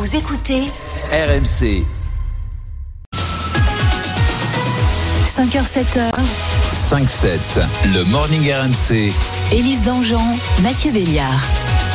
Vous écoutez RMC. 5h-7h. 5-7, le Morning RMC. Élise Dangean, Mathieu Béliard.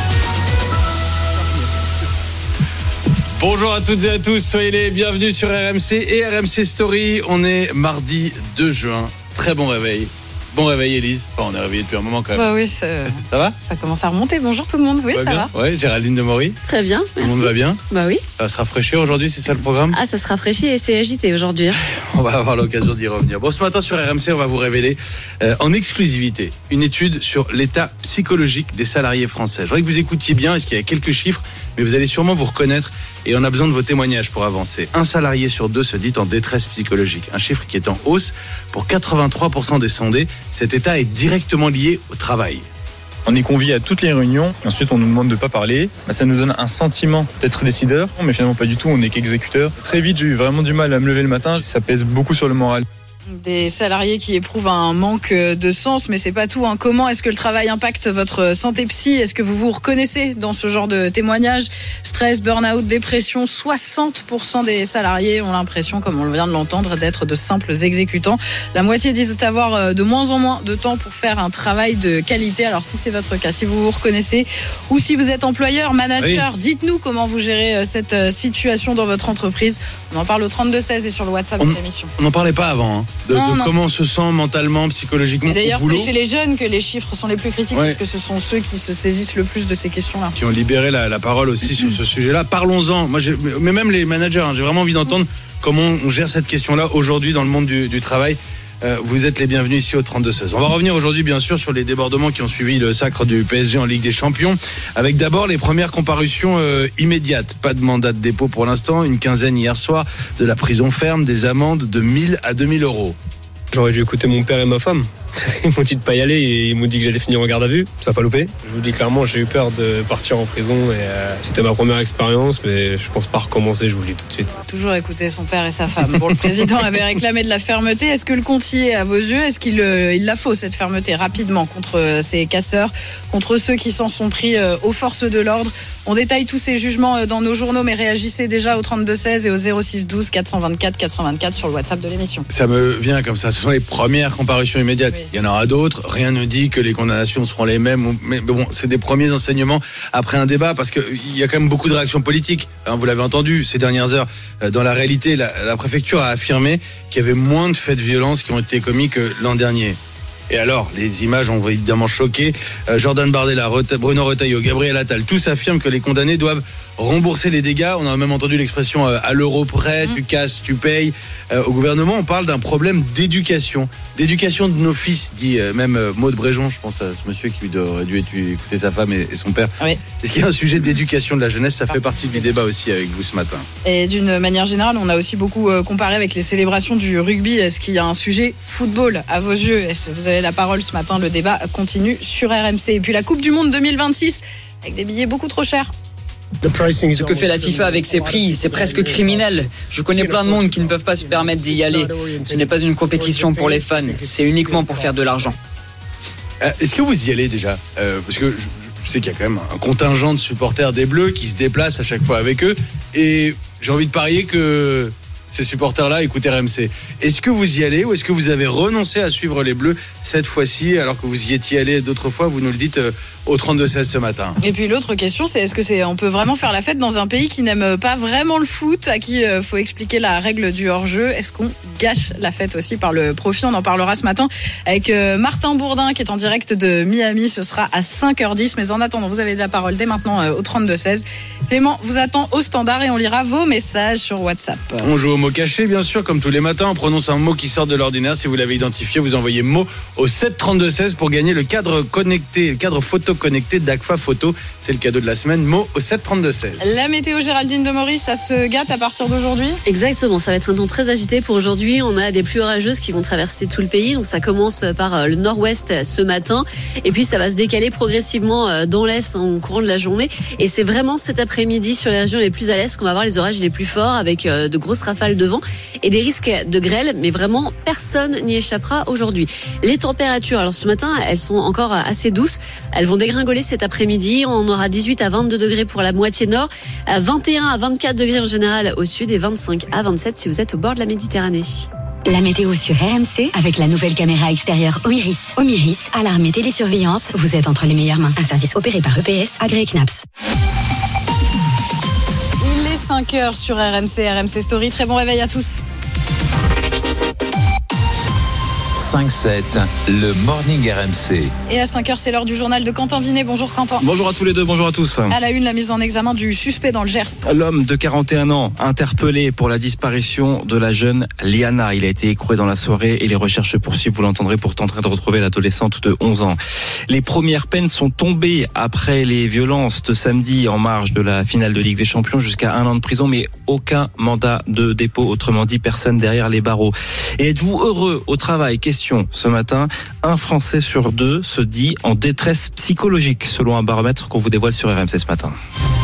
Bonjour à toutes et à tous, soyez les bienvenus sur RMC et RMC Story. On est mardi 2 juin. Très bon réveil. Bon réveil, Élise. Enfin, on est réveillé depuis un moment quand même. Bah oui, ça va ? Ça commence à remonter. Bonjour tout le monde. Oui, ça va. Ouais, Géraldine Demory. Très bien. Tout le monde va bien ? Bah oui. Ça va se rafraîchir aujourd'hui, c'est ça le programme ? Ah, ça se rafraîchit et c'est agité aujourd'hui. On va avoir l'occasion d'y revenir. Bon, ce matin sur RMC, on va vous révéler en exclusivité une étude sur l'état psychologique des salariés français. Je voudrais que vous écoutiez bien, parce qu'il y a quelques chiffres, mais vous allez sûrement vous reconnaître et on a besoin de vos témoignages pour avancer. Un salarié sur deux se dit en détresse psychologique. Un chiffre qui est en hausse. Pour 83% des sondés, cet état est directement lié au travail. On est conviés à toutes les réunions, ensuite on nous demande de ne pas parler. Ça nous donne un sentiment d'être décideur, mais finalement pas du tout, on n'est qu'exécuteur. Très vite, j'ai eu vraiment du mal à me lever le matin, ça pèse beaucoup sur le moral. Des salariés qui éprouvent un manque de sens, mais c'est pas tout. Comment est-ce que le travail impacte votre santé psy ? Est-ce que vous vous reconnaissez dans ce genre de témoignages ? Stress, burn-out, dépression, 60% des salariés ont l'impression, comme on vient de l'entendre, d'être de simples exécutants. La moitié disent avoir de moins en moins de temps pour faire un travail de qualité. Alors si c'est votre cas, si vous vous reconnaissez, ou si vous êtes employeur, manager, dites-nous comment vous gérez cette situation dans votre entreprise. On en parle au 32-16 et sur le WhatsApp de l'émission. On n'en parlait pas avant, de comment on se sent mentalement, psychologiquement. D'ailleurs, au boulot. c'est chez les jeunes que les chiffres sont les plus critiques, parce que ce sont ceux qui se saisissent le plus de ces questions-là. Qui ont libéré la parole aussi sur ce sujet-là. Parlons-en. Mais même les managers, j'ai vraiment envie d'entendre comment on gère cette question-là aujourd'hui dans le monde du travail. Vous êtes les bienvenus ici au 32-16. On va revenir aujourd'hui bien sûr sur les débordements qui ont suivi le sacre du PSG en Ligue des Champions, avec d'abord les premières comparutions immédiates. Pas de mandat de dépôt pour l'instant, une quinzaine hier soir, de la prison ferme, des amendes de 1000 à 2000 euros. J'aurais dû écouter mon père et ma femme. Ils m'ont dit de pas y aller et ils m'ont dit que j'allais finir en garde à vue. Ça n'a pas loupé. Je vous dis clairement, j'ai eu peur de partir en prison et c'était ma première expérience, mais je pense pas recommencer, je vous le dis tout de suite. Toujours écouter son père et sa femme. Bon, le président avait réclamé de la fermeté. Est-ce que le compte y est à vos yeux ? Est-ce qu'il la faut, cette fermeté, rapidement, contre ces casseurs, contre ceux qui s'en sont pris aux forces de l'ordre ? On détaille tous ces jugements dans nos journaux, mais réagissez déjà au 32-16 et au 06-12 424 424 sur le WhatsApp de l'émission. Ça me vient comme ça. Ce sont les premières comparutions immédiates. Oui. Il y en aura d'autres. Rien ne dit que les condamnations seront les mêmes. Mais bon, c'est des premiers enseignements après un débat, parce qu'il y a quand même beaucoup de réactions politiques. Vous l'avez entendu ces dernières heures. Dans la réalité, la préfecture a affirmé qu'il y avait moins de faits de violence qui ont été commis que l'an dernier. Et alors, les images ont évidemment choqué. Jordan Bardella, Bruno Retailleau, Gabriel Attal, tous affirment que les condamnés doivent rembourser les dégâts. On a même entendu l'expression à l'euro près, tu casses, tu payes. Au gouvernement, on parle d'un problème d'éducation de nos fils, dit même Maud Bréjon. Je pense à ce monsieur qui aurait dû écouter sa femme et son père. Oui. Est-ce qu'il y a un sujet d'éducation de la jeunesse ? Ça fait partie du débat aussi avec vous ce matin. Et d'une manière générale, on a aussi beaucoup comparé avec les célébrations du rugby. Est-ce qu'il y a un sujet football à vos yeux ? Est-ce que vous avez la parole ce matin ? Le débat continue sur RMC. Et puis la Coupe du Monde 2026 avec des billets beaucoup trop chers. Ce que fait la FIFA avec ses prix, c'est presque criminel. Je connais plein de monde qui ne peuvent pas se permettre d'y aller. Ce n'est pas une compétition pour les fans, c'est uniquement pour faire de l'argent. Est-ce que vous y allez déjà ? Parce que je sais qu'il y a quand même un contingent de supporters des Bleus qui se déplacent à chaque fois avec eux. Et j'ai envie de parier que ces supporters-là écoutent RMC. Est-ce que vous y allez ou est-ce que vous avez renoncé à suivre les Bleus cette fois-ci alors que vous y étiez allé d'autres fois ? Vous nous le dites au 32-16 ce matin. Et puis l'autre question, c'est est-ce que on peut vraiment faire la fête dans un pays qui n'aime pas vraiment le foot, à qui faut expliquer la règle du hors-jeu ? Est-ce qu'on gâche la fête aussi par le profit ? On en parlera ce matin avec Martin Bourdin qui est en direct de Miami. Ce sera à 5h10. Mais en attendant, vous avez de la parole dès maintenant au 32-16. Clément vous attend au standard et on lira vos messages sur WhatsApp. On joue au mot caché, bien sûr, comme tous les matins. On prononce un mot qui sort de l'ordinaire. Si vous l'avez identifié, vous envoyez mot au 732-16 pour gagner le cadre connecté, le cadre photo connecté d'Agfa Photo. C'est le cadeau de la semaine. Mot au 732-16. La météo, Géraldine Demory, ça se gâte à partir d'aujourd'hui ? Exactement, ça va être un temps très agité pour aujourd'hui. On a des pluies orageuses qui vont traverser tout le pays. Donc ça commence par le nord-ouest ce matin. Et puis ça va se décaler progressivement dans l'est au courant de la journée. Et c'est vraiment cet après-midi sur les régions les plus à l'est qu'on va avoir les orages les plus forts avec de grosses rafales rafales de vent et des risques de grêle, mais vraiment personne n'y échappera aujourd'hui. Les températures, alors ce matin, elles sont encore assez douces. Elles vont dégringoler cet après-midi. On aura 18 à 22 degrés pour la moitié nord, 21 à 24 degrés en général au sud et 25 à 27 si vous êtes au bord de la Méditerranée. La météo sur RMC avec la nouvelle caméra extérieure Omiris. Omiris, alarme et télésurveillance, vous êtes entre les meilleures mains. Un service opéré par EPS, agréé CNAPS. Il est 5h sur RMC Story. Très bon réveil à tous. 5-7, le Morning RMC. Et à 5h, c'est l'heure du journal de Quentin Vinet. Bonjour Quentin. Bonjour à tous les deux, bonjour à tous. À la une, la mise en examen du suspect dans le Gers. L'homme de 41 ans, interpellé pour la disparition de la jeune Liana. Il a été écroué dans la soirée et les recherches se poursuivent, vous l'entendrez, pour tenter de retrouver l'adolescente de 11 ans. Les premières peines sont tombées après les violences de samedi en marge de la finale de Ligue des Champions, jusqu'à 1 an de prison, mais aucun mandat de dépôt. Autrement dit, personne derrière les barreaux. Et êtes-vous heureux au travail? Question ce matin. Un Français sur deux se dit en détresse psychologique, selon un baromètre qu'on vous dévoile sur RMC ce matin.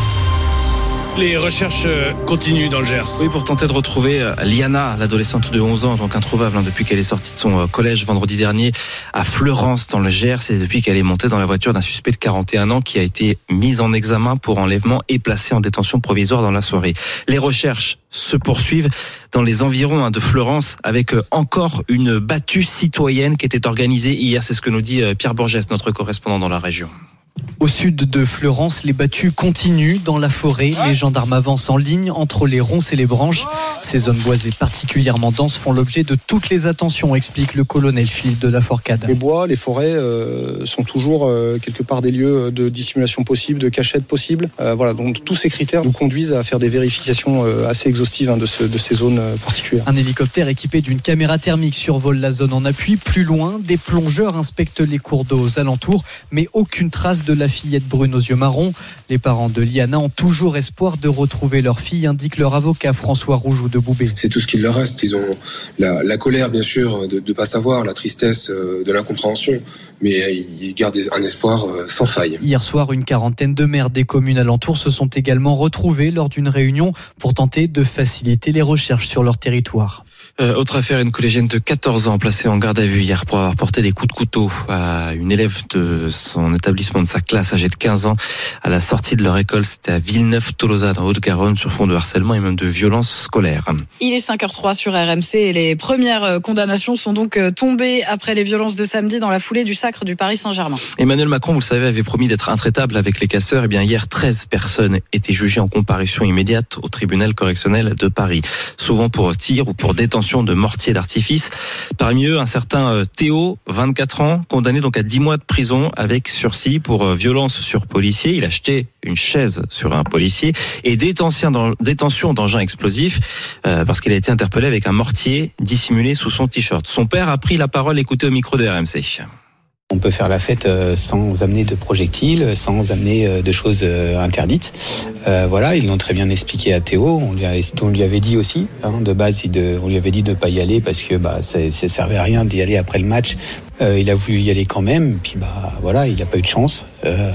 Les recherches continuent dans le Gers. Oui, pour tenter de retrouver Liana, l'adolescente de 11 ans, donc introuvable depuis qu'elle est sortie de son collège vendredi dernier à Fleurance dans le Gers, et depuis qu'elle est montée dans la voiture d'un suspect de 41 ans qui a été mis en examen pour enlèvement et placé en détention provisoire dans la soirée. Les recherches se poursuivent dans les environs de Fleurance avec encore une battue citoyenne qui était organisée hier. C'est ce que nous dit Pierre Borges, notre correspondant dans la région. Au sud de Fleurance, les battues continuent dans la forêt. Les gendarmes avancent en ligne entre les ronces et les branches. Ces zones boisées particulièrement denses font l'objet de toutes les attentions, explique le colonel Philippe de la Forcade. Les bois, les forêts sont toujours quelque part des lieux de dissimulation possible, de cachette possible. Voilà, donc tous ces critères nous conduisent à faire des vérifications assez exhaustives de ces zones particulières. Un hélicoptère équipé d'une caméra thermique survole la zone en appui. Plus loin, des plongeurs inspectent les cours d'eau aux alentours, mais aucune trace de la fillette brune aux yeux marrons. Les parents de Liana ont toujours espoir de retrouver leur fille, indique leur avocat François Roujoux de Boubé. C'est tout ce qu'il leur reste. Ils ont la colère, bien sûr, de ne pas savoir, la tristesse, de l'incompréhension, mais ils gardent un espoir sans faille. Hier soir, une quarantaine de maires des communes alentours se sont également retrouvés lors d'une réunion pour tenter de faciliter les recherches sur leur territoire. Autre affaire, une collégienne de 14 ans placée en garde à vue hier pour avoir porté des coups de couteau à une élève de son établissement, de sa classe, âgée de 15 ans, à la sortie de leur école. C'était à Villeneuve-Tolosa, dans Haute-Garonne, sur fond de harcèlement et même de violence scolaire. Il est 5h03 sur RMC et les premières condamnations sont donc tombées après les violences de samedi dans la foulée du sacre du Paris Saint-Germain. Emmanuel Macron, vous le savez, avait promis d'être intraitable avec les casseurs. Eh bien, hier, 13 personnes étaient jugées en comparution immédiate au tribunal correctionnel de Paris. Souvent pour tir ou pour détention de mortiers d'artifice. Parmi eux, un certain Théo, 24 ans, condamné donc à 10 mois de prison avec sursis pour violence sur policier. Il a jeté une chaise sur un policier et détention d'engins explosifs parce qu'il a été interpellé avec un mortier dissimulé sous son t-shirt. Son père a pris la parole, écoutez au micro de RMC. On peut faire la fête sans amener de projectiles, sans amener de choses interdites. Voilà, ils l'ont très bien expliqué à Théo. On lui avait dit aussi, de base, on lui avait dit de ne pas y aller parce que ça servait à rien d'y aller après le match. Il a voulu y aller quand même, puis voilà, il n'a pas eu de chance.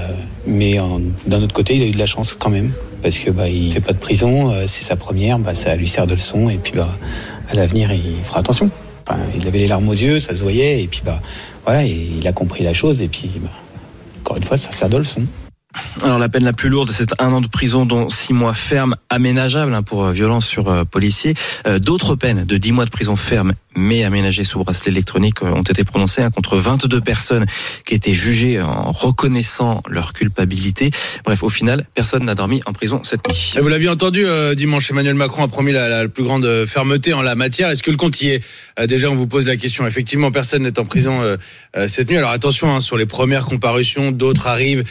Mais d'un autre côté, il a eu de la chance quand même parce que il fait pas de prison, c'est sa première, ça lui sert de leçon et puis à l'avenir il fera attention. Il avait les larmes aux yeux, ça se voyait, et puis voilà, il a compris la chose, et puis encore une fois, ça sert de leçon. Alors la peine la plus lourde, c'est 1 an de prison dont 6 mois ferme aménageable pour violence sur policier. D'autres peines de 10 mois de prison ferme mais aménagées sous bracelet électronique ont été prononcées contre 22 personnes qui étaient jugées en reconnaissant leur culpabilité. Bref, au final, personne n'a dormi en prison cette nuit. Et vous l'aviez entendu dimanche, Emmanuel Macron a promis la plus grande fermeté en la matière. Est-ce que le compte y est? Déjà, on vous pose la question. Effectivement, personne n'est en prison cette nuit. Alors attention, sur les premières comparutions, d'autres arrivent.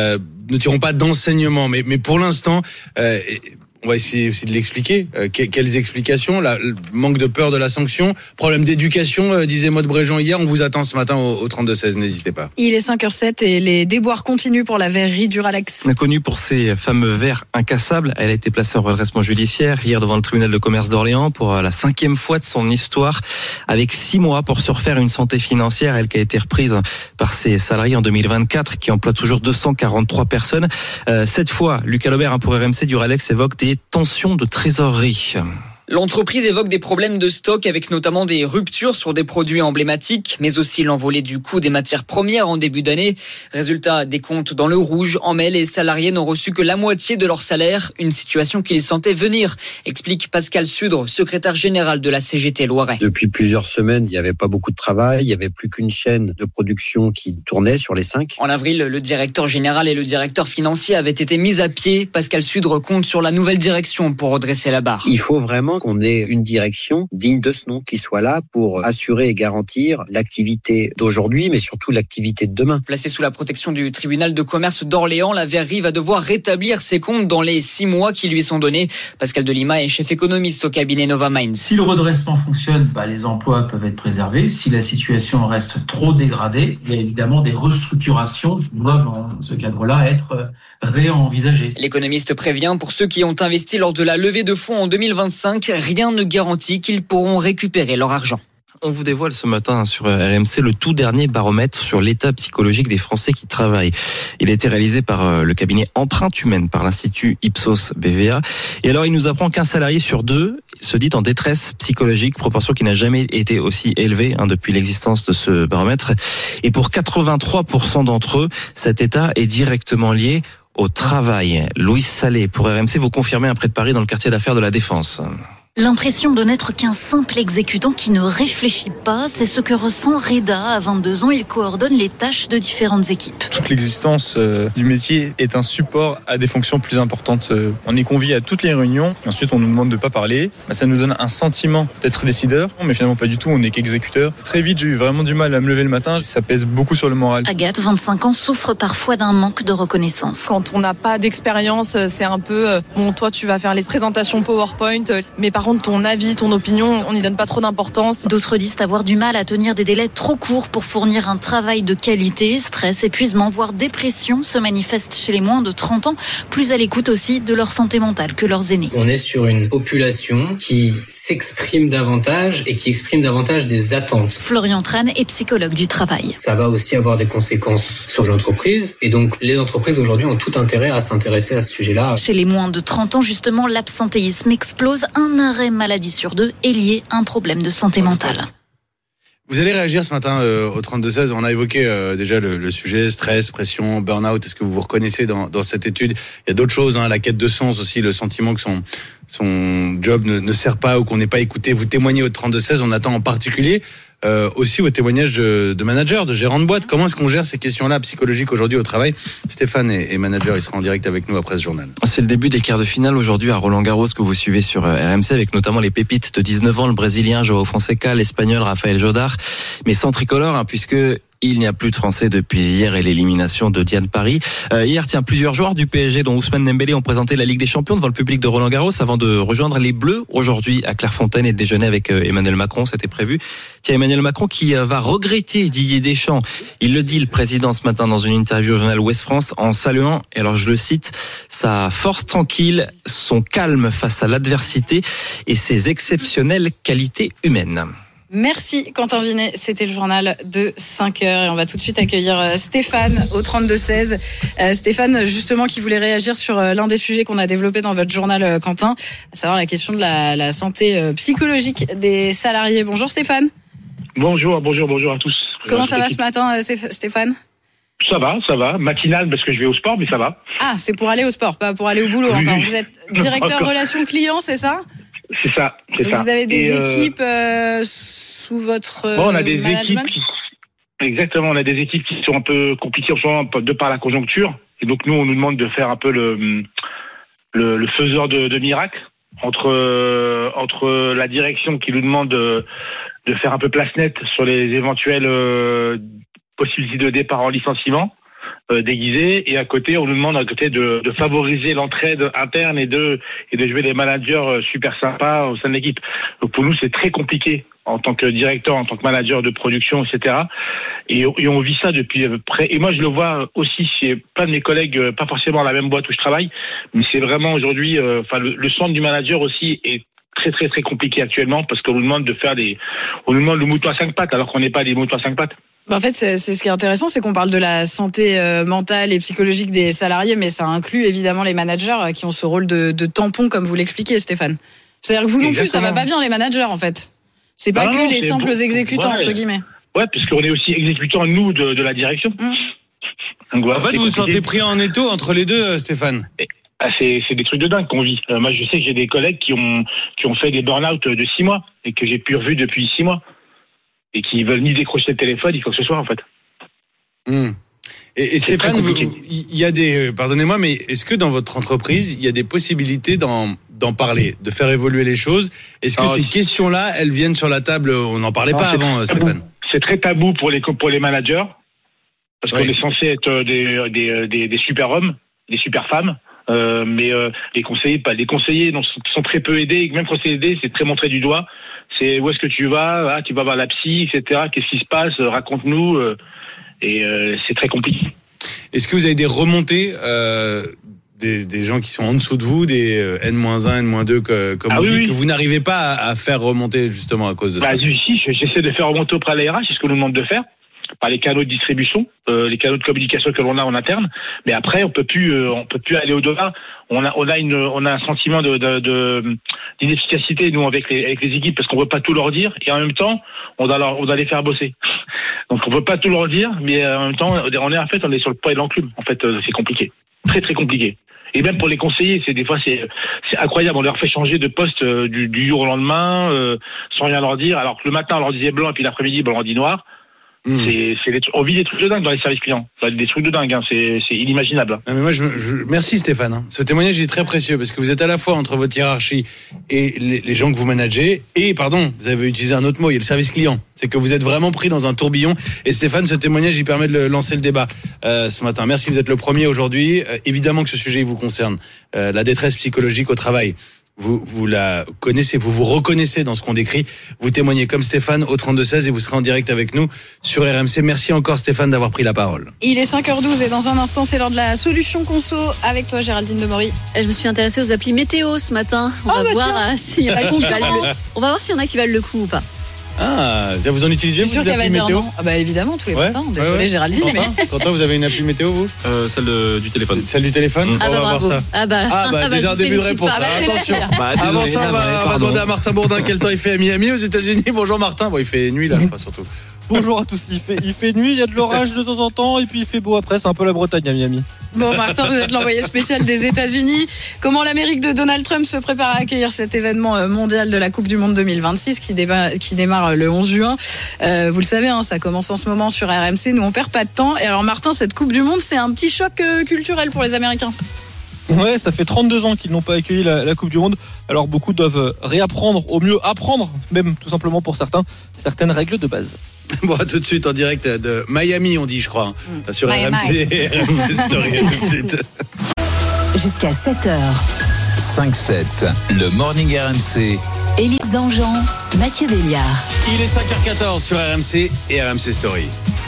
Ne tirons pas d'enseignement, mais pour l'instant, on va essayer aussi de l'expliquer. Quelles explications? Le manque de peur de la sanction, problème d'éducation, disait Maud Bréjean hier. On vous attend ce matin au 32-16, n'hésitez pas. Il est 5h07 et les déboires continuent pour la verrerie Duralex. Connue pour ses fameux verres incassables, elle a été placée en redressement judiciaire hier devant le tribunal de commerce d'Orléans pour la 5e fois de son histoire, avec 6 mois pour se refaire une santé financière, elle qui a été reprise par ses salariés en 2024, qui emploie toujours 243 personnes. Cette fois, Lucas Lobert pour RMC, Duralex évoque des tensions de trésorerie. L'entreprise évoque des problèmes de stock avec notamment des ruptures sur des produits emblématiques, mais aussi l'envolée du coût des matières premières en début d'année. Résultat, des comptes dans le rouge. En mai, les salariés n'ont reçu que la moitié de leur salaire, une situation qu'ils sentaient venir, explique Pascal Sudre, secrétaire général de la CGT Loiret. Depuis plusieurs semaines, il n'y avait pas beaucoup de travail, il n'y avait plus qu'une chaîne de production qui tournait sur les 5. En avril, le directeur général et le directeur financier avaient été mis à pied. Pascal Sudre compte sur la nouvelle direction pour redresser la barre. Il faut vraiment qu'on ait une direction digne de ce nom, qui soit là pour assurer et garantir l'activité d'aujourd'hui, mais surtout l'activité de demain. Placé sous la protection du tribunal de commerce d'Orléans, la Verrerie va devoir rétablir ses comptes dans les 6 mois qui lui sont donnés. Pascal Delima est chef économiste au cabinet Nova Minds. Si le redressement fonctionne, les emplois peuvent être préservés. Si la situation reste trop dégradée, il y a évidemment des restructurations qui doivent, dans ce cadre-là, être réenvisagées. L'économiste prévient, pour ceux qui ont investi lors de la levée de fonds en 2025, rien ne garantit qu'ils pourront récupérer leur argent. On vous dévoile ce matin sur RMC le tout dernier baromètre sur l'état psychologique des Français qui travaillent. Il a été réalisé par le cabinet Empreinte Humaine, par l'Institut Ipsos BVA. Et alors, il nous apprend qu'un salarié sur 2 se dit en détresse psychologique, proportion qui n'a jamais été aussi élevée depuis l'existence de ce baromètre. Et pour 83% d'entre eux, cet état est directement lié au travail. Louise Salé, pour RMC, vous confirmez un près de Paris dans le quartier d'affaires de la Défense. L'impression de n'être qu'un simple exécutant qui ne réfléchit pas, c'est ce que ressent Reda. À 22 ans, il coordonne les tâches de différentes équipes. Toute l'existence du métier est un support à des fonctions plus importantes. On est convié à toutes les réunions, ensuite on nous demande de ne pas parler. Ça nous donne un sentiment d'être décideur, mais finalement pas du tout, on n'est qu'exécuteur. Très vite, j'ai eu vraiment du mal à me lever le matin, ça pèse beaucoup sur le moral. Agathe, 25 ans, souffre parfois d'un manque de reconnaissance. Quand on n'a pas d'expérience, c'est un peu toi tu vas faire les présentations PowerPoint, mais par contre ton avis, ton opinion, on n'y donne pas trop d'importance. D'autres disent avoir du mal à tenir des délais trop courts pour fournir un travail de qualité. Stress, épuisement, voire dépression se manifestent chez les moins de 30 ans, plus à l'écoute aussi de leur santé mentale que leurs aînés. On est sur une population qui s'exprime davantage et qui exprime davantage des attentes. Florian Tran est psychologue du travail. Ça va aussi avoir des conséquences sur l'entreprise et donc les entreprises aujourd'hui ont tout intérêt à s'intéresser à ce sujet-là. Chez les moins de 30 ans, justement, l'absentéisme explose. Un arrêt maladie sur 2 est lié à un problème de santé mentale. Vous allez réagir ce matin au 32-16. On a évoqué déjà le sujet stress, pression, burn-out. Est-ce que vous vous reconnaissez dans cette étude? Il y a d'autres choses, la quête de sens aussi, le sentiment que son job ne sert pas ou qu'on n'est pas écouté. Vous témoignez au 32-16. On attend en particulier aussi vos témoignages de managers, de gérants de boîte. Comment est-ce qu'on gère ces questions-là psychologiques aujourd'hui au travail? Stéphane est manager, il sera en direct avec nous après ce journal. C'est le début des quarts de finale aujourd'hui à Roland-Garros que vous suivez sur RMC avec notamment les pépites de 19 ans, le Brésilien João Fonseca, l'Espagnol Rafael Jodar, mais sans tricolore puisque il n'y a plus de Français depuis hier et l'élimination de Diane Paris. Hier, plusieurs joueurs du PSG, dont Ousmane Dembélé, ont présenté la Ligue des Champions devant le public de Roland-Garros avant de rejoindre les Bleus aujourd'hui à Clairefontaine et de déjeuner avec Emmanuel Macron, c'était prévu. Emmanuel Macron qui va regretter Didier Deschamps. Il le dit, le président, ce matin dans une interview au journal Ouest France, en saluant, et alors je le cite, sa force tranquille, son calme face à l'adversité et ses exceptionnelles qualités humaines. Merci Quentin Vinet, c'était le journal de 5h et on va tout de suite accueillir Stéphane au 32-16. Stéphane, justement, qui voulait réagir sur l'un des sujets qu'on a développé dans votre journal, Quentin, à savoir la question de la santé psychologique des salariés. Bonjour Stéphane. Bonjour à tous. Comment ça va ce matin Stéphane? Ça va, matinal parce que je vais au sport, mais ça va. Ah, c'est pour aller au sport, pas pour aller au boulot encore. Vous êtes directeur relations clients, c'est ça? C'est ça. Vous avez des équipes sous votre on a des management? Exactement, on a des équipes qui sont un peu compliquées en ce moment de par la conjoncture. Et donc nous, on nous demande de faire un peu le faiseur de miracles entre la direction qui nous demande de faire un peu place nette sur les éventuelles possibilités de départ en licenciement déguisé, et à côté on nous demande de favoriser l'entraide interne et de jouer des managers super sympas au sein de l'équipe. Donc pour nous c'est très compliqué en tant que directeur, en tant que manager de production, etc. Et on vit ça depuis près. Et moi je le vois aussi chez plein de mes collègues, pas forcément à la même boîte où je travaille, mais c'est vraiment aujourd'hui, le centre du manager aussi est très très très compliqué actuellement parce qu'on nous demande on nous demande le mouton à 5 pattes alors qu'on n'est pas des moutons à 5 pattes. En fait, c'est ce qui est intéressant, c'est qu'on parle de la santé mentale et psychologique des salariés, mais ça inclut évidemment les managers qui ont ce rôle de tampon, comme vous l'expliquez, Stéphane. C'est-à-dire que vous non plus, ça va pas bien les managers en fait. C'est pas que les simples exécutants entre guillemets. Ouais, puisqu'on est aussi exécutants nous de la direction. Donc, voilà, en fait, vous vous sentez pris en étau entre les deux, Stéphane. C'est des trucs de dingue qu'on vit. Moi, je sais que j'ai des collègues qui ont fait des burn-out de 6 mois et que j'ai plus revu depuis 6 mois et qui veulent ni décrocher le téléphone, il faut que ce soit en fait. Et Stéphane, il y a des, pardonnez-moi, mais est-ce que dans votre entreprise, il y a des possibilités d'en parler, de faire évoluer les choses? Est-ce que ces questions-là, elles viennent sur la table? On n'en parlait pas avant, Stéphane. C'est très tabou pour les managers parce qu'on est censé être des super hommes, des super femmes. Mais les conseillers sont très peu aidés. Même quand c'est aidé, c'est très montré du doigt. C'est où est-ce que tu vas? Tu vas voir la psy, etc. Qu'est-ce qui se passe? Raconte-nous. Et c'est très compliqué. Est-ce que vous avez des remontées des gens qui sont en dessous de vous, des N-1, N-2 comme on dit, que vous n'arrivez pas à faire remonter justement à cause de ça? Si, j'essaie de faire remonter auprès de la RH, c'est ce que nous demande de faire, par les canaux de distribution, les canaux de communication que l'on a en interne. Mais après, on peut plus aller au-delà. On a un sentiment d'inefficacité nous avec les équipes parce qu'on veut pas tout leur dire et en même temps on doit les faire bosser. Donc on veut pas tout leur dire, mais en même temps on est sur le poids de l'enclume. En fait, c'est compliqué, très très compliqué. Et même pour les conseillers, c'est incroyable. On leur fait changer de poste du jour au lendemain sans rien leur dire. Alors que le matin on leur disait blanc et puis l'après-midi on leur dit noir. On vit des trucs de dingue dans les services clients. Des trucs de dingue, c'est inimaginable. Non, mais moi, merci Stéphane. Ce témoignage est très précieux parce que vous êtes à la fois entre votre hiérarchie et les gens que vous managez. Et, vous avez utilisé un autre mot, il y a le service client. C'est que vous êtes vraiment pris dans un tourbillon. Et Stéphane, ce témoignage, il permet de lancer le débat ce matin. Merci, vous êtes le premier aujourd'hui. Évidemment que ce sujet vous concerne. La détresse psychologique au travail. Vous la connaissez, vous vous reconnaissez dans ce qu'on décrit. Vous témoignez comme Stéphane au 32-16 et vous serez en direct avec nous sur RMC. Merci encore Stéphane d'avoir pris la parole. Il est 5h12 et dans un instant, c'est l'heure de la solution conso avec toi Géraldine Demory. Je me suis intéressée aux applis météo ce matin. On va voir s'il y en a qui valent le coup ou pas. Ah, vous en utilisez vous des applis météo? Évidemment, tous les matins. Désolé Géraldine. Quentin, vous avez une appli météo vous? Celle du téléphone. Celle du téléphone? On va voir ça. Déjà un début de réponse. Attention. Avant ça, on va demander à Martin Bourdin quel temps il fait à Miami aux États-Unis. Bonjour Martin. Bon, il fait nuit là, je crois surtout. Bonjour à tous. Il fait nuit, il y a de l'orage de temps en temps et puis il fait beau après. C'est un peu la Bretagne à Miami. Bon Martin, vous êtes l'envoyé spécial des États-Unis. Comment l'Amérique de Donald Trump se prépare à accueillir cet événement mondial de la Coupe du Monde 2026 qui démarre le 11 juin. Vous le savez, ça commence en ce moment sur RMC. Nous on perd pas de temps. Et alors Martin, cette Coupe du Monde, c'est un petit choc culturel pour les Américains. Ouais, ça fait 32 ans qu'ils n'ont pas accueilli la Coupe du Monde. Alors beaucoup doivent réapprendre, au mieux apprendre, même tout simplement pour certaines règles de base. Bon, tout de suite en direct de Miami, on dit, je crois, sur RMC Story. À tout de suite. Jusqu'à 7h. 5-7, le Morning RMC. Élise Dangean, Mathieu Béliard. Il est 5h14 sur RMC et RMC Story.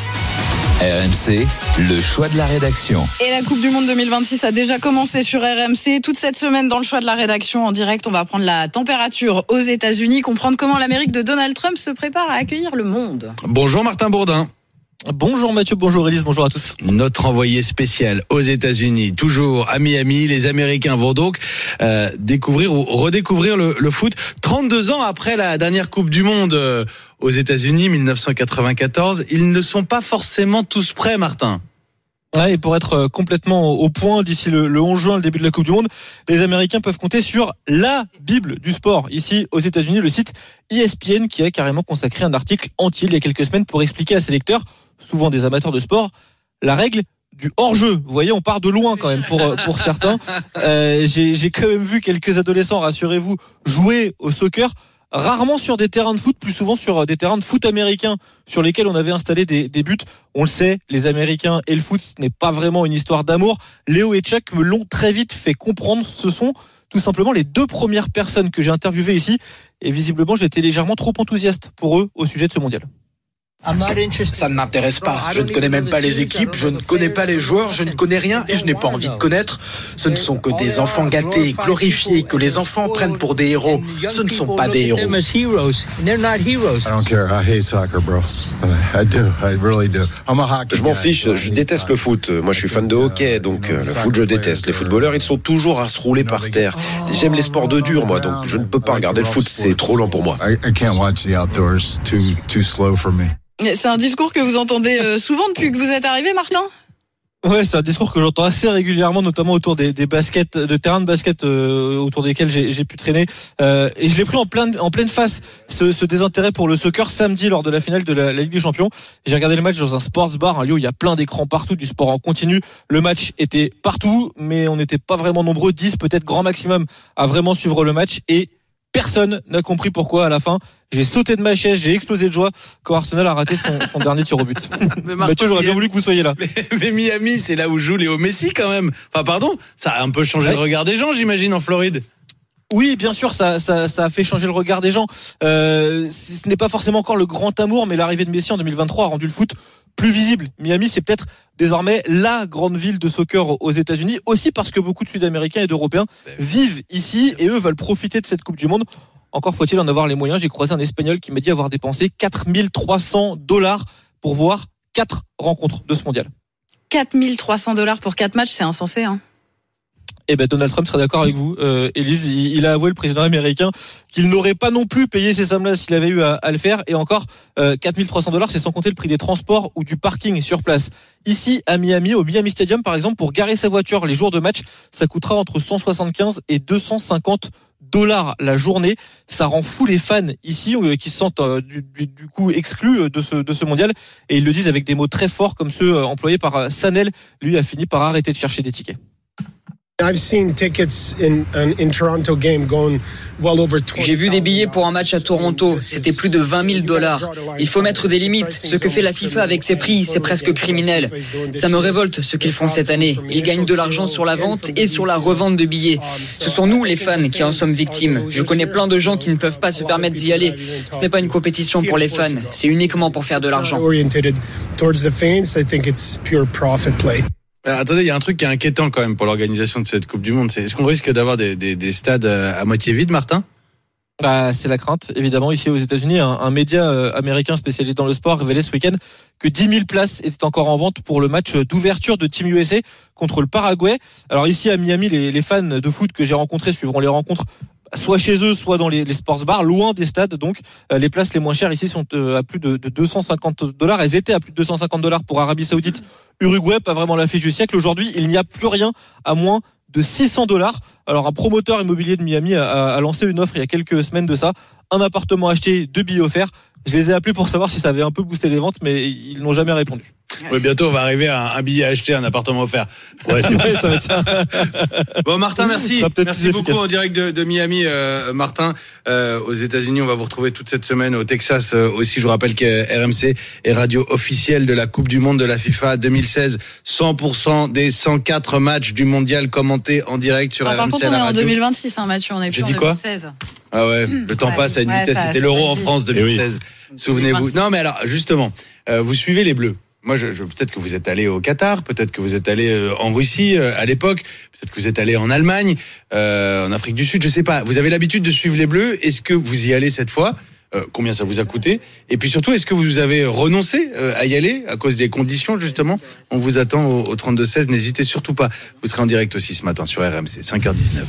RMC, le choix de la rédaction. Et la Coupe du Monde 2026 a déjà commencé sur RMC. Toute cette semaine, dans le choix de la rédaction, en direct, on va prendre la température aux États-Unis, comprendre comment l'Amérique de Donald Trump se prépare à accueillir le monde. Bonjour Martin Bourdin. Bonjour Mathieu, bonjour Élise, bonjour à tous. Notre envoyé spécial aux États-Unis, toujours à Miami. Les Américains vont donc découvrir ou redécouvrir le foot 32 ans après la dernière Coupe du Monde aux États-Unis, 1994. Ils ne sont pas forcément tous prêts, Martin. Ouais, et pour être complètement au point d'ici le 11 juin, le début de la Coupe du Monde, les Américains peuvent compter sur la Bible du sport. Ici, aux États-Unis, le site ESPN qui a carrément consacré un article entier il y a quelques semaines pour expliquer à ses lecteurs, souvent des amateurs de sport, la règle du hors-jeu. Vous voyez, on part de loin quand même pour certains. J'ai quand même vu quelques adolescents, rassurez-vous, jouer au soccer, rarement sur des terrains de foot, plus souvent sur des terrains de foot américains sur lesquels on avait installé des buts. On le sait, les Américains et le foot, ce n'est pas vraiment une histoire d'amour. Léo et Chuck me l'ont très vite fait comprendre. Ce sont tout simplement les deux premières personnes que j'ai interviewées ici. Et visiblement, j'étais légèrement trop enthousiaste pour eux au sujet de ce mondial. Ça ne m'intéresse pas. Je ne connais même pas les équipes, je ne connais pas les joueurs, je ne connais rien et je n'ai pas envie de connaître. Ce ne sont que des enfants gâtés et glorifiés que les enfants prennent pour des héros. Ce ne sont pas des héros. Je m'en fiche, je déteste le foot. Moi, je suis fan de hockey, donc le foot, je déteste. Les footballeurs, ils sont toujours à se rouler par terre. J'aime les sports de dur, moi, donc je ne peux pas regarder le foot, c'est trop lent pour moi. C'est un discours que vous entendez souvent depuis que vous êtes arrivé, Martin ? Ouais, c'est un discours que j'entends assez régulièrement, notamment autour des baskets, de terrains de basket autour desquels j'ai pu traîner. Et je l'ai pris en pleine face, ce désintérêt pour le soccer samedi lors de la finale de la Ligue des Champions. J'ai regardé le match dans un sports bar, un lieu où il y a plein d'écrans partout, du sport en continu. Le match était partout, mais on n'était pas vraiment nombreux, 10 peut-être grand maximum, à vraiment suivre le match. Et personne n'a compris pourquoi à la fin. J'ai sauté de ma chaise, j'ai explosé de joie quand Arsenal a raté son dernier tir au but. Mathieu, j'aurais bien voulu que vous soyez là. Mais Miami, c'est là où joue Léo Messi quand même. Enfin, pardon, ça a un peu changé le regard des gens, j'imagine, en Floride. Oui, bien sûr, ça a fait changer le regard des gens. Ce n'est pas forcément encore le grand amour, mais l'arrivée de Messi en 2023 a rendu le foot plus visible. Miami, c'est peut-être désormais la grande ville de soccer aux États-Unis, aussi parce que beaucoup de Sud-Américains et d'Européens vivent ici et eux veulent profiter de cette Coupe du Monde. Encore faut-il en avoir les moyens. J'ai croisé un Espagnol qui m'a dit avoir dépensé $4,300 pour voir 4 rencontres de ce mondial. $4,300 pour 4 matchs, c'est insensé, hein. Eh ben Donald Trump serait d'accord avec vous, Élise. Il a avoué, le président américain, qu'il n'aurait pas non plus payé ces sommes-là s'il avait eu à le faire. Et encore, $4,300, c'est sans compter le prix des transports ou du parking sur place. Ici, à Miami, au Miami Stadium, par exemple, pour garer sa voiture les jours de match, ça coûtera entre 175 et $250 la journée. Ça rend fou les fans ici qui se sentent du coup exclus de ce mondial. Et ils le disent avec des mots très forts comme ceux employés par Sanel. Lui a fini par arrêter de chercher des tickets. J'ai vu des billets pour un match à Toronto, c'était plus de $20,000. Il faut mettre des limites. Ce que fait la FIFA avec ses prix, c'est presque criminel. Ça me révolte ce qu'ils font cette année. Ils gagnent de l'argent sur la vente et sur la revente de billets. Ce sont nous, les fans, qui en sommes victimes. Je connais plein de gens qui ne peuvent pas se permettre d'y aller. Ce n'est pas une compétition pour les fans, c'est uniquement pour faire de l'argent. Attendez, il y a un truc qui est inquiétant quand même pour l'organisation de cette Coupe du Monde. Est-ce qu'on risque d'avoir des stades à moitié vides, Martin ? C'est la crainte, évidemment. Ici aux États-Unis, un média américain spécialisé dans le sport révélait ce week-end que 10 000 places étaient encore en vente pour le match d'ouverture de Team USA contre le Paraguay. Alors ici à Miami, les fans de foot que j'ai rencontrés suivront les rencontres soit chez eux, soit dans les sports bars, loin des stades. Donc, les places les moins chères ici sont à plus de $250. Elles étaient à plus de $250 pour Arabie Saoudite, Uruguay, pas vraiment l'affiche du siècle. Aujourd'hui, il n'y a plus rien à moins de $600. Alors, un promoteur immobilier de Miami a lancé une offre il y a quelques semaines de ça. Un appartement acheté, 2 billets offerts. Je les ai appelés pour savoir si ça avait un peu boosté les ventes, mais ils n'ont jamais répondu. Oui, bientôt on va arriver à un billet acheté, un appartement offert. Ouais, c'est vrai, ça va être ça. Bon, Martin, merci. Merci beaucoup en direct de Miami, Martin. Aux États-Unis, on va vous retrouver toute cette semaine au Texas aussi. Je vous rappelle que RMC est radio officielle de la Coupe du Monde de la FIFA 2016. 100% des 104 matchs du mondial commentés en direct sur RMC. Par contre, on est en 2026, Mathieu, on est plus en 2016. Ah ouais, le temps passe à une vitesse. C'était l'Euro en France 2016. Oui. Souvenez-vous. 2026. Non, mais alors, justement, vous suivez les Bleus. Moi, peut-être que vous êtes allé au Qatar, peut-être que vous êtes allé en Russie à l'époque, peut-être que vous êtes allé en Allemagne, en Afrique du Sud, je sais pas. Vous avez l'habitude de suivre les Bleus. Est-ce que vous y allez cette fois ? Combien ça vous a coûté ? Et puis surtout, est-ce que vous avez renoncé à y aller à cause des conditions, justement ? On vous attend au 32-16. N'hésitez surtout pas. Vous serez en direct aussi ce matin sur RMC, 5h19.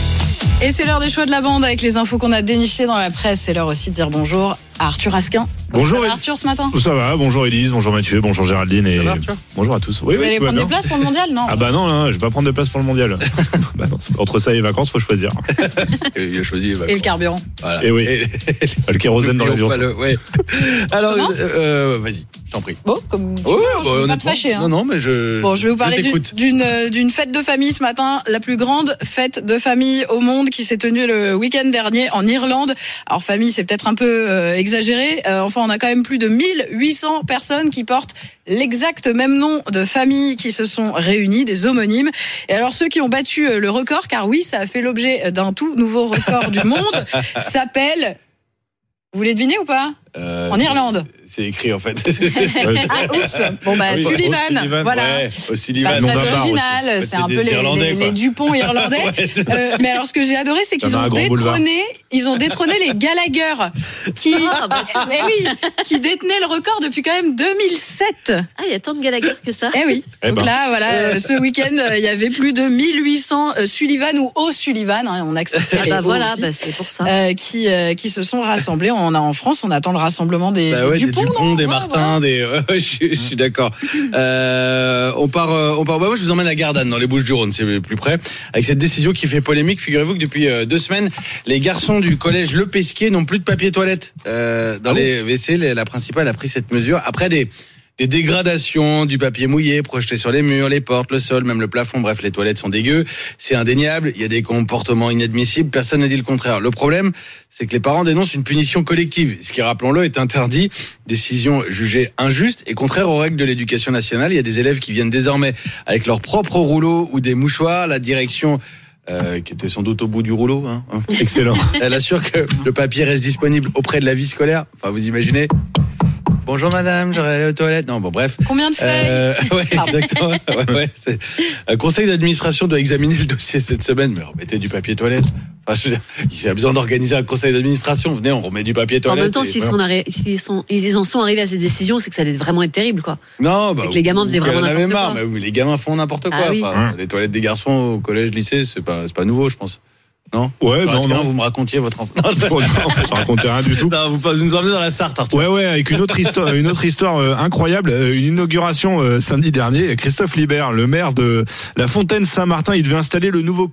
Et c'est l'heure des choix de la bande avec les infos qu'on a dénichées dans la presse. C'est l'heure aussi de dire bonjour à Arthur Asquin. Bonjour ça va, Arthur, ce matin. Ça va, bonjour Élise, bonjour Mathieu, bonjour Géraldine et bonjour à tous. Oui, vous allez prendre des places pour le mondial, non ? Ah bah non, je vais pas prendre de place pour le mondial. Bah non, entre ça et les vacances, faut choisir. Il a choisi les vacances. Et le carburant. Voilà. Et oui, le kérosène dans l'avion. Ouais. Alors, vas-y, je t'en prie. Bon, comme je ne pas te fâcher. Hein. Non, mais je vais vous parler d'une fête de famille ce matin, la plus grande fête de famille au monde qui s'est tenue le week-end dernier en Irlande. Alors famille, c'est peut-être un peu exagéré. Enfin, on a quand même plus de 1800 personnes qui portent l'exact même nom de famille qui se sont réunies, des homonymes. Et alors ceux qui ont battu le record, car oui, ça a fait l'objet d'un tout nouveau record du monde, s'appelle... Vous voulez deviner ou pas ? En Irlande. C'est écrit en fait. Oups. Bon Oui, Sullivan. Voilà. Ouais, Sullivan. Pas très original. C'est un peu les Dupont irlandais. Ouais, mais alors, ce que j'ai adoré, c'est qu'ils ont détrôné les Gallagher, qui détenaient le record depuis quand même 2007. Ah, il y a tant de Gallagher que ça. Eh oui. Donc là, voilà, ce week-end, il y avait plus de 1800 Sullivan ou O'Sullivan. On accepte. Voilà, c'est pour ça. Qui se sont rassemblés. En France, on attend le rassemblement des Dupont, des Martin, je suis d'accord. On part. Moi, je vous emmène à Gardanne, dans les Bouches-du-Rhône, c'est plus près. Avec cette décision qui fait polémique, figurez-vous que depuis 2 semaines, les garçons du collège Le Pesquier n'ont plus de papier toilette dans les WC. La principale a pris cette mesure après des dégradations, du papier mouillé projeté sur les murs, les portes, le sol, même le plafond. Bref, les toilettes sont dégueu. C'est indéniable. Il y a des comportements inadmissibles. Personne ne dit le contraire. Le problème, c'est que les parents dénoncent une punition collective, ce qui, rappelons-le, est interdit. Décision jugée injuste et contraire aux règles de l'éducation nationale. Il y a des élèves qui viennent désormais avec leur propre rouleau ou des mouchoirs. La direction qui était sans doute au bout du rouleau. Excellent. Elle assure que le papier reste disponible auprès de la vie scolaire. Enfin, vous imaginez. Bonjour madame, j'aurais allé aux toilettes. Non, bon, bref. Combien de feuilles Ouais, exactement. Ouais, c'est... Un conseil d'administration doit examiner le dossier cette semaine, mais remettez du papier toilette. Enfin, il y a besoin d'organiser un conseil d'administration. Venez, on remet du papier toilette. En même temps, s'ils en sont arrivés à ces décisions, c'est que ça allait vraiment être terrible, quoi. Non, c'est que les gamins faisaient vraiment n'importe quoi. Mais les gamins font n'importe quoi. Oui. Les toilettes des garçons au collège, lycée, c'est pas nouveau, je pense. Non. Ouais, non. Vous me racontiez votre enfant. Non, je racontais rien du tout. Non, vous nous emmenez dans la Sarthe, Arthur. Ouais, avec une autre histoire incroyable. Une inauguration samedi dernier. Christophe Libert, le maire de la Fontaine Saint-Martin, il devait installer le nouveau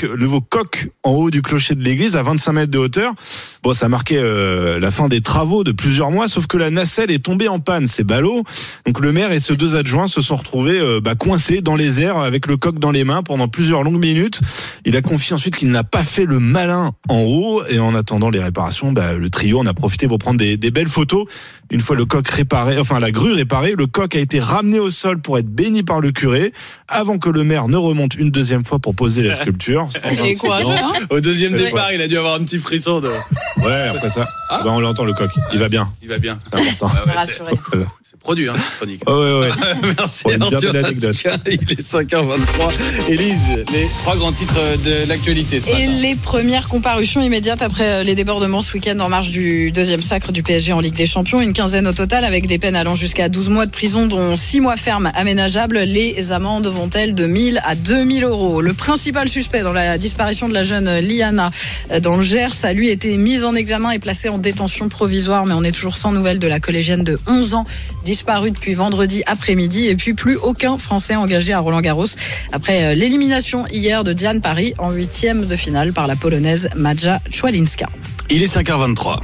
coq en haut du clocher de l'église à 25 mètres de hauteur. Bon, ça marquait la fin des travaux de plusieurs mois, sauf que la nacelle est tombée en panne. C'est ballot. Donc le maire et ses 2 adjoints se sont retrouvés coincés dans les airs avec le coq dans les mains pendant plusieurs longues minutes. Il a confié ensuite qu'il n'a pas fait le malin en haut, et en attendant les réparations, le trio en a profité pour prendre des belles photos. Une fois le coq réparé, la grue réparée, le coq a été ramené au sol pour être béni par le curé avant que le maire ne remonte une deuxième fois pour poser la sculpture. Il est courageux, hein. Au deuxième départ, il a dû avoir un petit frisson de... Ouais, après ça, on l'entend, le coq. Il va bien. Il va bien. C'est important. C'est produit, chronique. Ouais. Merci Arthur. Il est 5h23. Élise, les 3 grands titres de l'actualité ce matin. Et les premières comparutions immédiates après les débordements ce week-end en marge du 2e sacre du PSG en Ligue des Champions. Une quinzaine au total, avec des peines allant jusqu'à 12 mois de prison, dont 6 mois fermes aménageables. Les amendes vont-elles de 1 000 à 2 000 euros. Le principal suspect dans la disparition de la jeune Liana dans le Gers a lui été mis en examen et placé en détention provisoire, mais on est toujours sans nouvelles de la collégienne de 11 ans disparue depuis vendredi après-midi. Et puis plus aucun Français engagé à Roland-Garros après l'élimination hier de Diane Parry en 8e de finale par la Polonaise Maja Chwalinska. Il est 5h23.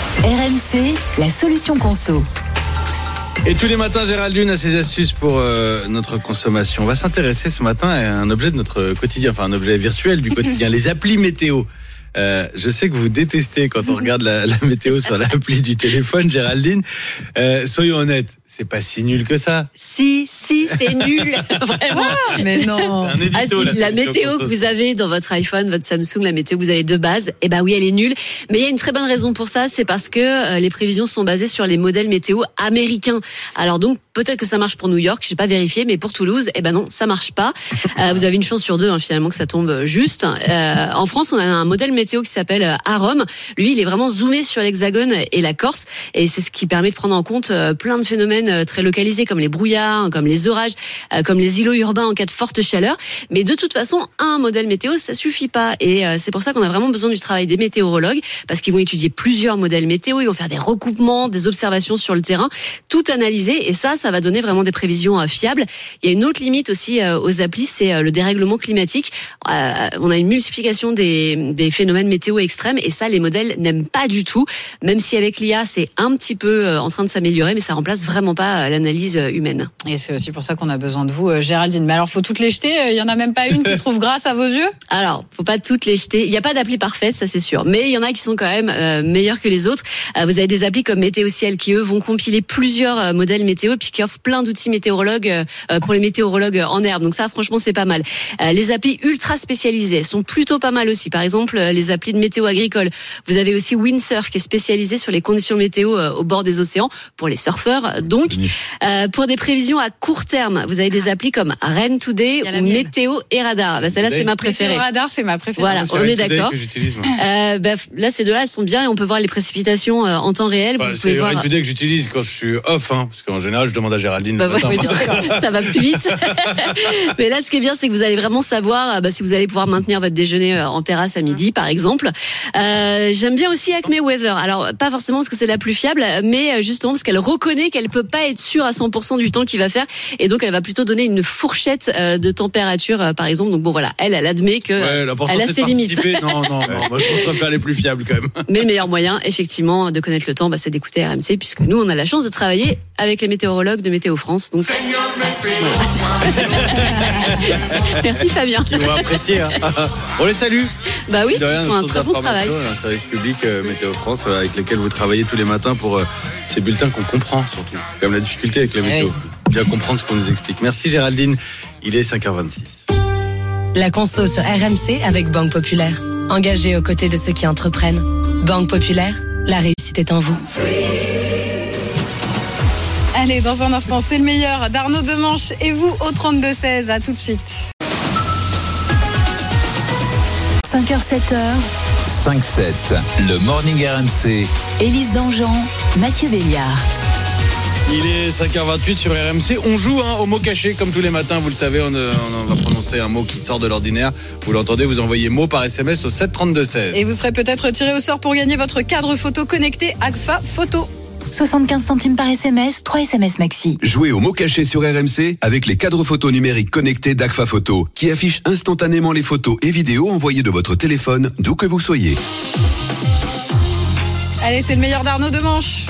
RMC, la solution conso. Et tous les matins, Géraldine a ses astuces pour notre consommation. On va s'intéresser ce matin à un objet de notre quotidien, enfin un objet virtuel du quotidien, les applis météo. Je sais que vous détestez quand on regarde la météo sur l'appli du téléphone, Géraldine. Soyons honnêtes, c'est pas si nul que ça. Si, c'est nul. Vraiment. Mais non. C'est un édito, la météo que vous avez dans votre iPhone, votre Samsung, la météo que vous avez de base, oui, elle est nulle. Mais il y a une très bonne raison pour ça, c'est parce que les prévisions sont basées sur les modèles météo américains. Alors donc, peut-être que ça marche pour New York, j'ai pas vérifié, mais pour Toulouse, non, ça marche pas. Vous avez une chance sur 2, finalement, que ça tombe juste. En France, on a un modèle météo qui s'appelle Arom. Lui, il est vraiment zoomé sur l'Hexagone et la Corse, et c'est ce qui permet de prendre en compte plein de phénomènes très localisés, comme les brouillards, comme les orages, comme les îlots urbains en cas de forte chaleur. Mais de toute façon, un modèle météo, ça suffit pas. Et c'est pour ça qu'on a vraiment besoin du travail des météorologues, parce qu'ils vont étudier plusieurs modèles météo, ils vont faire des recoupements, des observations sur le terrain, tout analyser, et ça va donner vraiment des prévisions fiables. Il y a une autre limite aussi aux applis, c'est le dérèglement climatique. On a une multiplication des phénomènes météo extrêmes, et ça, les modèles n'aiment pas du tout, même si avec l'IA, c'est un petit peu en train de s'améliorer, mais ça remplace vraiment pas l'analyse humaine. Et c'est aussi pour ça qu'on a besoin de vous, Géraldine. Mais alors, faut toutes les jeter. Il y en a même pas une qui trouve grâce à vos yeux? Alors, faut pas toutes les jeter. Il n'y a pas d'appli parfaite, ça c'est sûr. Mais il y en a qui sont quand même meilleures que les autres. Vous avez des applis comme Météo Ciel qui, eux, vont compiler plusieurs modèles météo, puis qui offrent plein d'outils météorologues pour les météorologues en herbe. Donc ça, franchement, c'est pas mal. Les applis ultra spécialisées sont plutôt pas mal aussi. Par exemple, les des applis de météo agricole. Vous avez aussi Windsurf qui est spécialisé sur les conditions météo au bord des océans pour les surfeurs. Donc, pour des prévisions à court terme, vous avez des applis comme Rain Today ou Météo et Radar. Celle-là, c'est ma préférée. Météo Radar, c'est ma préférée. Voilà, on est d'accord. Là, ces deux-là, elles sont bien et on peut voir les précipitations en temps réel. C'est Rain Today que j'utilise quand je suis off, parce qu'en général, je demande à Géraldine le matin. Oui, bien sûr, ça va plus vite. Mais là, ce qui est bien, c'est que vous allez vraiment savoir si vous allez pouvoir maintenir votre déjeuner en terrasse à midi, par exemple. J'aime bien aussi Acme Weather. Alors, pas forcément parce que c'est la plus fiable, mais justement parce qu'elle reconnaît qu'elle peut pas être sûre à 100% du temps qu'il va faire, et donc elle va plutôt donner une fourchette de température, par exemple. Donc bon, voilà, elle admet que elle a ses limites. Non, moi je préfère les plus fiables quand même. Mais le meilleur moyen, effectivement, de connaître le temps, c'est d'écouter RMC, puisque nous, on a la chance de travailler avec les météorologues de Météo France. Donc, merci Fabien. Qui vont apprécier. On les salue. Bah oui, ils font un très bon travail. Un service public Météo France avec lequel vous travaillez tous les matins pour ces bulletins qu'on comprend surtout. C'est quand même la difficulté avec la météo. Bien comprendre ce qu'on nous explique. Merci Géraldine. Il est 5h26. La conso sur RMC avec Banque Populaire. Engagée aux côtés de ceux qui entreprennent. Banque Populaire, la réussite est en vous. Allez, dans un instant, c'est le meilleur d'Arnaud Demanche et vous au 32-16. À tout de suite. 5h-7h. 5-7, le Morning RMC. Élise Dangean, Mathieu Béliard. Il est 5h28 sur RMC. On joue au mot caché comme tous les matins. Vous le savez, on va prononcer un mot qui sort de l'ordinaire. Vous l'entendez, vous envoyez mot par SMS au 732-16. Et vous serez peut-être tiré au sort pour gagner votre cadre photo connecté Agfa Photo. 75 centimes par SMS, 3 SMS maxi. Jouez au mot caché sur RMC avec les cadres photos numériques connectés d'Agfa Photo qui affichent instantanément les photos et vidéos envoyées de votre téléphone d'où que vous soyez. Allez, c'est le meilleur d'Arnaud Demanche.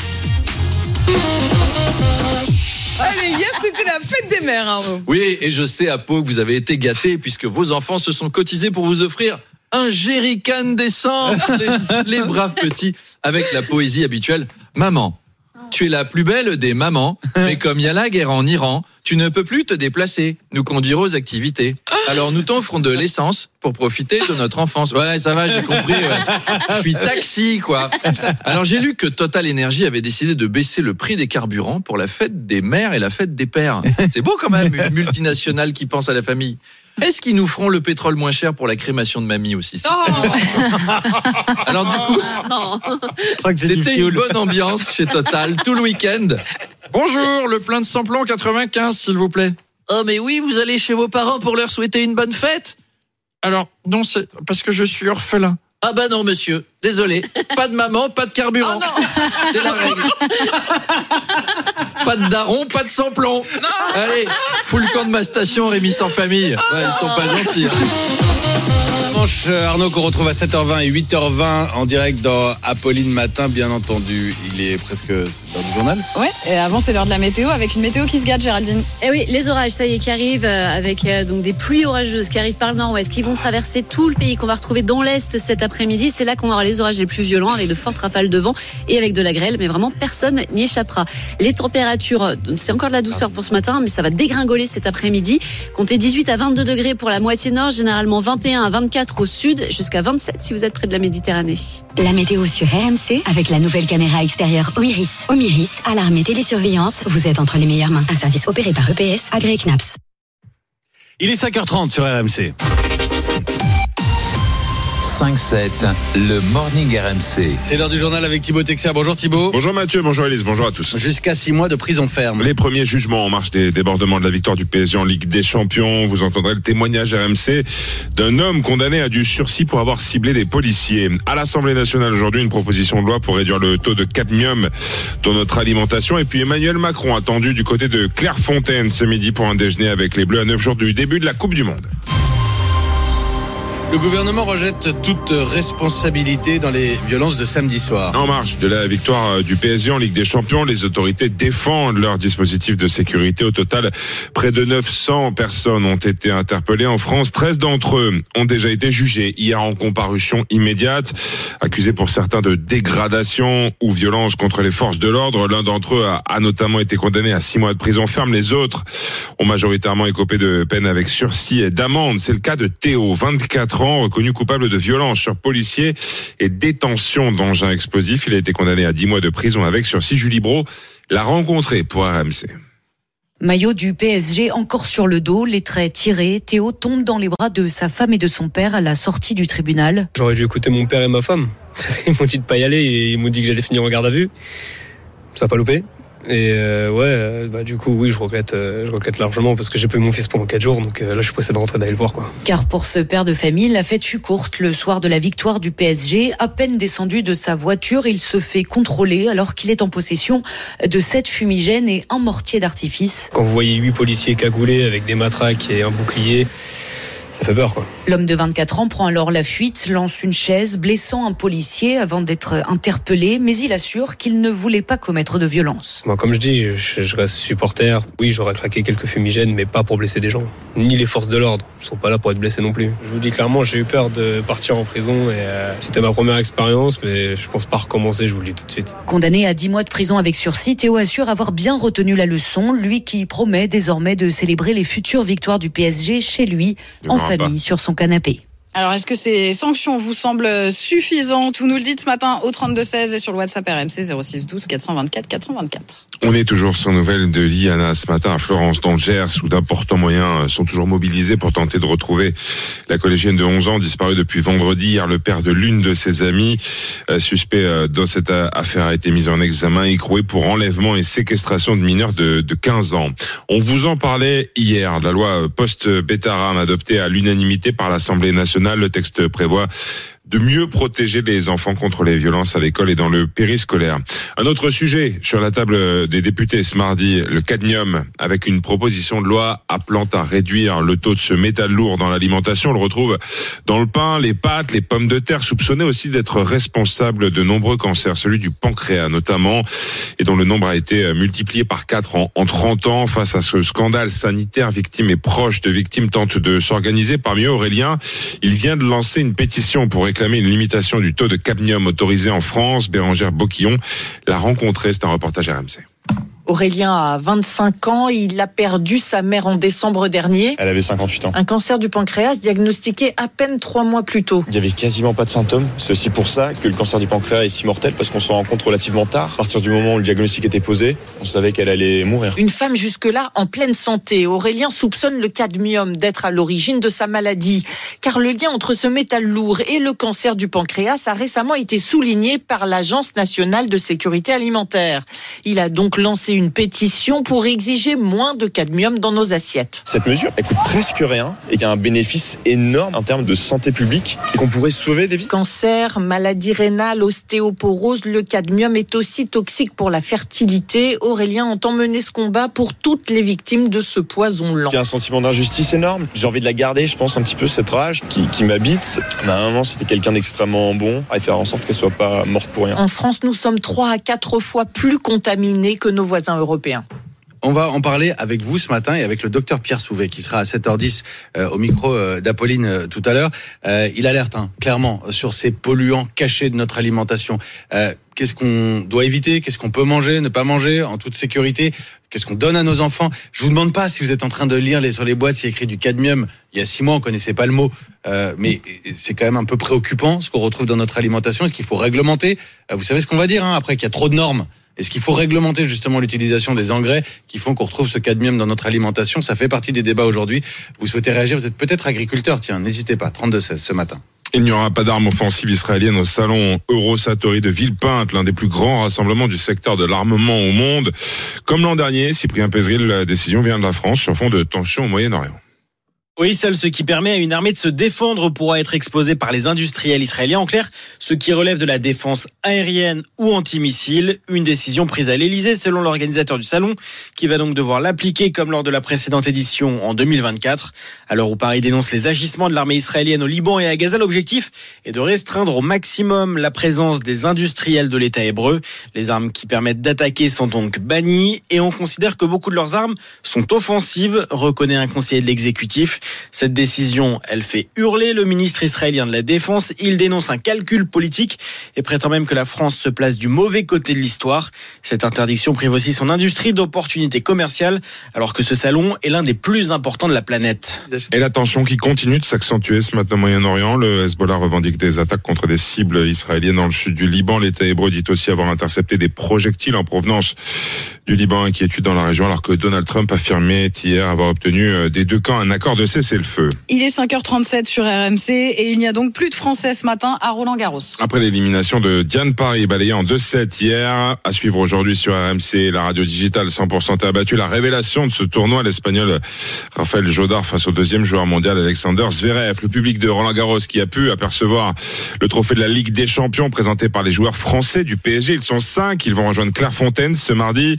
Allez, hier c'était la fête des mères, Arnaud. Oui, et je sais à Pau que vous avez été gâtés puisque vos enfants se sont cotisés pour vous offrir un jerrycan d'essence, les braves petits, avec la poésie habituelle. Maman, tu es la plus belle des mamans, mais comme il y a la guerre en Iran, tu ne peux plus te déplacer, nous conduire aux activités. Alors nous t'offrons de l'essence pour profiter de notre enfance. Ouais, ça va, j'ai compris. Ouais. Je suis taxi, quoi. Alors j'ai lu que Total Energy avait décidé de baisser le prix des carburants pour la fête des mères et la fête des pères. C'est beau quand même, une multinationale qui pense à la famille. Est-ce qu'ils nous feront le pétrole moins cher pour la crémation de mamie aussi? Alors du coup, c'était une bonne ambiance chez Total tout le week-end. Bonjour, le plein de samplon 95 s'il vous plaît. Oh mais oui, vous allez chez vos parents pour leur souhaiter une bonne fête? Alors non, c'est parce que je suis orphelin. Ah bah non monsieur, désolé, pas de maman, pas de carburant. Oh non. C'est la règle. Pas de daron, pas de samplon. Allez, fous le camp de ma station, Rémi sans famille. Ouais, ils sont pas gentils. Arnaud qu'on retrouve à 7h20 et 8h20 en direct dans Apolline Matin, bien entendu. Il est presque l'heure du journal. Ouais, et avant c'est l'heure de la météo avec une météo qui se gâte, Géraldine. Et oui, les orages, ça y est, qui arrivent avec donc des pluies orageuses qui arrivent par le nord-ouest, qui vont traverser tout le pays, qu'on va retrouver dans l'est cet après-midi. C'est là qu'on va avoir les orages les plus violents avec de fortes rafales de vent et avec de la grêle, mais vraiment personne n'y échappera. Les températures, c'est encore de la douceur pour ce matin, mais ça va dégringoler cet après-midi. Comptez 18 à 22 degrés pour la moitié nord, généralement 21 à 24 au sud, jusqu'à 27 si vous êtes près de la Méditerranée. La météo sur RMC avec la nouvelle caméra extérieure Omiris. Omiris, alarme et télésurveillance, vous êtes entre les meilleures mains. Un service opéré par EPS, agréé CNAPS. Il est 5h30 sur RMC. 5-7, le Morning RMC. C'est l'heure du journal avec Thibaut Texer. Bonjour Thibaut. Bonjour Mathieu, bonjour Élise, bonjour à tous. Jusqu'à 6 mois de prison ferme. Les premiers jugements en marche des débordements de la victoire du PSG en Ligue des Champions. Vous entendrez le témoignage RMC d'un homme condamné à du sursis pour avoir ciblé des policiers. À l'Assemblée nationale aujourd'hui, une proposition de loi pour réduire le taux de cadmium dans notre alimentation. Et puis Emmanuel Macron attendu du côté de Clairefontaine ce midi pour un déjeuner avec les Bleus à 9 jours du début de la Coupe du Monde. Le gouvernement rejette toute responsabilité dans les violences de samedi soir. En marge de la victoire du PSG en Ligue des Champions, les autorités défendent leur dispositif de sécurité. Au total, près de 900 personnes ont été interpellées en France. 13 d'entre eux ont déjà été jugés hier en comparution immédiate, accusés pour certains de dégradation ou violence contre les forces de l'ordre. L'un d'entre eux a notamment été condamné à 6 mois de prison ferme. Les autres ont majoritairement écopé de peine avec sursis et d'amende. C'est le cas de Théo, 24 24 ans, reconnu coupable de violence sur policier et détention d'engins explosifs. Il a été condamné à 10 mois de prison avec sursis. Julie Brault l'a rencontré pour RMC. Maillot du PSG encore sur le dos, les traits tirés. Théo tombe dans les bras de sa femme et de son père à la sortie du tribunal. J'aurais dû écouter mon père et ma femme. Ils m'ont dit de pas y aller et ils m'ont dit que j'allais finir en garde à vue. Ça n'a pas loupé. Et du coup, oui, je regrette largement parce que j'ai pas eu mon fils pendant 4 jours. Donc là, je suis pressé de rentrer d'aller le voir, quoi. Car pour ce père de famille, la fête fut courte. Le soir de la victoire du PSG, à peine descendu de sa voiture, il se fait contrôler alors qu'il est en possession de 7 fumigènes et un mortier d'artifice. Quand vous voyez 8 policiers cagoulés avec des matraques et un bouclier, ça fait peur, quoi. L'homme de 24 ans prend alors la fuite, lance une chaise, blessant un policier avant d'être interpellé, mais il assure qu'il ne voulait pas commettre de violence. Moi, comme je dis, je reste supporter. Oui, j'aurais craqué quelques fumigènes, mais pas pour blesser des gens. Ni les forces de l'ordre. Ils sont pas là pour être blessés non plus. Je vous dis clairement, j'ai eu peur de partir en prison et c'était ma première expérience, mais je pense pas recommencer, je vous le dis tout de suite. Condamné à 10 mois de prison avec sursis, Théo assure avoir bien retenu la leçon, lui qui promet désormais de célébrer les futures victoires du PSG chez lui, en famille, sur son canapé. Alors, est-ce que ces sanctions vous semblent suffisantes ? Vous nous le dites ce matin au 32-16 et sur le WhatsApp RMC 06 12 424 424. On est toujours sans nouvelles de Liana ce matin à Florence, dans le Gers, où d'importants moyens sont toujours mobilisés pour tenter de retrouver la collégienne de 11 ans disparue depuis vendredi. Hier, le père de l'une de ses amies, suspect dans cette affaire, a été mis en examen, écroué pour enlèvement et séquestration de mineurs de 15 ans. On vous en parlait hier, la loi post-Bétaram adoptée à l'unanimité par l'Assemblée nationale. Le texte prévoit de mieux protéger les enfants contre les violences à l'école et dans le périscolaire. Un autre sujet sur la table des députés ce mardi, le cadmium, avec une proposition de loi appelant à réduire le taux de ce métal lourd dans l'alimentation. On le retrouve dans le pain, les pâtes, les pommes de terre, soupçonné aussi d'être responsable de nombreux cancers, celui du pancréas notamment, et dont le nombre a été multiplié par 4 en 30 ans. Face à ce scandale sanitaire, victimes et proches de victimes tentent de s'organiser. Parmi eux, Aurélien, il vient de lancer une pétition pour réclamer une limitation du taux de cadmium autorisé en France. Bérangère Boquillon l'a rencontré, c'est un reportage RMC. Aurélien a 25 ans, il a perdu sa mère en décembre dernier. Elle avait 58 ans. Un cancer du pancréas diagnostiqué à peine 3 mois plus tôt. Il n'y avait quasiment pas de symptômes. C'est aussi pour ça que le cancer du pancréas est si mortel, parce qu'on s'en rend compte relativement tard. À partir du moment où le diagnostic était posé, on savait qu'elle allait mourir. Une femme jusque-là en pleine santé. Aurélien soupçonne le cadmium d'être à l'origine de sa maladie. Car le lien entre ce métal lourd et le cancer du pancréas a récemment été souligné par l'Agence nationale de sécurité alimentaire. Il a donc lancé une pétition pour exiger moins de cadmium dans nos assiettes. Cette mesure, elle coûte presque rien et il y a un bénéfice énorme en termes de santé publique et qu'on pourrait sauver des vies. Cancer, maladie rénale, ostéoporose, le cadmium est aussi toxique pour la fertilité. Aurélien entend mener ce combat pour toutes les victimes de ce poison lent. Il y a un sentiment d'injustice énorme. J'ai envie de la garder, je pense, un petit peu cette rage qui m'habite. Ma maman, c'était quelqu'un d'extrêmement bon, à faire en sorte qu'elle soit pas morte pour rien. En France, nous sommes 3 à 4 fois plus contaminés que nos voisins européens. On va en parler avec vous ce matin et avec le docteur Pierre Souvet qui sera à 7h10 au micro d'Apolline tout à l'heure. Il alerte clairement sur ces polluants cachés de notre alimentation. Qu'est-ce qu'on doit éviter ? Qu'est-ce qu'on peut manger, ne pas manger en toute sécurité ? Qu'est-ce qu'on donne à nos enfants ? Je vous demande pas si vous êtes en train de lire sur les boîtes s'il y a écrit du cadmium. Il y a 6 mois, on connaissait pas le mot. Mais c'est quand même un peu préoccupant ce qu'on retrouve dans notre alimentation. Est-ce qu'il faut réglementer ? Vous savez ce qu'on va dire après qu'il y a trop de normes. Est-ce qu'il faut réglementer justement l'utilisation des engrais qui font qu'on retrouve ce cadmium dans notre alimentation ? Ça fait partie des débats aujourd'hui. Vous souhaitez réagir ? Vous êtes peut-être agriculteur. Tiens, n'hésitez pas. 32-16 ce matin. Il n'y aura pas d'armes offensives israéliennes au salon Eurosatori de Villepinte, l'un des plus grands rassemblements du secteur de l'armement au monde. Comme l'an dernier, Cyprien Pézeril, la décision vient de la France sur fond de tensions au Moyen-Orient. Oui, seul ce qui permet à une armée de se défendre pourra être exposé par les industriels israéliens. En clair, ce qui relève de la défense aérienne ou antimissile. Une décision prise à l'Elysée selon l'organisateur du salon, qui va donc devoir l'appliquer comme lors de la précédente édition en 2024. À l'heure où Paris dénonce les agissements de l'armée israélienne au Liban et à Gaza, l'objectif est de restreindre au maximum la présence des industriels de l'État hébreu. Les armes qui permettent d'attaquer sont donc bannies et on considère que beaucoup de leurs armes sont offensives, reconnaît un conseiller de l'exécutif. Cette décision, elle fait hurler le ministre israélien de la Défense. Il dénonce un calcul politique et prétend même que la France se place du mauvais côté de l'histoire. Cette interdiction prive aussi son industrie d'opportunités commerciales, alors que ce salon est l'un des plus importants de la planète. Et la tension qui continue de s'accentuer ce matin au Moyen-Orient. Le Hezbollah revendique des attaques contre des cibles israéliennes dans le sud du Liban. L'État hébreu dit aussi avoir intercepté des projectiles en provenance du Liban. Inquiétude dans la région, alors que Donald Trump affirmait hier avoir obtenu des deux camps un accord de cessez-le-feu. Il est 5h37 sur RMC et il n'y a donc plus de Français ce matin à Roland-Garros. Après l'élimination de Diane Paris, balayée en 2-7 hier, à suivre aujourd'hui sur RMC, la radio digitale 100% a battu la révélation de ce tournoi, l'Espagnol Rafael Jodar face au deuxième joueur mondial Alexander Zverev. Le public de Roland-Garros qui a pu apercevoir le trophée de la Ligue des Champions présenté par les joueurs français du PSG. Ils sont 5, ils vont rejoindre Clairefontaine ce mardi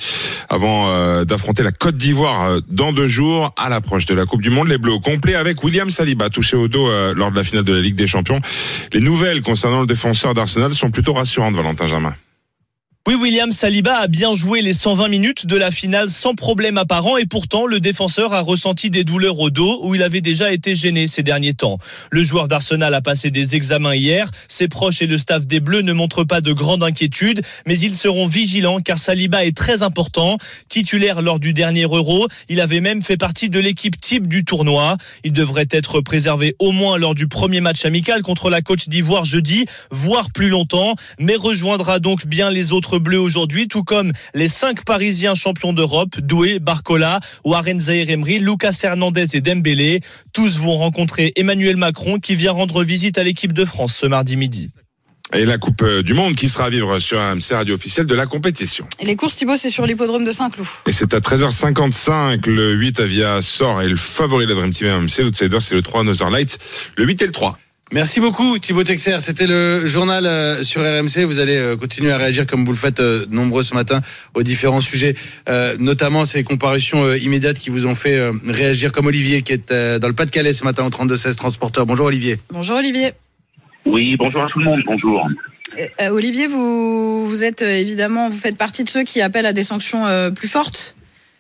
avant d'affronter la Côte d'Ivoire dans 2 jours à l'approche de la Coupe du Monde. Les Bleus au complet avec William Saliba touché au dos lors de la finale de la Ligue des Champions. Les nouvelles concernant le défenseur d'Arsenal sont plutôt rassurantes, Valentin Jamin. Oui, William Saliba a bien joué les 120 minutes de la finale sans problème apparent et pourtant le défenseur a ressenti des douleurs au dos où il avait déjà été gêné ces derniers temps. Le joueur d'Arsenal a passé des examens hier. Ses proches et le staff des Bleus ne montrent pas de grande inquiétude, mais ils seront vigilants car Saliba est très important. Titulaire lors du dernier Euro, il avait même fait partie de l'équipe type du tournoi. Il devrait être préservé au moins lors du premier match amical contre la Côte d'Ivoire jeudi, voire plus longtemps, mais rejoindra donc bien les autres Bleus aujourd'hui, tout comme les 5 Parisiens champions d'Europe, Doué, Barcola, Warren Zaïre-Emery, Lucas Hernandez et Dembélé. Tous vont rencontrer Emmanuel Macron qui vient rendre visite à l'équipe de France ce mardi midi. Et la Coupe du Monde qui sera à vivre sur RMC, radio officielle de la compétition. Et les courses, Thibaut, c'est sur l'hippodrome de Saint-Cloud. Et c'est à 13h55, le 8 Avia sort et le favori de la Dream Team RMC. L'outsider, c'est le 3 Northern Lights, le 8 et le 3. Merci beaucoup Thibaut Texer, c'était le journal sur RMC. Vous allez continuer à réagir comme vous le faites nombreux ce matin aux différents sujets, notamment ces comparutions immédiates qui vous ont fait réagir, comme Olivier qui est dans le Pas-de-Calais ce matin au 32-16 transporteur. Bonjour Olivier. Bonjour Olivier. Oui, bonjour à tout le monde, bonjour. Olivier, vous êtes évidemment, vous faites partie de ceux qui appellent à des sanctions plus fortes.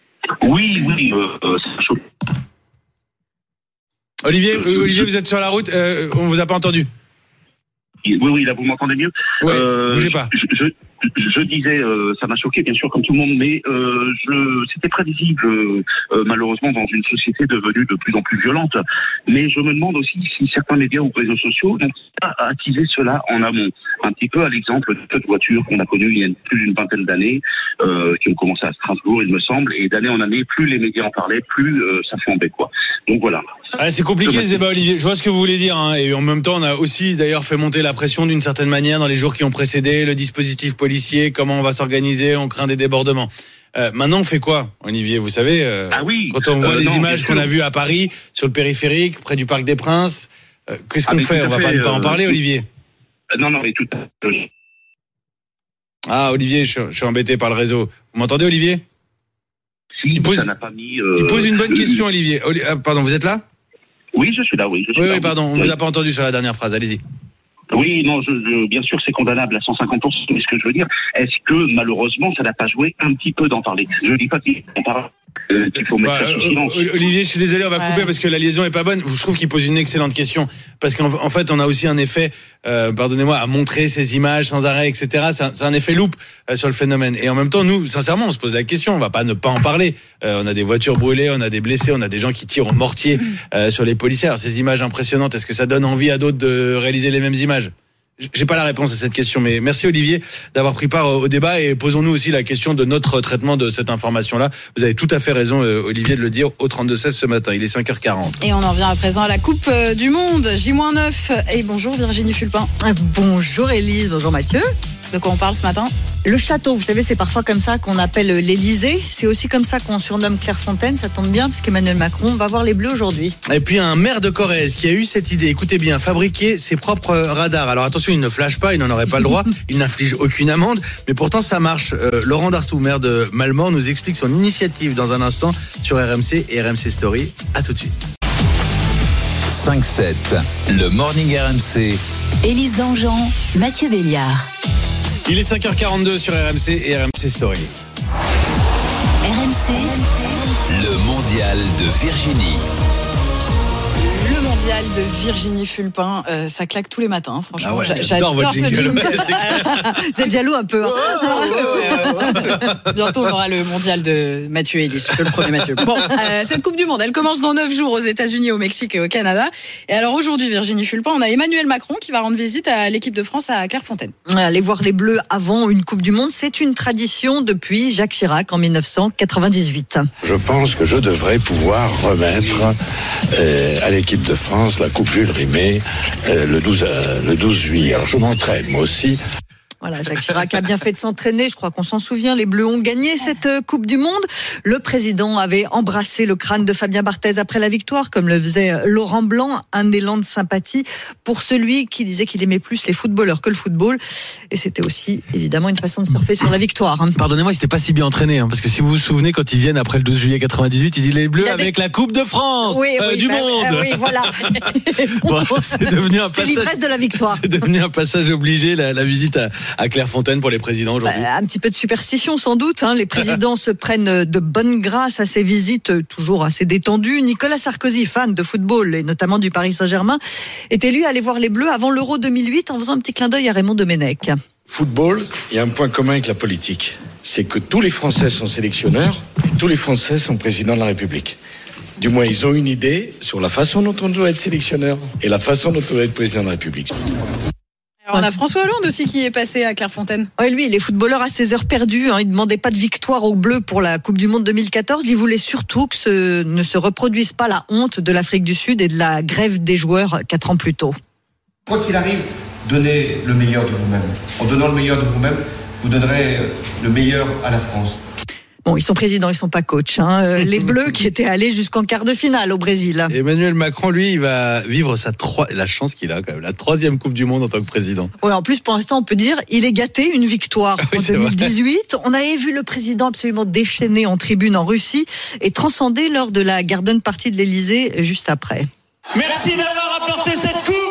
Oui, ça chauffe. Olivier, vous êtes sur la route, on vous a pas entendu. Oui, là vous m'entendez mieux. Oui, bougez pas. Je disais, ça m'a choqué bien sûr comme tout le monde, mais c'était prévisible malheureusement dans une société devenue de plus en plus violente. Mais je me demande aussi si certains médias ou réseaux sociaux n'ont pas attisé cela en amont. Un petit peu à l'exemple de cette voiture qu'on a connue il y a plus d'une vingtaine d'années, qui ont commencé à Strasbourg, il me semble, et d'année en année, plus les médias en parlaient, plus ça flambait quoi. Donc voilà. C'est compliqué ce débat, Olivier. Je vois ce que vous voulez dire, hein. Et en même temps, on a aussi d'ailleurs fait monter la pression d'une certaine manière dans les jours qui ont précédé, le dispositif policier, comment on va s'organiser, on craint des débordements. Maintenant, on fait quoi, Olivier? Vous savez, quand on voit les images qu'on a vues à Paris, sur le périphérique, près du Parc des Princes, qu'est-ce qu'on fait? On va pas ne pas en parler, Olivier. Non, mais tout à fait. Ah, Olivier, je suis embêté par le réseau. Vous m'entendez, Olivier? Si, il pose une bonne question, Olivier. Pardon, vous êtes là? Oui, je suis là, oui. Oui, pardon, on ne vous a pas entendu sur la dernière phrase, allez-y. Oui, non, bien sûr, c'est condamnable à 150%, mais ce que je veux dire, est-ce que, malheureusement, ça n'a pas joué un petit peu d'en parler? Je ne dis pas qu'il faut mettre ça sous silence. Olivier, je suis désolé, on va couper parce que la liaison est pas bonne. Je trouve qu'il pose une excellente question. Parce qu'en fait, on a aussi un effet, pardonnez-moi, à montrer ces images sans arrêt, etc. C'est un effet loupe sur le phénomène. Et en même temps, nous, sincèrement, on se pose la question. On va pas ne pas en parler. On a des voitures brûlées, on a des blessés, on a des gens qui tirent au mortier sur les policiers. Alors, ces images impressionnantes, est-ce que ça donne envie à d'autres de réaliser les mêmes images? J'ai pas la réponse à cette question, mais merci Olivier d'avoir pris part au débat et posons-nous aussi la question de notre traitement de cette information-là. Vous avez tout à fait raison, Olivier, de le dire au 32-16 ce matin. Il est 5h40. Et on en vient à présent à la Coupe du Monde, J-9. Et bonjour Virginie Fulpin. Bonjour Élise, bonjour Mathieu. De quoi on parle ce matin? Le château, vous savez, c'est parfois comme ça qu'on appelle l'Élysée. C'est aussi comme ça qu'on surnomme Clairefontaine. Ça tombe bien parce qu'Emmanuel Macron va voir les Bleus aujourd'hui. Et puis un maire de Corrèze qui a eu cette idée, écoutez bien, fabriquer ses propres radars. Alors attention, il ne flash pas, il n'en aurait pas le droit, il n'inflige aucune amende, mais pourtant ça marche. Laurent Dartout, maire de Malmort, nous explique son initiative dans un instant sur RMC et RMC Story. À tout de suite. 5-7, le Morning RMC. Élise Dangean, Mathieu Béliard. Il est 5h42 sur RMC et RMC Story. RMC, le mondial de Virginie. mondial de Virginie Fulpin, ça claque tous les matins, franchement. Ah ouais, j'adore votre ce jingle. jingle. Vous êtes jaloux un peu. Bientôt, on aura le mondial de Mathieu Ellis, le premier Mathieu. Bon, cette Coupe du Monde, elle commence dans 9 jours aux États-Unis, au Mexique et au Canada. Et alors aujourd'hui, Virginie Fulpin, on a Emmanuel Macron qui va rendre visite à l'équipe de France à Clairefontaine. Aller voir les Bleus avant une Coupe du Monde, c'est une tradition depuis Jacques Chirac en 1998. Je pense que je devrais pouvoir remettre à l'équipe de France la Coupe Jules Rimet le 12 juillet. Alors je m'entraîne moi aussi. Voilà, Jacques Chirac a bien fait de s'entraîner. Je crois qu'on s'en souvient. Les Bleus ont gagné cette Coupe du Monde. Le président avait embrassé le crâne de Fabien Barthez après la victoire, comme le faisait Laurent Blanc. Un élan de sympathie pour celui qui disait qu'il aimait plus les footballeurs que le football. Et c'était aussi, évidemment, une façon de surfer sur la victoire. Pardonnez-moi, il s'était pas si bien entraîné, parce que si vous vous souvenez, quand ils viennent après le 12 juillet 98, il dit les Bleus avec la Coupe de France du monde. Oui, voilà. Bon, c'est devenu un C'était passage. l'ivresse de la victoire. C'est devenu un passage obligé, la visite à Clairefontaine pour les présidents aujourd'hui. Un petit peu de superstition sans doute. Les présidents se prennent de bonne grâce à ces visites toujours assez détendues. Nicolas Sarkozy, fan de football et notamment du Paris Saint-Germain, était lui allé voir les Bleus avant l'Euro 2008 en faisant un petit clin d'œil à Raymond Domenech. Football, il y a un point commun avec la politique. C'est que tous les Français sont sélectionneurs et tous les Français sont présidents de la République. Du moins, ils ont une idée sur la façon dont on doit être sélectionneur et la façon dont on doit être président de la République. Alors on a François Hollande aussi qui est passé à Clairefontaine. Oui, lui, il est footballeur à ses heures perdues. Il ne demandait pas de victoire aux Bleus pour la Coupe du Monde 2014. Il voulait surtout que ne se reproduise pas la honte de l'Afrique du Sud et de la grève des joueurs 4 ans plus tôt. Quoi qu'il arrive, donnez le meilleur de vous-même. En donnant le meilleur de vous-même, vous donnerez le meilleur à la France. Bon, ils sont présidents, ils sont pas coachs. Les Bleus qui étaient allés jusqu'en quart de finale au Brésil. Emmanuel Macron, lui, il va vivre la chance qu'il a quand même, la 3e Coupe du Monde en tant que président. Ouais, en plus, pour l'instant, on peut dire, il est gâté, une victoire en 2018. On avait vu le président absolument déchaîné en tribune en Russie et transcendé lors de la Garden Party de l'Elysée juste après. Merci d'avoir apporté cette coupe.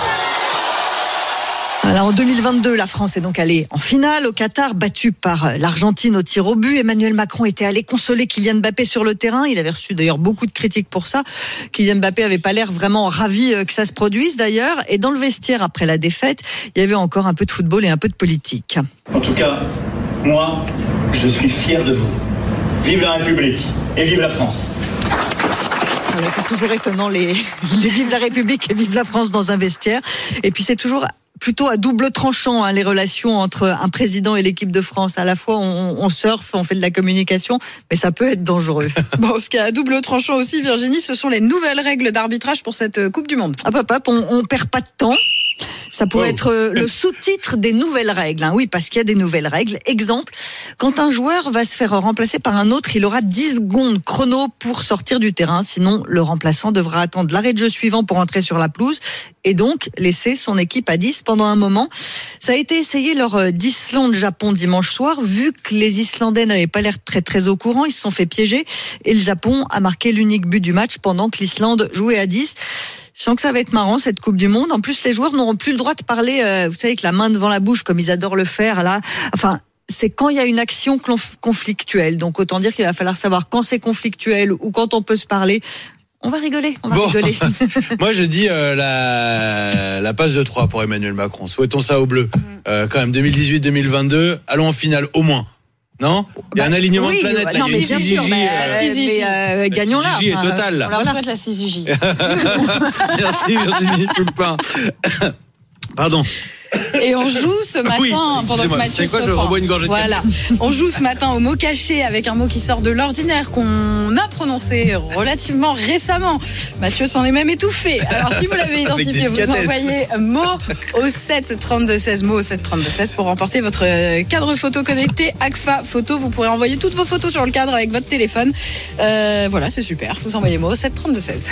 Alors, en 2022, la France est donc allée en finale au Qatar, battue par l'Argentine au tir au but. Emmanuel Macron était allé consoler Kylian Mbappé sur le terrain. Il avait reçu d'ailleurs beaucoup de critiques pour ça. Kylian Mbappé avait pas l'air vraiment ravi que ça se produise d'ailleurs. Et dans le vestiaire, après la défaite, il y avait encore un peu de football et un peu de politique. En tout cas, moi, je suis fier de vous. Vive la République et vive la France. Voilà, c'est toujours étonnant les vive la République et vive la France dans un vestiaire. Et puis c'est toujours plutôt à double tranchant les relations entre un président et l'équipe de France. À la fois on surfe, on fait de la communication, mais ça peut être dangereux. Bon, ce qui est à double tranchant aussi, Virginie, ce sont les nouvelles règles d'arbitrage pour cette Coupe du Monde. On perd pas de temps. Ça pourrait être le sous-titre des nouvelles règles. Oui, parce qu'il y a des nouvelles règles. Exemple, quand un joueur va se faire remplacer par un autre, il aura 10 secondes chrono pour sortir du terrain. Sinon, le remplaçant devra attendre l'arrêt de jeu suivant pour entrer sur la pelouse et donc laisser son équipe à 10 pendant un moment. Ça a été essayé lors d'Islande-Japon dimanche soir. Vu que les Islandais n'avaient pas l'air très très au courant, ils se sont fait piéger et le Japon a marqué l'unique but du match pendant que l'Islande jouait à 10. Je sens que ça va être marrant, cette Coupe du Monde. En plus, les joueurs n'auront plus le droit de parler, vous savez, avec la main devant la bouche, comme ils adorent le faire, là. Enfin, c'est quand il y a une action conflictuelle. Donc, autant dire qu'il va falloir savoir quand c'est conflictuel ou quand on peut se parler. On va rigoler, rigoler. Moi, je dis la passe de 3 pour Emmanuel Macron. Souhaitons ça aux Bleus. Quand même, 2018-2022, allons en finale, au moins. Non, il y a un alignement de planète. Non, mais bien sûr, gagnons-la. La est totale. Là. On leur souhaite la 6 Merci Virginie Fulpin. Pardon. Et on joue ce matin, pendant que Mathieu c'est quoi, se je reprend. rebois une gorgée de Voilà. On joue ce matin au mot caché avec un mot qui sort de l'ordinaire qu'on a prononcé relativement récemment. Mathieu s'en est même étouffé. Alors si vous l'avez identifié, vous envoyez mot au 7 32 16, mot au 7 32 16 pour remporter votre cadre photo connecté Agfa Photo. Vous pourrez envoyer toutes vos photos sur le cadre avec votre téléphone. Voilà, c'est super. Vous envoyez mot au 7 32 16.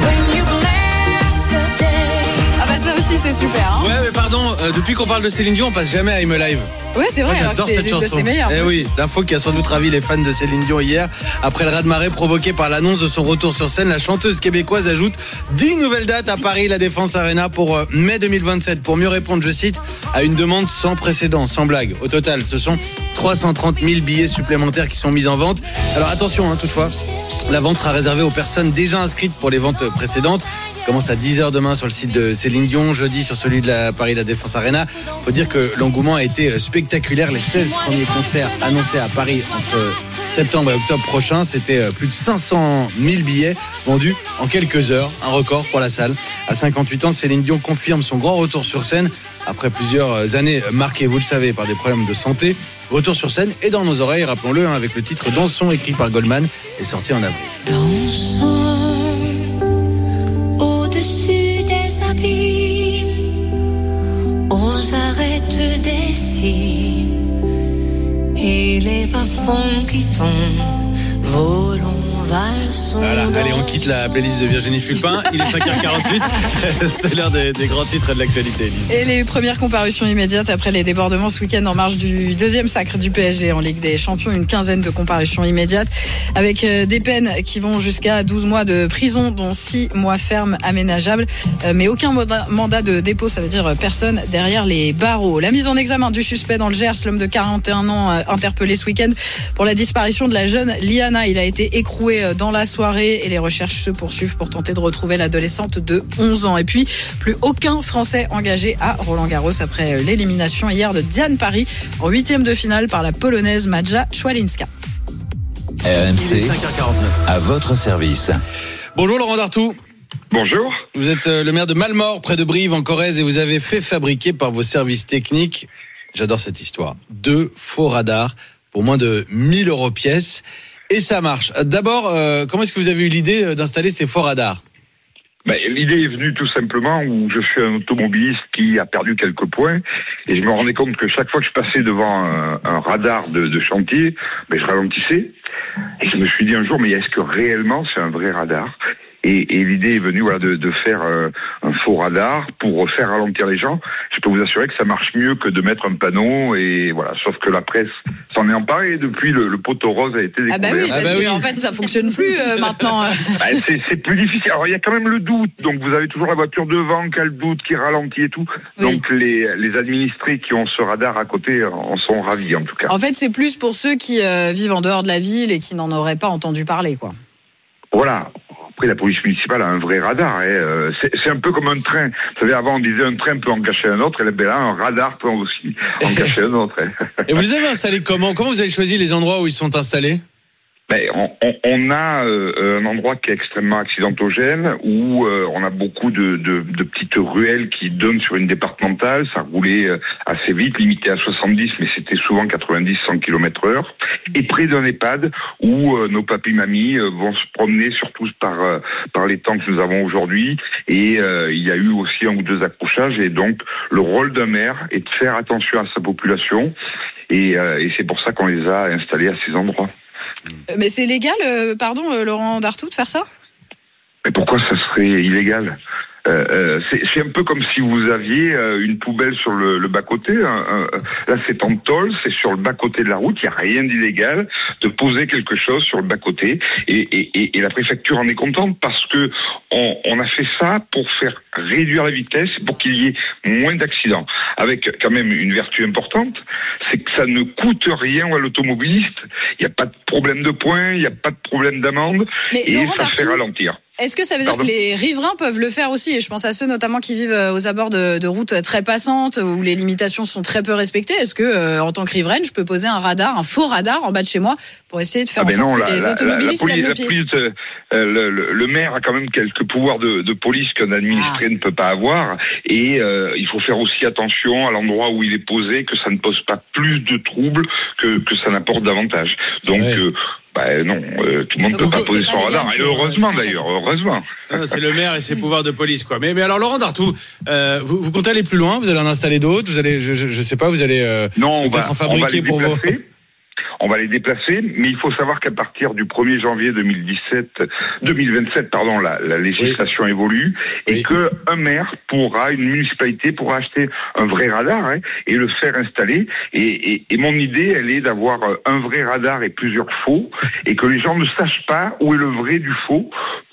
Ah bah ça aussi c'est super. Ouais mais pardon, depuis qu'on parle de Céline Dion, on passe jamais à I'm Alive. Ouais c'est vrai, moi, alors c'est c'est l'une de ses meilleures. Eh oui, l'info qui a sans doute ravi les fans de Céline Dion hier. Après le raz-de-marée provoqué par l'annonce de son retour sur scène, la chanteuse québécoise ajoute 10 nouvelles dates à Paris, la Défense Arena pour mai 2027. Pour mieux répondre, je cite, à une demande sans précédent, sans blague. Au total, ce sont 330 000 billets supplémentaires qui sont mis en vente. Alors attention, toutefois, la vente sera réservée aux personnes déjà inscrites pour les ventes précédentes. commence à 10h demain sur le site de Céline Dion, jeudi sur celui de la Paris La Défense Arena. Faut dire que l'engouement a été spectaculaire. Les 16 premiers concerts annoncés à Paris entre septembre et octobre prochain, c'était plus de 500 000 billets vendus en quelques heures, un record pour la salle. À 58 ans, Céline Dion confirme son grand retour sur scène après plusieurs années marquées, vous le savez, par des problèmes de santé. Retour sur scène et dans nos oreilles, rappelons-le, avec le titre Dansons, écrit par Goldman, et sorti en avril. Dansons au-dessus des abîmes, aux arêtes des cimes, et les bas-fonds qui tombent, volons. Voilà, allez, on quitte la playlist de Virginie Fulpin. Il est 5h48. C'est l'heure des grands titres de l'actualité, Elise. Et les premières comparutions immédiates après les débordements ce week-end en marge du deuxième sacre du PSG en Ligue des Champions. Une quinzaine de comparutions immédiates avec des peines qui vont jusqu'à 12 mois de prison, dont 6 mois fermes aménageables. Mais aucun mandat de dépôt, ça veut dire personne derrière les barreaux. La mise en examen du suspect dans le Gers, l'homme de 41 ans interpellé ce week-end pour la disparition de la jeune Liana. Il a été écroué dans la soirée et les recherches se poursuivent pour tenter de retrouver l'adolescente de 11 ans. Et puis, plus aucun Français engagé à Roland-Garros après l'élimination hier de Diane Paris en 8e de finale par la Polonaise Maja Szwalinska. RMC, à votre service. Bonjour Laurent Dartout. Bonjour. Vous êtes le maire de Malmort, près de Brive, en Corrèze, et vous avez fait fabriquer par vos services techniques, j'adore cette histoire, 2 faux radars pour moins de 1 000 € pièce. Et ça marche. D'abord, comment est-ce que vous avez eu l'idée d'installer ces faux radars ? L'idée est venue tout simplement où je suis un automobiliste qui a perdu quelques points et je me rendais compte que chaque fois que je passais devant un radar de chantier, je ralentissais et je me suis dit un jour, mais est-ce que réellement c'est un vrai radar ? Et l'idée est venue de faire un faux radar pour faire ralentir les gens. Je peux vous assurer que ça marche mieux que de mettre un panneau et voilà. Sauf que la presse s'en est emparée et depuis le poteau rose a été découvert. Ah bah oui, parce que en fait ça fonctionne plus maintenant. C'est plus difficile. Alors il y a quand même le doute. Donc vous avez toujours la voiture devant qui a le doute, qui ralentit et tout. Oui. Donc les administrés qui ont ce radar à côté en sont ravis en tout cas. En fait c'est plus pour ceux qui vivent en dehors de la ville et qui n'en auraient pas entendu parler quoi. Voilà. Après, la police municipale a un vrai radar. C'est un peu comme un train. Vous savez, avant, on disait un train peut en cacher un autre. Et là, un radar peut aussi en cacher un autre. Et vous les avez installés comment ? Comment vous avez choisi les endroits où ils sont installés ? On a un endroit qui est extrêmement accidentogène où on a beaucoup de petites ruelles qui donnent sur une départementale. Ça roulait assez vite, limité à 70, mais c'était souvent 90-100 km/h. Et près d'un EHPAD où nos papis-mamies vont se promener, surtout par les temps que nous avons aujourd'hui. Et il y a eu aussi 1 ou 2 accrochages. Et donc, le rôle d'un maire est de faire attention à sa population. Et c'est pour ça qu'on les a installés à ces endroits. Mais c'est légal, Laurent Dartout, de faire ça ? Mais pourquoi ça serait illégal ? C'est un peu comme si vous aviez une poubelle sur le bas-côté. Là, c'est en tôle, c'est sur le bas-côté de la route. Il n'y a rien d'illégal de poser quelque chose sur le bas-côté. Et la préfecture en est contente parce que on a fait ça pour faire réduire la vitesse, pour qu'il y ait moins d'accidents. Avec quand même une vertu importante, c'est que ça ne coûte rien à l'automobiliste. Il n'y a pas de problème de points, il n'y a pas de problème d'amende. Et Laurent ça fait ralentir. Est-ce que ça veut dire que les riverains peuvent le faire aussi ? Et je pense à ceux notamment qui vivent aux abords de routes très passantes où les limitations sont très peu respectées. Est-ce que, en tant que riveraine, je peux poser un faux radar en bas de chez moi pour essayer de faire en sorte que les automobilistes lèvent le pied ? Le maire a quand même quelques pouvoirs de police qu'un administré ne peut pas avoir. Et il faut faire aussi attention à l'endroit où il est posé, que ça ne pose pas plus de troubles que ça n'apporte davantage. Donc... non, tout le monde ne peut pas poser son radar. Et heureusement d'ailleurs, heureusement. C'est le maire et ses pouvoirs de police, quoi. Mais alors Laurent Dartout, vous comptez aller plus loin ? Vous allez en installer d'autres ? Vous allez, je sais pas, vous allez peut-être en fabriquer pour vos. On va les déplacer, mais il faut savoir qu'à partir du 1er janvier 2027, la législation évolue et que une municipalité pourra acheter un vrai radar et le faire installer. Et mon idée, elle est d'avoir un vrai radar et plusieurs faux et que les gens ne sachent pas où est le vrai du faux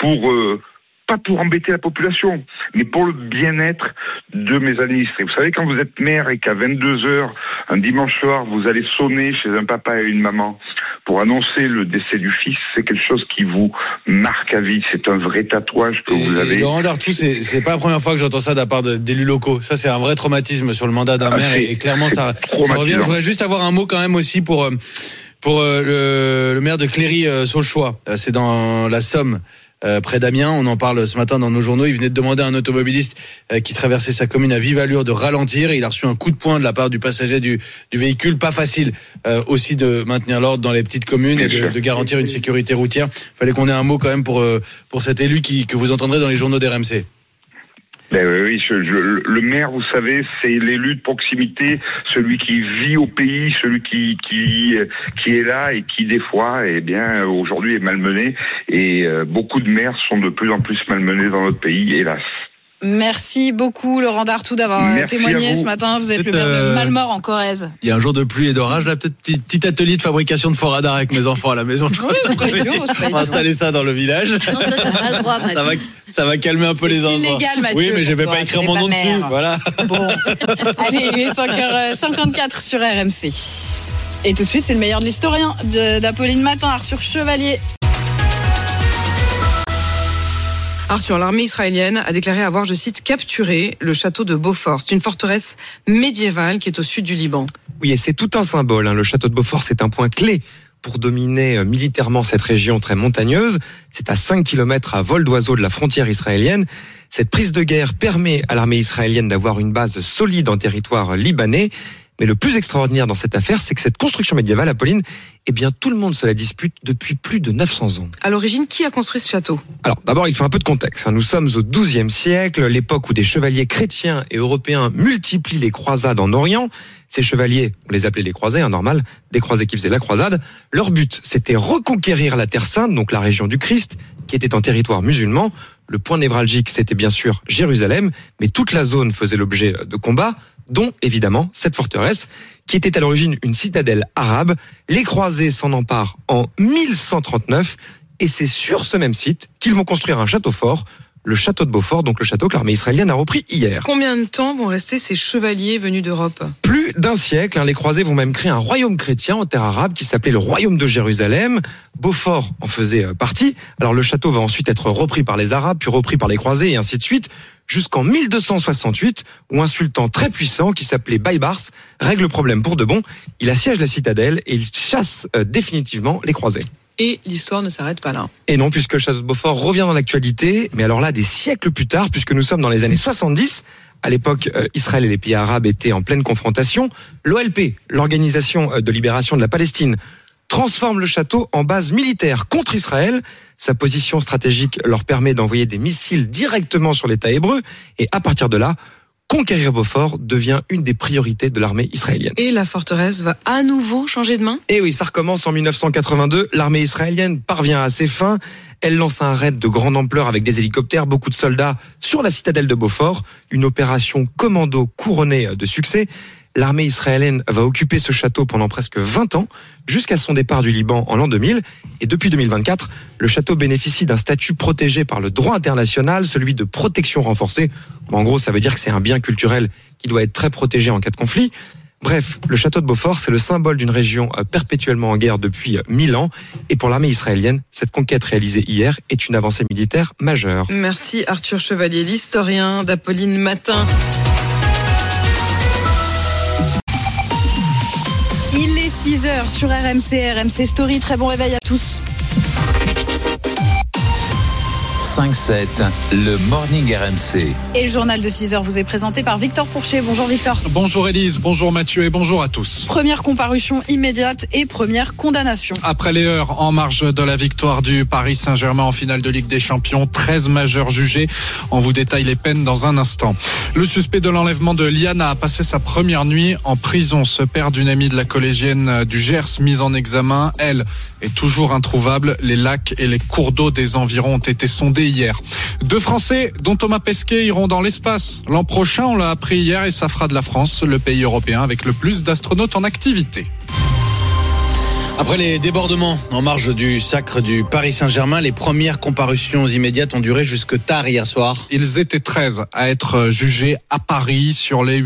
pas pour embêter la population, mais pour le bien-être de mes administrés. Vous savez, quand vous êtes maire et qu'à 22h, un dimanche soir, vous allez sonner chez un papa et une maman pour annoncer le décès du fils, c'est quelque chose qui vous marque à vie. C'est un vrai tatouage que vous avez. Laurent Dartout, c'est pas la première fois que j'entends ça de la part d'élus locaux. Ça, c'est un vrai traumatisme sur le mandat d'un maire et clairement ça revient. Je voudrais juste avoir un mot quand même aussi pour le maire de Cléry-Saulchois. C'est dans la Somme. Près d'Amiens, on en parle ce matin dans nos journaux. Il venait de demander à un automobiliste qui traversait sa commune à vive allure de ralentir. Il a reçu un coup de poing de la part du passager du véhicule. Pas facile aussi de maintenir l'ordre dans les petites communes et de garantir une sécurité routière. Fallait qu'on ait un mot quand même pour cet élu que vous entendrez dans les journaux d'RMC. Ben oui, le maire, vous savez, c'est l'élu de proximité, celui qui vit au pays, celui qui est là et qui des fois, aujourd'hui est malmené. Et beaucoup de maires sont de plus en plus malmenés dans notre pays, hélas. Merci beaucoup Laurent Dartout d'avoir témoigné ce matin. Vous êtes le maire de Malmort en Corrèze. Il y a un jour de pluie et d'orage, là, peut-être petit atelier de fabrication de faux radars avec mes enfants à la maison. On va installer ça dans le village. Ça va calmer un peu les enfants. C'est illégal, Mathieu. Oui, mais je vais pas écrire mon nom dessus. Voilà. Bon. Allez, il est 5h54 sur RMC. Et tout de suite, c'est le meilleur de l'historien d'Apolline Matin, Arthur Chevalier. Arthur, l'armée israélienne a déclaré avoir, je cite, capturé le château de Beaufort. C'est une forteresse médiévale qui est au sud du Liban. Oui, et c'est tout un symbole. Le château de Beaufort, c'est un point clé pour dominer militairement cette région très montagneuse. C'est à 5 km à vol d'oiseau de la frontière israélienne. Cette prise de guerre permet à l'armée israélienne d'avoir une base solide en territoire libanais. Mais le plus extraordinaire dans cette affaire, c'est que cette construction médiévale, Apolline, tout le monde se la dispute depuis plus de 900 ans. À l'origine, qui a construit ce château ? Alors, d'abord, il faut un peu de contexte. Nous sommes au XIIe siècle, l'époque où des chevaliers chrétiens et européens multiplient les croisades en Orient. Ces chevaliers, on les appelait les croisés, normal, des croisés qui faisaient la croisade. Leur but, c'était reconquérir la Terre Sainte, donc la région du Christ, qui était en territoire musulman. Le point névralgique, c'était bien sûr Jérusalem, mais toute la zone faisait l'objet de combats, dont évidemment cette forteresse, qui était à l'origine une citadelle arabe. Les croisés s'en emparent en 1139, et c'est sur ce même site qu'ils vont construire un château fort, le château de Beaufort, donc le château que l'armée israélienne a repris hier. Combien de temps vont rester ces chevaliers venus d'Europe ? Plus d'un siècle. Les croisés vont même créer un royaume chrétien en terre arabe qui s'appelait le royaume de Jérusalem. Beaufort en faisait partie. Alors le château va ensuite être repris par les Arabes, puis repris par les croisés, et ainsi de suite, jusqu'en 1268, où un sultan très puissant qui s'appelait Baybars règle le problème pour de bon. Il assiège la citadelle et il chasse définitivement les croisés. Et l'histoire ne s'arrête pas là. Et non, puisque le château de Beaufort revient dans l'actualité, mais alors là, des siècles plus tard, puisque nous sommes dans les années 70, à l'époque, Israël et les pays arabes étaient en pleine confrontation, l'OLP, l'Organisation de libération de la Palestine, transforme le château en base militaire contre Israël. Sa position stratégique leur permet d'envoyer des missiles directement sur l'État hébreu, et à partir de là, conquérir Beaufort devient une des priorités de l'armée israélienne. Et la forteresse va à nouveau changer de main ? Et oui, ça recommence en 1982. L'armée israélienne parvient à ses fins. Elle lance un raid de grande ampleur avec des hélicoptères, beaucoup de soldats sur la citadelle de Beaufort. Une opération commando couronnée de succès. L'armée israélienne va occuper ce château pendant presque 20 ans, jusqu'à son départ du Liban en l'an 2000. Et depuis 2024, le château bénéficie d'un statut protégé par le droit international, celui de protection renforcée. En gros, ça veut dire que c'est un bien culturel qui doit être très protégé en cas de conflit. Bref, le château de Beaufort, c'est le symbole d'une région perpétuellement en guerre depuis 1000 ans. Et pour l'armée israélienne, cette conquête réalisée hier est une avancée militaire majeure. Merci Arthur Chevalier, l'historien d'Apolline Matin. Il est 6h sur RMC Story. Très bon réveil à tous. 5-7, le Morning RMC. Et le journal de 6h vous est présenté par Victor Pourchet. Bonjour Victor. Bonjour Élise, bonjour Mathieu et bonjour à tous. Première comparution immédiate et première condamnation. Après les heures en marge de la victoire du Paris Saint-Germain en finale de Ligue des Champions, 13 majeurs jugés. On vous détaille les peines dans un instant. Le suspect de l'enlèvement de Liana a passé sa première nuit en prison. Ce père d'une amie de la collégienne du Gers mise en examen, elle, est toujours introuvable. Les lacs et les cours d'eau des environs ont été sondés hier. 2 Français, dont Thomas Pesquet, iront dans l'espace. L'an prochain, on l'a appris hier, et ça fera de la France le pays européen avec le plus d'astronautes en activité. Après les débordements en marge du sacre du Paris Saint-Germain, les premières comparutions immédiates ont duré jusque tard hier soir. Ils étaient 13 à être jugés à Paris sur les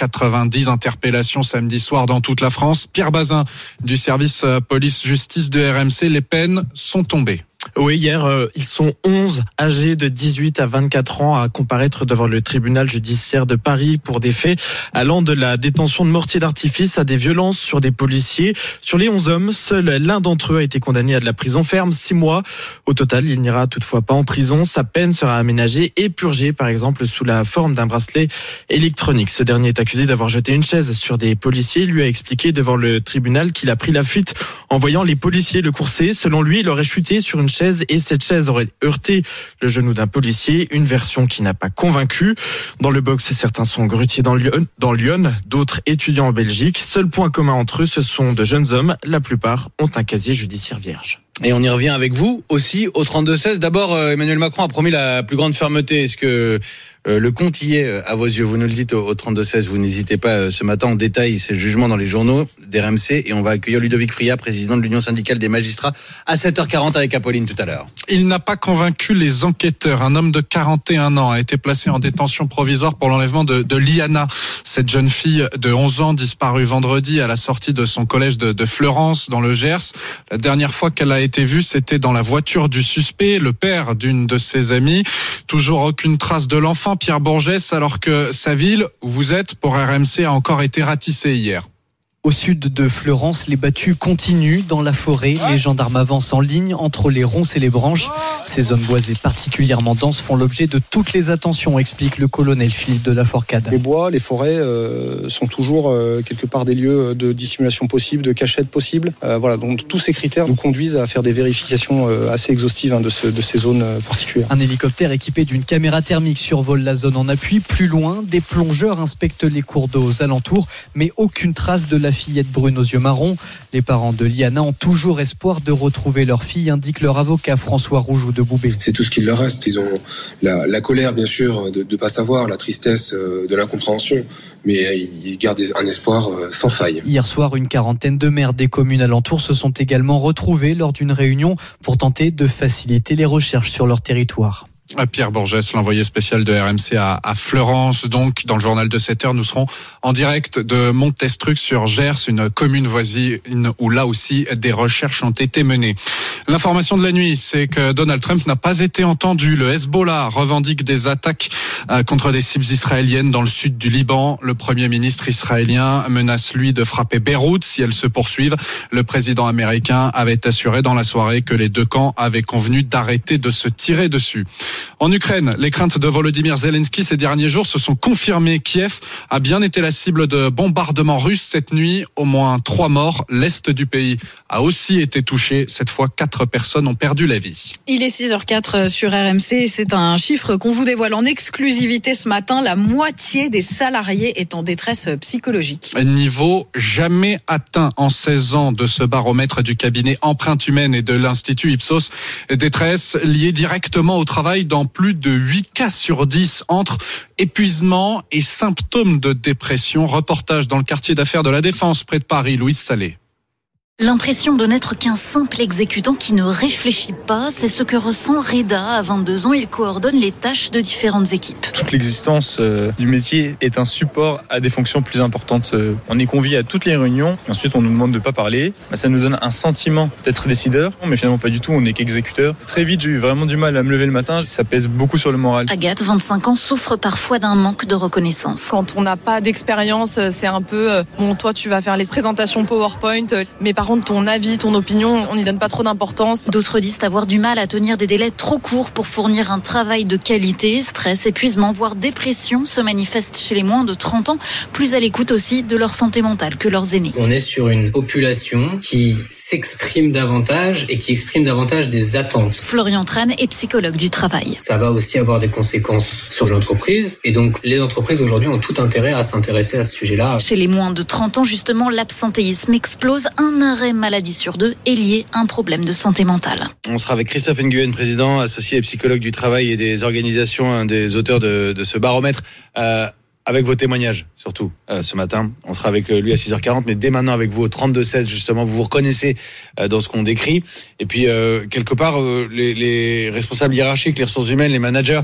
890 interpellations samedi soir dans toute la France. Pierre Bazin du service police-justice de RMC, les peines sont tombées. Oui, hier, ils sont 11 âgés de 18 à 24 ans à comparaître devant le tribunal judiciaire de Paris pour des faits allant de la détention de mortiers d'artifice à des violences sur des policiers. Sur les 11 hommes, seul l'un d'entre eux a été condamné à de la prison ferme, 6 mois. Au total, il n'ira toutefois pas en prison. Sa peine sera aménagée et purgée, par exemple, sous la forme d'un bracelet électronique. Ce dernier est accusé d'avoir jeté une chaise sur des policiers. Il lui a expliqué devant le tribunal qu'il a pris la fuite en voyant les policiers le courser. Selon lui, il aurait chuté sur une chaise et cette chaise aurait heurté le genou d'un policier, une version qui n'a pas convaincu. Dans le box, certains sont grutiers dans Lyon, d'autres étudiants en Belgique. Seul point commun entre eux, ce sont de jeunes hommes. La plupart ont un casier judiciaire vierge. Et on y revient avec vous aussi au 32-16. D'abord, Emmanuel Macron a promis la plus grande fermeté. Est-ce que le compte y est à vos yeux? Vous nous le dites au 32-16. Vous n'hésitez pas. Ce matin, on détaille ces jugements dans les journaux d'RMC et on va accueillir Ludovic Friat, président de l'Union syndicale des magistrats, à 7h40 avec Apolline tout à l'heure. Il n'a pas convaincu les enquêteurs. Un homme de 41 ans a été placé en détention provisoire pour l'enlèvement de Liana, cette jeune fille de 11 ans disparue vendredi à la sortie de son collège de Fleurance dans le Gers. La dernière fois qu'elle a été vue, c'était dans la voiture du suspect, le père d'une de ses amies. Toujours aucune trace de l'enfant, Pierre Bourgès, alors que sa ville, où vous êtes, pour RMC, a encore été ratissée hier. Au sud de Fleurance, les battues continuent dans la forêt. Les gendarmes avancent en ligne entre les ronces et les branches. Ces zones boisées particulièrement denses font l'objet de toutes les attentions, explique le colonel Philippe de la Fourcade. Les bois, les forêts sont toujours quelque part des lieux de dissimulation possible, de cachette possible. Voilà, donc tous ces critères nous conduisent à faire des vérifications assez exhaustives de ces zones particulières. Un hélicoptère équipé d'une caméra thermique survole la zone en appui. Plus loin, des plongeurs inspectent les cours d'eau aux alentours, mais aucune trace de la fillette brune aux yeux marrons. Les parents de Liana ont toujours espoir de retrouver leur fille, indique leur avocat François Rougeau de Boubé. C'est tout ce qu'il leur reste. Ils ont la colère, bien sûr, de ne pas savoir, la tristesse, de l'incompréhension, mais ils gardent un espoir sans faille. Hier soir, une quarantaine de maires des communes alentours se sont également retrouvés lors d'une réunion pour tenter de faciliter les recherches sur leur territoire. Pierre Bourgès, l'envoyé spécial de RMC à Fleurance. Donc, dans le journal de 7h, nous serons en direct de Montestruc sur Gers, une commune voisine où là aussi des recherches ont été menées. L'information de la nuit, c'est que Donald Trump n'a pas été entendu. Le Hezbollah revendique des attaques contre des cibles israéliennes dans le sud du Liban. Le premier ministre israélien menace, lui, de frapper Beyrouth si elles se poursuivent. Le président américain avait assuré dans la soirée que les deux camps avaient convenu d'arrêter de se tirer dessus. En Ukraine, les craintes de Volodymyr Zelensky ces derniers jours se sont confirmées. Kiev a bien été la cible de bombardements russes cette nuit. Au moins 3 morts. L'est du pays a aussi été touché. Cette fois, 4 personnes ont perdu la vie. Il est 6h04 sur RMC. C'est un chiffre qu'on vous dévoile en exclusivité ce matin. La moitié des salariés est en détresse psychologique. Niveau jamais atteint en 16 ans de ce baromètre du cabinet Empreinte Humaine et de l'Institut Ipsos. Détresse liée directement au travail dans plus de 8 cas sur 10 entre épuisement et symptômes de dépression. Reportage dans le quartier d'affaires de la Défense près de Paris, Louise Salé. L'impression de n'être qu'un simple exécutant qui ne réfléchit pas, c'est ce que ressent Reda. À 22 ans, il coordonne les tâches de différentes équipes. Toute l'existence du métier est un support à des fonctions plus importantes. On est convié à toutes les réunions, ensuite on nous demande de ne pas parler. Ça nous donne un sentiment d'être décideur, mais finalement pas du tout, on n'est qu'exécuteur. Très vite, j'ai eu vraiment du mal à me lever le matin, ça pèse beaucoup sur le moral. Agathe, 25 ans, souffre parfois d'un manque de reconnaissance. Quand on n'a pas d'expérience, c'est un peu, bon, toi tu vas faire les présentations PowerPoint, mais par contre ton avis, ton opinion, on n'y donne pas trop d'importance. D'autres disent avoir du mal à tenir des délais trop courts pour fournir un travail de qualité. Stress, épuisement, voire dépression se manifestent chez les moins de 30 ans, plus à l'écoute aussi de leur santé mentale que leurs aînés. On est sur une population qui s'exprime davantage et qui exprime davantage des attentes. Florian Tran est psychologue du travail. Ça va aussi avoir des conséquences sur l'entreprise et donc les entreprises aujourd'hui ont tout intérêt à s'intéresser à ce sujet-là. Chez les moins de 30 ans, justement, l'absentéisme explose. Un arrêt maladie sur 2 est lié à un problème de santé mentale. On sera avec Christophe Nguyen, président, associé et psychologue du travail et des organisations, un des auteurs de ce baromètre. avec vos témoignages, surtout ce matin. On sera avec lui à 6h40, mais dès maintenant avec vous au 32-16, justement, vous vous reconnaissez dans ce qu'on décrit. Et puis, quelque part, les responsables hiérarchiques, les ressources humaines, les managers,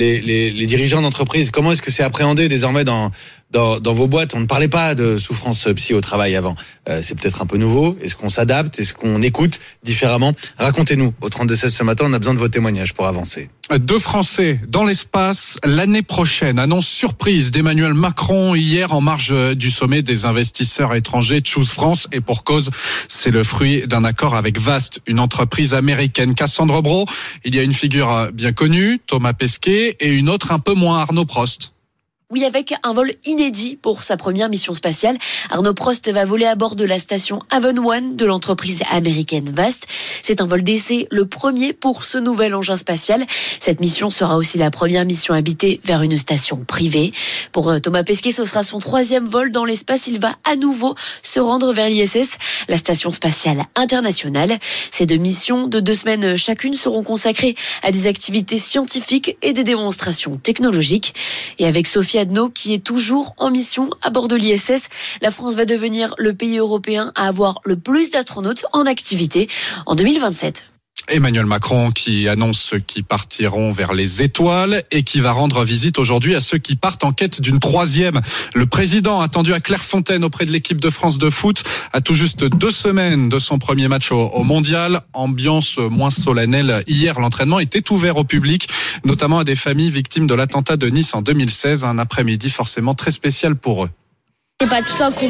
les dirigeants d'entreprise, comment est-ce que c'est appréhendé désormais dans vos boîtes? On ne parlait pas de souffrance psy au travail avant. C'est peut-être un peu nouveau. Est-ce qu'on s'adapte? Est-ce qu'on écoute différemment? Racontez-nous au 32-16 ce matin. On a besoin de vos témoignages pour avancer. 2 Français dans l'espace l'année prochaine. Annonce surprise d'Emmanuel Macron hier en marge du sommet des investisseurs étrangers Choose France. Et pour cause, c'est le fruit d'un accord avec Vast, une entreprise américaine. Cassandre Brault, il y a une figure bien connue, Thomas Pesquet, et une autre un peu moins, Arnaud Prost. Oui, avec un vol inédit pour sa première mission spatiale. Arnaud Prost va voler à bord de la station Haven 1 de l'entreprise américaine Vast. C'est un vol d'essai, le premier pour ce nouvel engin spatial. Cette mission sera aussi la première mission habitée vers une station privée. Pour Thomas Pesquet, ce sera son 3e vol dans l'espace. Il va à nouveau se rendre vers l'ISS, la station spatiale internationale. Ces 2 missions de 2 semaines chacune seront consacrées à des activités scientifiques et des démonstrations technologiques. Et avec Sophie Adno, qui est toujours en mission à bord de l'ISS, la France va devenir le pays européen à avoir le plus d'astronautes en activité en 2027. Emmanuel Macron qui annonce ceux qui partiront vers les étoiles et qui va rendre visite aujourd'hui à ceux qui partent en quête d'une 3e. Le président attendu à Clairefontaine auprès de l'équipe de France de foot à tout juste 2 semaines de son premier match au Mondial. Ambiance moins solennelle hier. L'entraînement était ouvert au public, notamment à des familles victimes de l'attentat de Nice en 2016. Un après-midi forcément très spécial pour eux. C'est pas tout le temps qu'on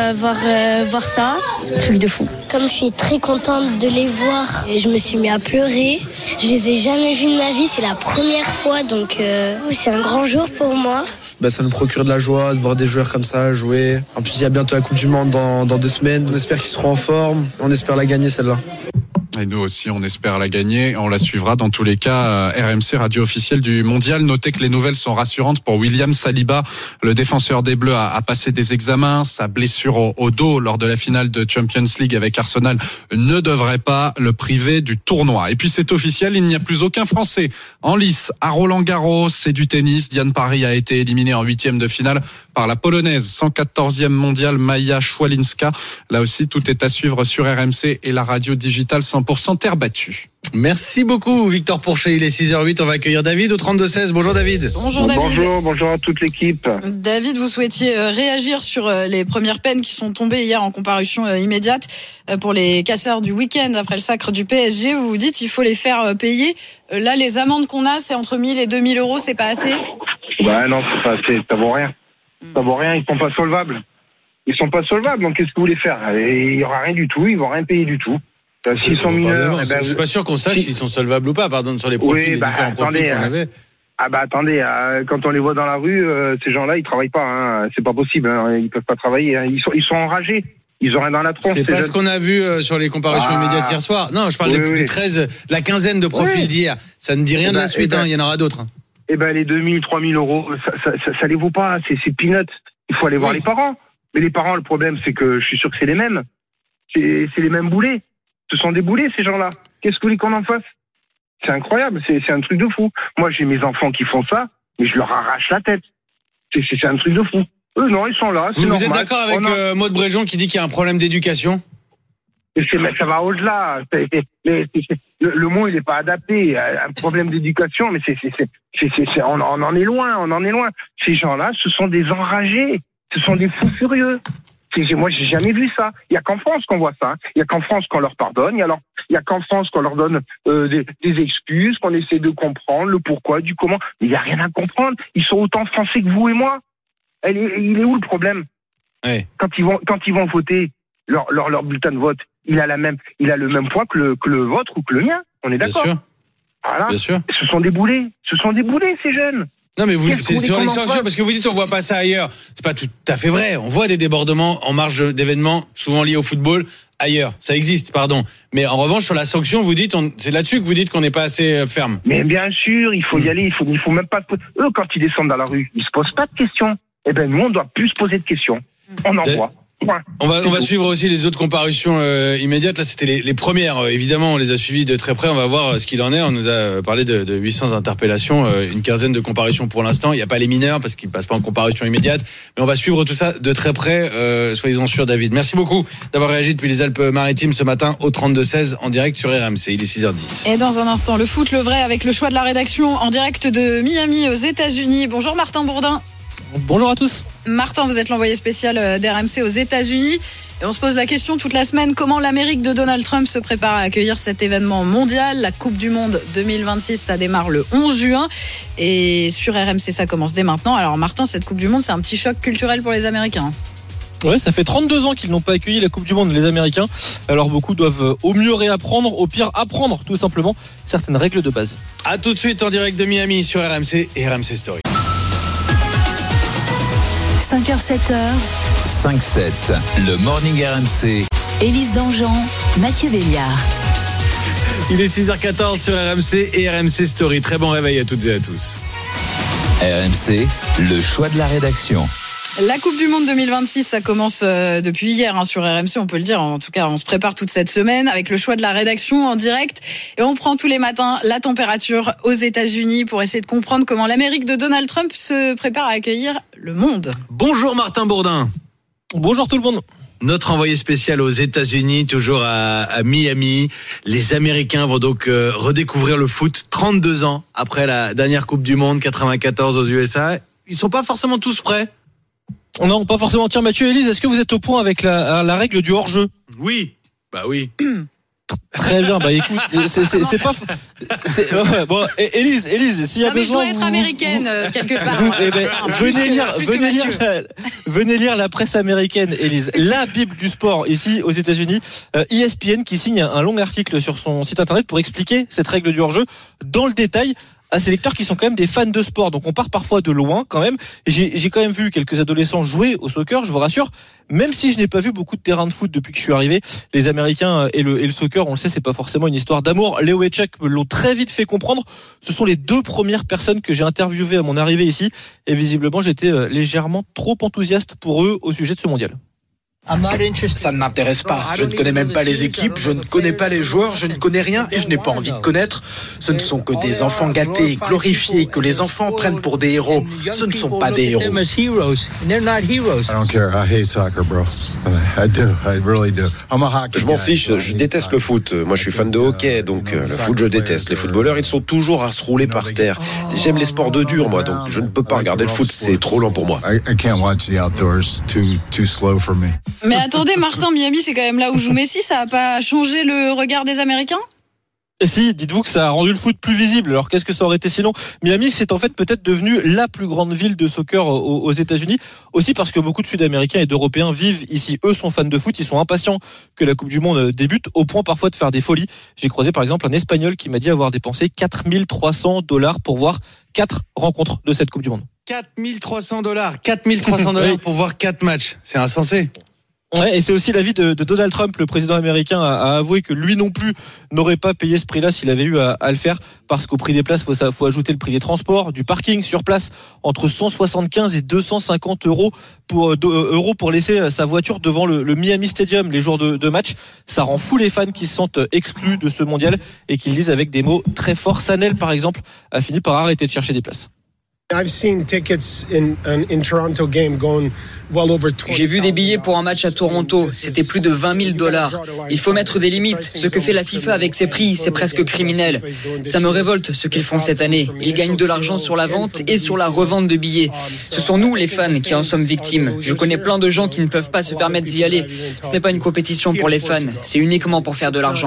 peut voir ça. Truc de fou. Comme je suis très contente de les voir, je me suis mis à pleurer. Je les ai jamais vus de ma vie, c'est la première fois, donc c'est un grand jour pour moi. Ça nous procure de la joie de voir des joueurs comme ça jouer. En plus, il y a bientôt la Coupe du Monde dans 2 semaines. On espère qu'ils seront en forme. On espère la gagner celle-là. Et nous aussi, on espère la gagner. On la suivra dans tous les cas. RMC, radio officielle du Mondial. Notez que les nouvelles sont rassurantes pour William Saliba. Le défenseur des Bleus a passé des examens. Sa blessure au dos lors de la finale de Champions League avec Arsenal ne devrait pas le priver du tournoi. Et puis c'est officiel, il n'y a plus aucun Français en lice à Roland-Garros. C'est du tennis. Diane Parry a été éliminée en 8e de finale par la Polonaise 114e mondiale Maja Szwalinska. Là aussi, tout est à suivre sur RMC et la radio digitale 100% terre battue. Merci beaucoup Victor Pourchet, il est 6h08, on va accueillir David au 32-16. Bonjour David. Bonjour David. Bonjour à toute l'équipe. David, vous souhaitiez réagir sur les premières peines qui sont tombées hier en comparution immédiate pour les casseurs du week-end après le sacre du PSG. Vous vous dites qu'il faut les faire payer. Là, les amendes qu'on a, c'est entre 1000 et 2000 euros, c'est pas assez? Non, c'est pas assez, ça vaut rien. Ça vaut rien, ils sont pas solvables. Donc qu'est-ce que vous voulez faire? Il y aura rien du tout, ils vont rien payer du tout. S'ils sont mineurs, je suis pas sûr qu'on sache s'ils sont solvables ou pas, pardon, sur les profils, les différents profils qu'on avait. Attendez, quand on les voit dans la rue, ces gens-là, ils travaillent pas, hein. C'est pas possible, hein. Ils peuvent pas travailler, hein. Ils sont enragés. Ils ont rien dans la tronche. C'est pas ce qu'on a vu sur les comparutions immédiates hier soir. Non, je parle des 13, la quinzaine de profils d'hier. Ça ne dit rien de la suite, il y en aura d'autres. Les 2000, 3000 euros, ça les vaut pas, c'est peanuts. Il faut aller voir les parents. Mais les parents, le problème, c'est que je suis sûr que c'est les mêmes. C'est les mêmes boulets. Ce sont des boulets, ces gens-là. Qu'est-ce que vous voulez qu'on en fasse? C'est incroyable, c'est un truc de fou. Moi, j'ai mes enfants qui font ça, mais je leur arrache la tête. C'est un truc de fou. Eux, non, ils sont là, c'est normal. Vous êtes d'accord avec Maud Bréjon qui dit qu'il y a un problème d'éducation? Ça va au-delà. Le mot, il n'est pas adapté. Un problème d'éducation, mais on en est loin. Ces gens-là, ce sont des enragés. Ce sont des fous furieux. Moi, j'ai jamais vu ça. Il y a qu'en France qu'on voit ça. Il y a qu'en France qu'on leur pardonne. Il y a qu'en France qu'on leur donne des excuses, qu'on essaie de comprendre le pourquoi, du comment. Mais il n'y a rien à comprendre. Ils sont autant français que vous et moi. Il est où le problème? Quand ils vont voter leur bulletin de vote, il a le même poids que le vôtre ou que le mien. On est d'accord? Bien sûr. Voilà. Bien sûr. Ce sont des boulets, ces jeunes. Non mais c'est sur les sanctions parce que vous dites on voit pas ça ailleurs. C'est pas tout à fait vrai. On voit des débordements en marge d'événements souvent liés au football ailleurs. Ça existe, pardon. Mais en revanche sur la sanction, vous dites c'est là-dessus que vous dites qu'on n'est pas assez ferme. Mais bien sûr, il faut y aller. Il faut même pas. Eux quand ils descendent dans la rue, ils se posent pas de questions. Nous on doit plus se poser de questions. On en voit. On va suivre aussi les autres comparutions immédiates. Là, c'était les premières. Évidemment, on les a suivies de très près. On va voir ce qu'il en est. On nous a parlé de 800 interpellations, une quinzaine de comparutions pour l'instant. Il n'y a pas les mineurs parce qu'ils passent pas en comparution immédiate. Mais on va suivre tout ça de très près. Soyez-en sûrs, David. Merci beaucoup d'avoir réagi depuis les Alpes-Maritimes ce matin au 32-16 en direct sur RMC. Il est 6h10. Et dans un instant, le foot, le vrai, avec le choix de la rédaction en direct de Miami aux États-Unis. Bonjour Martin Bourdin. Bonjour à tous. Martin, vous êtes l'envoyé spécial d'RMC aux États-Unis. Et on se pose la question toute la semaine, comment l'Amérique de Donald Trump se prépare à accueillir cet événement mondial. La Coupe du Monde 2026, ça démarre le 11 juin. Et sur RMC, ça commence dès maintenant. Alors Martin, cette Coupe du Monde, c'est un petit choc culturel pour les Américains. Ouais, ça fait 32 ans qu'ils n'ont pas accueilli la Coupe du Monde, les Américains. Alors beaucoup doivent au mieux réapprendre, au pire apprendre tout simplement certaines règles de base. À tout de suite en direct de Miami sur RMC et RMC Story. 5h, 7h. 5-7, le Morning RMC. Élise Dangean, Mathieu Béliard. Il est 6h14 sur RMC et RMC Story. Très bon réveil à toutes et à tous. RMC, le choix de la rédaction. La Coupe du Monde 2026, ça commence depuis hier sur RMC, on peut le dire. En tout cas, on se prépare toute cette semaine avec le choix de la rédaction en direct. Et on prend tous les matins la température aux États-Unis pour essayer de comprendre comment l'Amérique de Donald Trump se prépare à accueillir le monde. Bonjour Martin Bourdin. Bonjour tout le monde. Notre envoyé spécial aux États-Unis, toujours à Miami. Les Américains vont donc redécouvrir le foot 32 ans après la dernière Coupe du Monde, 94 aux USA. Ils sont pas forcément tous prêts. Non, pas forcément. Tiens, Mathieu, Élise, est-ce que vous êtes au point avec la règle du hors-jeu ? Oui. Bah oui. Très bien. Bah écoute, c'est pas. Ouais, bon, Élise, s'il y a besoin. Mais je dois être américaine quelque part. Venez lire la presse américaine, Élise. La Bible du sport ici aux États-Unis. ESPN qui signe un long article sur son site internet pour expliquer cette règle du hors-jeu dans le détail à ces lecteurs qui sont quand même des fans de sport. Donc on part parfois de loin quand même. J'ai quand même vu quelques adolescents jouer au soccer, je vous rassure. Même si je n'ai pas vu beaucoup de terrains de foot depuis que je suis arrivé, les Américains et le soccer, on le sait, c'est pas forcément une histoire d'amour. Léo et Chuck me l'ont très vite fait comprendre. Ce sont les deux premières personnes que j'ai interviewées à mon arrivée ici. Et visiblement, j'étais légèrement trop enthousiaste pour eux au sujet de ce mondial. Ça ne m'intéresse pas. Je ne connais même pas les équipes, je ne connais pas les joueurs, je ne connais rien et je n'ai pas envie de connaître. Ce ne sont que des enfants gâtés, glorifiés, que les enfants prennent pour des héros. Ce ne sont pas des héros. Je m'en fiche, je déteste le foot. Moi, je suis fan de hockey, donc le foot, je déteste. Les footballeurs, ils sont toujours à se rouler par terre. J'aime les sports de dur, moi, donc je ne peux pas regarder le foot, c'est trop lent pour moi. Mais attendez, Martin, Miami, c'est quand même là où joue Messi. Ça n'a pas changé le regard des Américains ? Et si, dites-vous que ça a rendu le foot plus visible. Alors qu'est-ce que ça aurait été sinon ? Miami, c'est en fait peut-être devenu la plus grande ville de soccer aux États-Unis. Aussi parce que beaucoup de Sud-Américains et d'Européens vivent ici. Eux sont fans de foot, ils sont impatients que la Coupe du Monde débute, au point parfois de faire des folies. J'ai croisé par exemple un Espagnol qui m'a dit avoir dépensé $4 300 pour voir 4 rencontres de cette Coupe du Monde. $4 300 pour voir 4 matchs. C'est insensé. Ouais, et c'est aussi l'avis de Donald Trump, le président américain, a avoué que lui non plus n'aurait pas payé ce prix-là s'il avait eu à le faire, parce qu'au prix des places, faut ajouter le prix des transports, du parking sur place, entre 175 et 250 euros pour laisser sa voiture devant le Miami Stadium les jours de match. Ça rend fou les fans qui se sentent exclus de ce mondial et qui le disent avec des mots très forts. Sanel, par exemple, a fini par arrêter de chercher des places. J'ai vu des billets pour un match à Toronto, c'était plus de $20,000. Il faut mettre des limites. Ce que fait la FIFA avec ses prix, c'est presque criminel. Ça me révolte ce qu'ils font cette année. Ils gagnent de l'argent sur la vente et sur la revente de billets. Ce sont nous, les fans, qui en sommes victimes. Je connais plein de gens qui ne peuvent pas se permettre d'y aller. Ce n'est pas une compétition pour les fans, c'est uniquement pour faire de l'argent.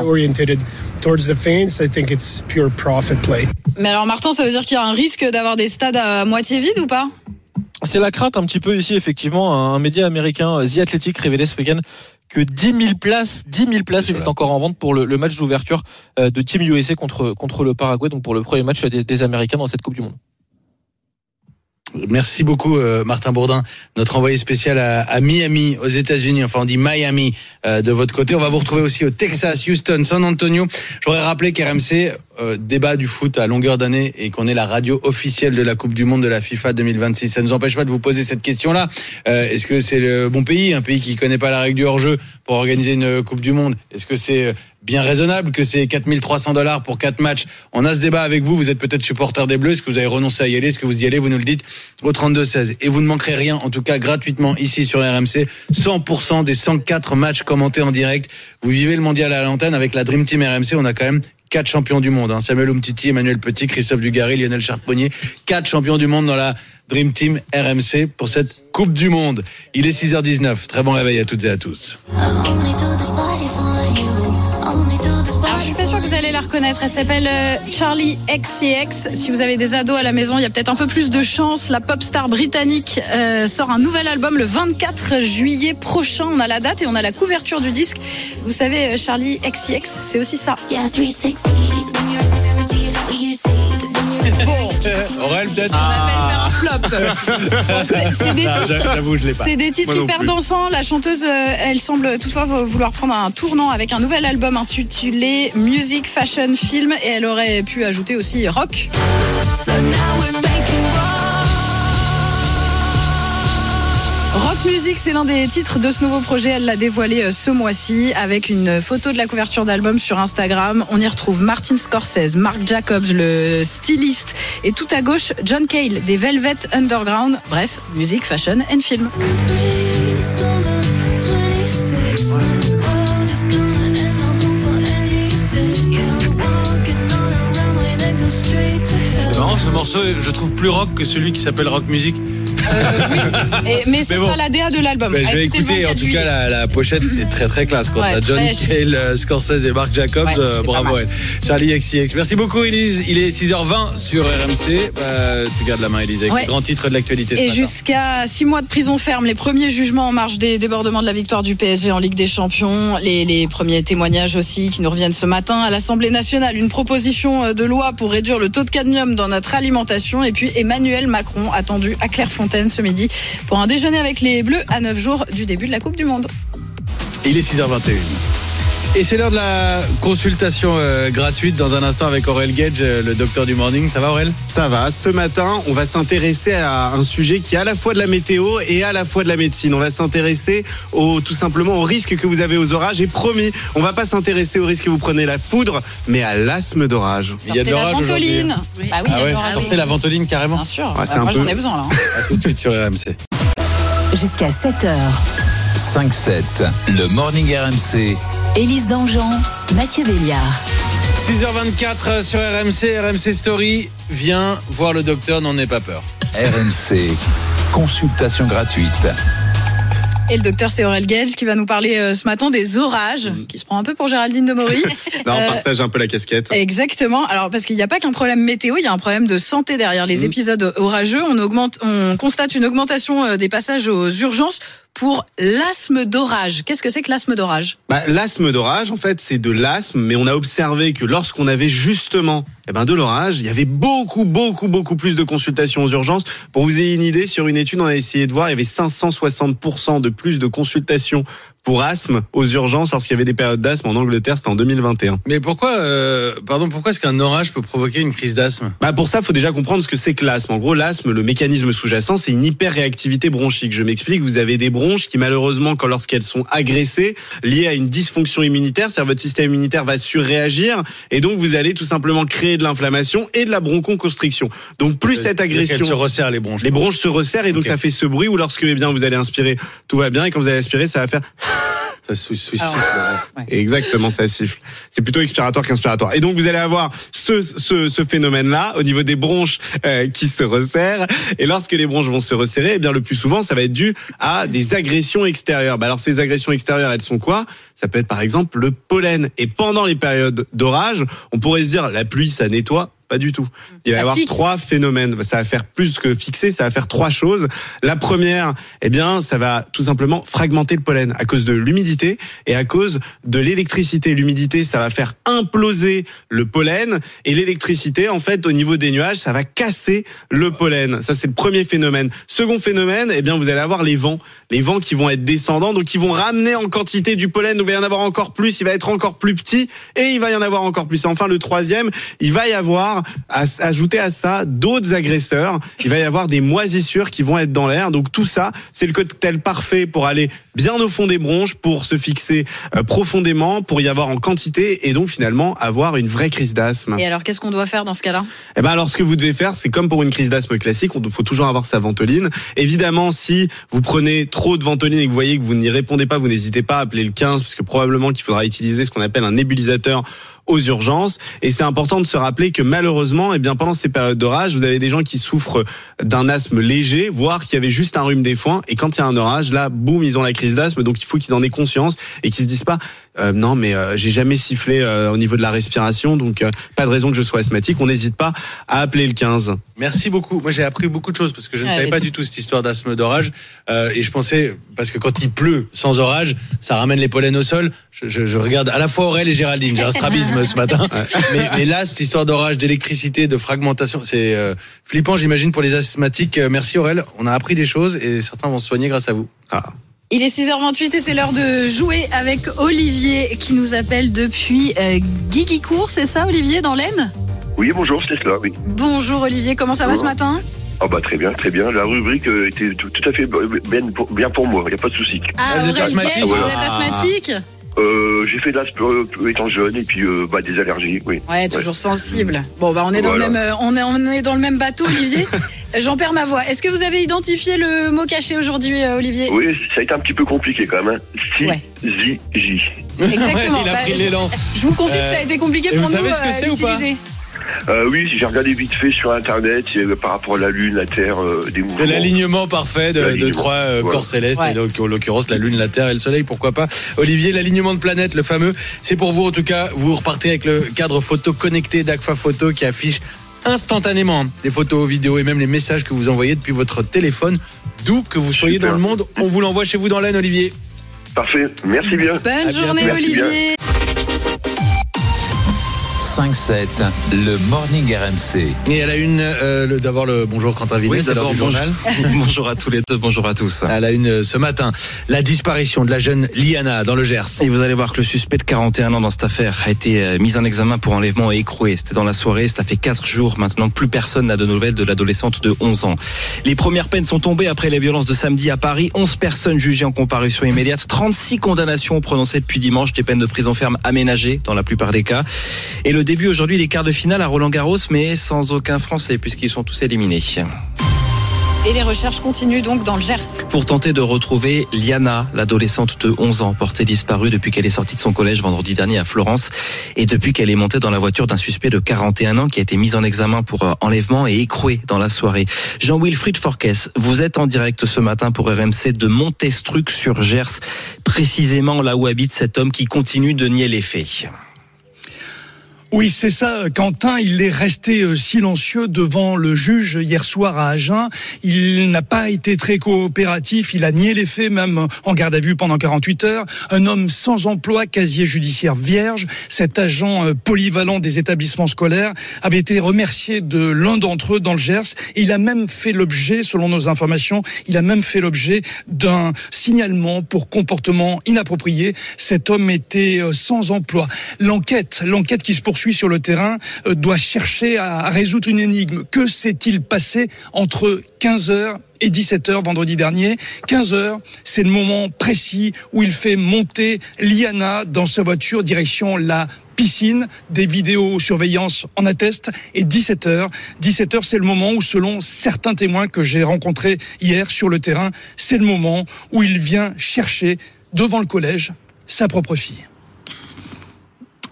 Mais alors Martin, ça veut dire qu'il y a un risque d'avoir des stades à moitié vides ou pas ? C'est la crainte un petit peu ici, effectivement. Un média américain, The Athletic, révélait ce week-end que 10 000 places étaient encore en vente pour le match d'ouverture de Team USA contre le Paraguay, donc pour le premier match des Américains dans cette Coupe du Monde. Merci beaucoup Martin Bourdin, notre envoyé spécial à Miami aux États-Unis, enfin on dit Miami de votre côté. On va vous retrouver aussi au Texas, Houston, San Antonio. Je voudrais rappeler qu'RMC débat du foot à longueur d'année et qu'on est la radio officielle de la Coupe du Monde de la FIFA 2026. Ça ne nous empêche pas de vous poser cette question-là. Est-ce que c'est le bon pays, un pays qui connaît pas la règle du hors-jeu pour organiser une Coupe du Monde? Est-ce que c'est bien raisonnable que c'est $4 300 pour 4 matchs? On a ce débat avec vous. Vous êtes peut-être supporter des Bleus. Est-ce que vous avez renoncé à y aller? Est-ce que vous y allez? Vous nous le dites au 32-16. Et vous ne manquerez rien, en tout cas gratuitement ici sur RMC. 100% des 104 matchs commentés en direct. Vous vivez le mondial à l'antenne avec la Dream Team RMC. On a quand même 4 champions du monde. Samuel Umtiti, Emmanuel Petit, Christophe Dugarry, Lionel Charbonnier. 4 champions du monde dans la Dream Team RMC pour cette Coupe du Monde. Il est 6h19. Très bon réveil à toutes et à tous. Alors, je suis pas sûre que vous allez la reconnaître. Elle s'appelle Charli XCX. Si vous avez des ados à la maison, il y a peut-être un peu plus de chance. La pop star britannique sort un nouvel album le 24 juillet prochain. On a la date et on a la couverture du disque. Vous savez, Charli XCX, c'est aussi ça. Aurel, peut-être. On appelle faire un flop. C'est des titres, j'avoue, je l'ai pas. C'est des titres hyper dansants. La chanteuse, elle semble toutefois vouloir prendre un tournant avec un nouvel album intitulé Music, Fashion, Film, et elle aurait pu ajouter aussi rock. Rock Music, c'est l'un des titres de ce nouveau projet. Elle l'a dévoilé ce mois-ci avec une photo de la couverture d'album sur Instagram. On y retrouve Martin Scorsese, Marc Jacobs, le styliste, et tout à gauche, John Cale, des Velvet Underground. Bref, musique, fashion and film. C'est marrant, ce morceau, je trouve plus rock que celui qui s'appelle Rock Music. Oui, mais c'est ça la DA de l'album. Je vais écouter, en tout cas la pochette est très très classe. Quand t'as John Cale, Scorsese et Marc Jacobs, bravo. Charli XCX. Merci beaucoup Élise. Il est 6h20 sur RMC. Tu gardes la main Élise avec les grands titres de l'actualité. Et jusqu'à 6 mois de prison ferme, les premiers jugements en marge des débordements de la victoire du PSG en Ligue des Champions, les premiers témoignages aussi qui nous reviennent ce matin à l'Assemblée nationale, une proposition de loi pour réduire le taux de cadmium dans notre alimentation, et puis Emmanuel Macron attendu à Clairefontaine ce midi pour un déjeuner avec les Bleus à 9 jours du début de la Coupe du Monde. Il est 6h21. Et c'est l'heure de la consultation gratuite dans un instant avec Aurel Gage, le docteur du morning. Ça va Aurel ? Ça va. Ce matin, on va s'intéresser à un sujet qui est à la fois de la météo et à la fois de la médecine. On va s'intéresser tout simplement au risque que vous avez aux orages. Et promis, on va pas s'intéresser au risque que vous prenez la foudre, mais à l'asthme d'orage. Il y a de l'orage aujourd'hui. Bah oui, ah ouais, sortez la ventoline carrément. Bien sûr. Ouais, moi j'en ai besoin là. À tout de suite sur RMC. Jusqu'à 7h. 5-7, le morning RMC. Élise Dangean, Mathieu Béliard. 6h24 sur RMC, RMC Story. Viens voir le docteur, n'en aie pas peur. RMC, consultation gratuite. Et le docteur, c'est Aurel Gage qui va nous parler ce matin des orages, qui se prend un peu pour Géraldine de Maury. Non, on partage un peu la casquette. Exactement. Alors, parce qu'il n'y a pas qu'un problème météo, il y a un problème de santé derrière les épisodes orageux. On constate une augmentation des passages aux urgences pour l'asthme d'orage. Qu'est-ce que c'est que l'asthme d'orage ? L'asthme d'orage, en fait, c'est de l'asthme, mais on a observé que lorsqu'on avait justement de l'orage, il y avait beaucoup plus de consultations aux urgences. Pour vous ayez une idée, sur une étude, on a essayé de voir, il y avait 560% de plus de consultations pour asthme aux urgences lorsqu'il y avait des périodes d'asthme en Angleterre, c'était en 2021. Mais pourquoi est-ce qu'un orage peut provoquer une crise d'asthme ? Pour ça, il faut déjà comprendre ce que c'est que l'asthme. En gros, l'asthme, le mécanisme sous-jacent, c'est une hyperréactivité bronchique. Je m'explique, vous avez des bronches qui malheureusement, lorsqu'elles sont agressées, liées à une dysfonction immunitaire, c'est-à-dire votre système immunitaire va surréagir, et donc vous allez tout simplement créer de l'inflammation et de la bronchoconstriction. Donc plus cette agression... Elles se resserrent les bronches. Les bronches se resserrent et donc ça fait ce bruit où lorsque vous allez inspirer, tout va bien, et quand vous allez aspirer, ça va faire... Ça siffle. Exactement, ça siffle. C'est plutôt expiratoire qu'inspiratoire. Et donc vous allez avoir ce phénomène-là au niveau des bronches qui se resserrent. Et lorsque les bronches vont se resserrer, le plus souvent, ça va être dû à des agressions extérieures. Alors ces agressions extérieures, elles sont quoi ? Ça peut être par exemple le pollen. Et pendant les périodes d'orage, on pourrait se dire la pluie, ça nettoie. pas du tout. Il va y avoir 3 phénomènes. Ça va faire plus que fixer, ça va faire 3 choses. La première, ça va tout simplement fragmenter le pollen à cause de l'humidité et à cause de l'électricité. L'humidité, ça va faire imploser le pollen et l'électricité, en fait, au niveau des nuages, ça va casser le pollen. Ça, c'est le premier phénomène. Second phénomène, vous allez avoir les vents qui vont être descendants, donc qui vont ramener en quantité du pollen. Donc il va y en avoir encore plus, il va être encore plus petit et il va y en avoir encore plus. Et enfin, le troisième, il va y avoir, ajouter à ça, d'autres agresseurs. Il va y avoir des moisissures qui vont être dans l'air. Donc tout ça, c'est le cocktail parfait pour aller bien au fond des bronches, pour se fixer profondément, pour y avoir en quantité et donc finalement avoir une vraie crise d'asthme. Et alors, qu'est-ce qu'on doit faire dans ce cas-là ? Alors, ce que vous devez faire, c'est comme pour une crise d'asthme classique, il faut toujours avoir sa ventoline. Évidemment, si vous prenez trop de ventoline et que vous voyez que vous n'y répondez pas, vous n'hésitez pas à appeler le 15 parce que probablement qu'il faudra utiliser ce qu'on appelle un nébulisateur aux urgences. Et c'est important de se rappeler que malheureusement, pendant ces périodes d'orage, vous avez des gens qui souffrent d'un asthme léger, voire qui avaient juste un rhume des foins. Et quand il y a un orage, là, boum, ils ont la crise d'asthme. Donc il faut qu'ils en aient conscience et qu'ils se disent pas non, mais j'ai jamais sifflé au niveau de la respiration, donc pas de raison que je sois asthmatique. On n'hésite pas à appeler le 15. Merci beaucoup. Moi, j'ai appris beaucoup de choses parce que je ne savais pas du tout cette histoire d'asthme d'orage. Et je pensais, parce que quand il pleut sans orage, ça ramène les pollens au sol. Je regarde à la fois Aurel et Géraldine. J'ai un strabisme ce matin. Mais là, cette histoire d'orage, d'électricité, de fragmentation, c'est flippant, j'imagine, pour les asthmatiques. Merci Aurel. On a appris des choses et certains vont se soigner grâce à vous. Il est 6h28 et c'est l'heure de jouer avec Olivier qui nous appelle depuis Guiguicourt, c'est ça Olivier, dans l'Aisne ? Oui, bonjour, c'est cela, oui. Bonjour Olivier, comment ça va ce matin ? Très bien, très bien. La rubrique était tout à fait bien pour moi, il n'y a pas de souci. Vous êtes asthmatique ? Vous êtes asthmatique ? J'ai fait de l'asthme étant jeune et puis des allergies, oui. Ouais, toujours sensible. Bon, on est dans le même, on est dans le même bateau, Olivier. J'en perds ma voix. Est-ce que vous avez identifié le mot caché aujourd'hui, Olivier ? Oui, ça a été un petit peu compliqué quand même. J. Exactement. Il a pris l'élan. Je vous confie que ça a été compliqué pour nous. Vous savez ce que c'est ou pas ? Oui, j'ai regardé vite fait sur Internet par rapport à la Lune, la Terre, des mouvements. De l'alignement parfait de 3 corps célestes, et donc, en l'occurrence la Lune, la Terre et le Soleil, pourquoi pas. Olivier, l'alignement de planètes, le fameux, c'est pour vous en tout cas. Vous repartez avec le cadre photo connecté d'Agfa Photo qui affiche instantanément les photos, vidéos et même les messages que vous envoyez depuis votre téléphone, d'où que vous soyez dans le monde. On vous l'envoie chez vous dans l'Aisne, Olivier. Parfait, merci bien. Bonne journée, Olivier. 5-7, le Morning RMC. Et à la une, d'abord le bonjour Quentin Vinet, d'abord du journal. Bonjour à tous les deux, bonjour à tous. À la une ce matin, la disparition de la jeune Liana dans le Gers. Et vous allez voir que le suspect de 41 ans dans cette affaire a été mis en examen pour enlèvement et écroué. C'était dans la soirée, ça fait 4 jours maintenant que plus personne n'a de nouvelles de l'adolescente de 11 ans. Les premières peines sont tombées après les violences de samedi à Paris. 11 personnes jugées en comparution immédiate, 36 condamnations prononcées depuis dimanche, des peines de prison ferme aménagées dans la plupart des cas. Et le début aujourd'hui des quarts de finale à Roland-Garros, mais sans aucun Français puisqu'ils sont tous éliminés. Et les recherches continuent donc dans le Gers. Pour tenter de retrouver Liana, l'adolescente de 11 ans, portée disparue depuis qu'elle est sortie de son collège vendredi dernier à Florence et depuis qu'elle est montée dans la voiture d'un suspect de 41 ans qui a été mis en examen pour enlèvement et écroué dans la soirée. Jean-Wilfried Forquès, vous êtes en direct ce matin pour RMC de Montestruc sur Gers, précisément là où habite cet homme qui continue de nier les faits. Oui, c'est ça, Quentin, il est resté silencieux devant le juge hier soir à Agen. Il n'a pas été très coopératif, il a nié les faits, même en garde à vue pendant 48 heures. Un homme sans emploi, casier judiciaire vierge, cet agent polyvalent des établissements scolaires avait été remercié de l'un d'entre eux dans le Gers. Et il a même fait l'objet, selon nos informations, d'un signalement pour comportement inapproprié. Cet homme était sans emploi. L'enquête qui se poursuit sur le terrain doit chercher à résoudre une énigme. Que s'est-il passé entre 15h et 17h vendredi dernier? 15h, c'est le moment précis où il fait monter Liana dans sa voiture direction la piscine. Des vidéosurveillances en attestent. Et 17h, c'est le moment où, selon certains témoins que j'ai rencontrés hier sur le terrain, c'est le moment où il vient chercher devant le collège sa propre fille.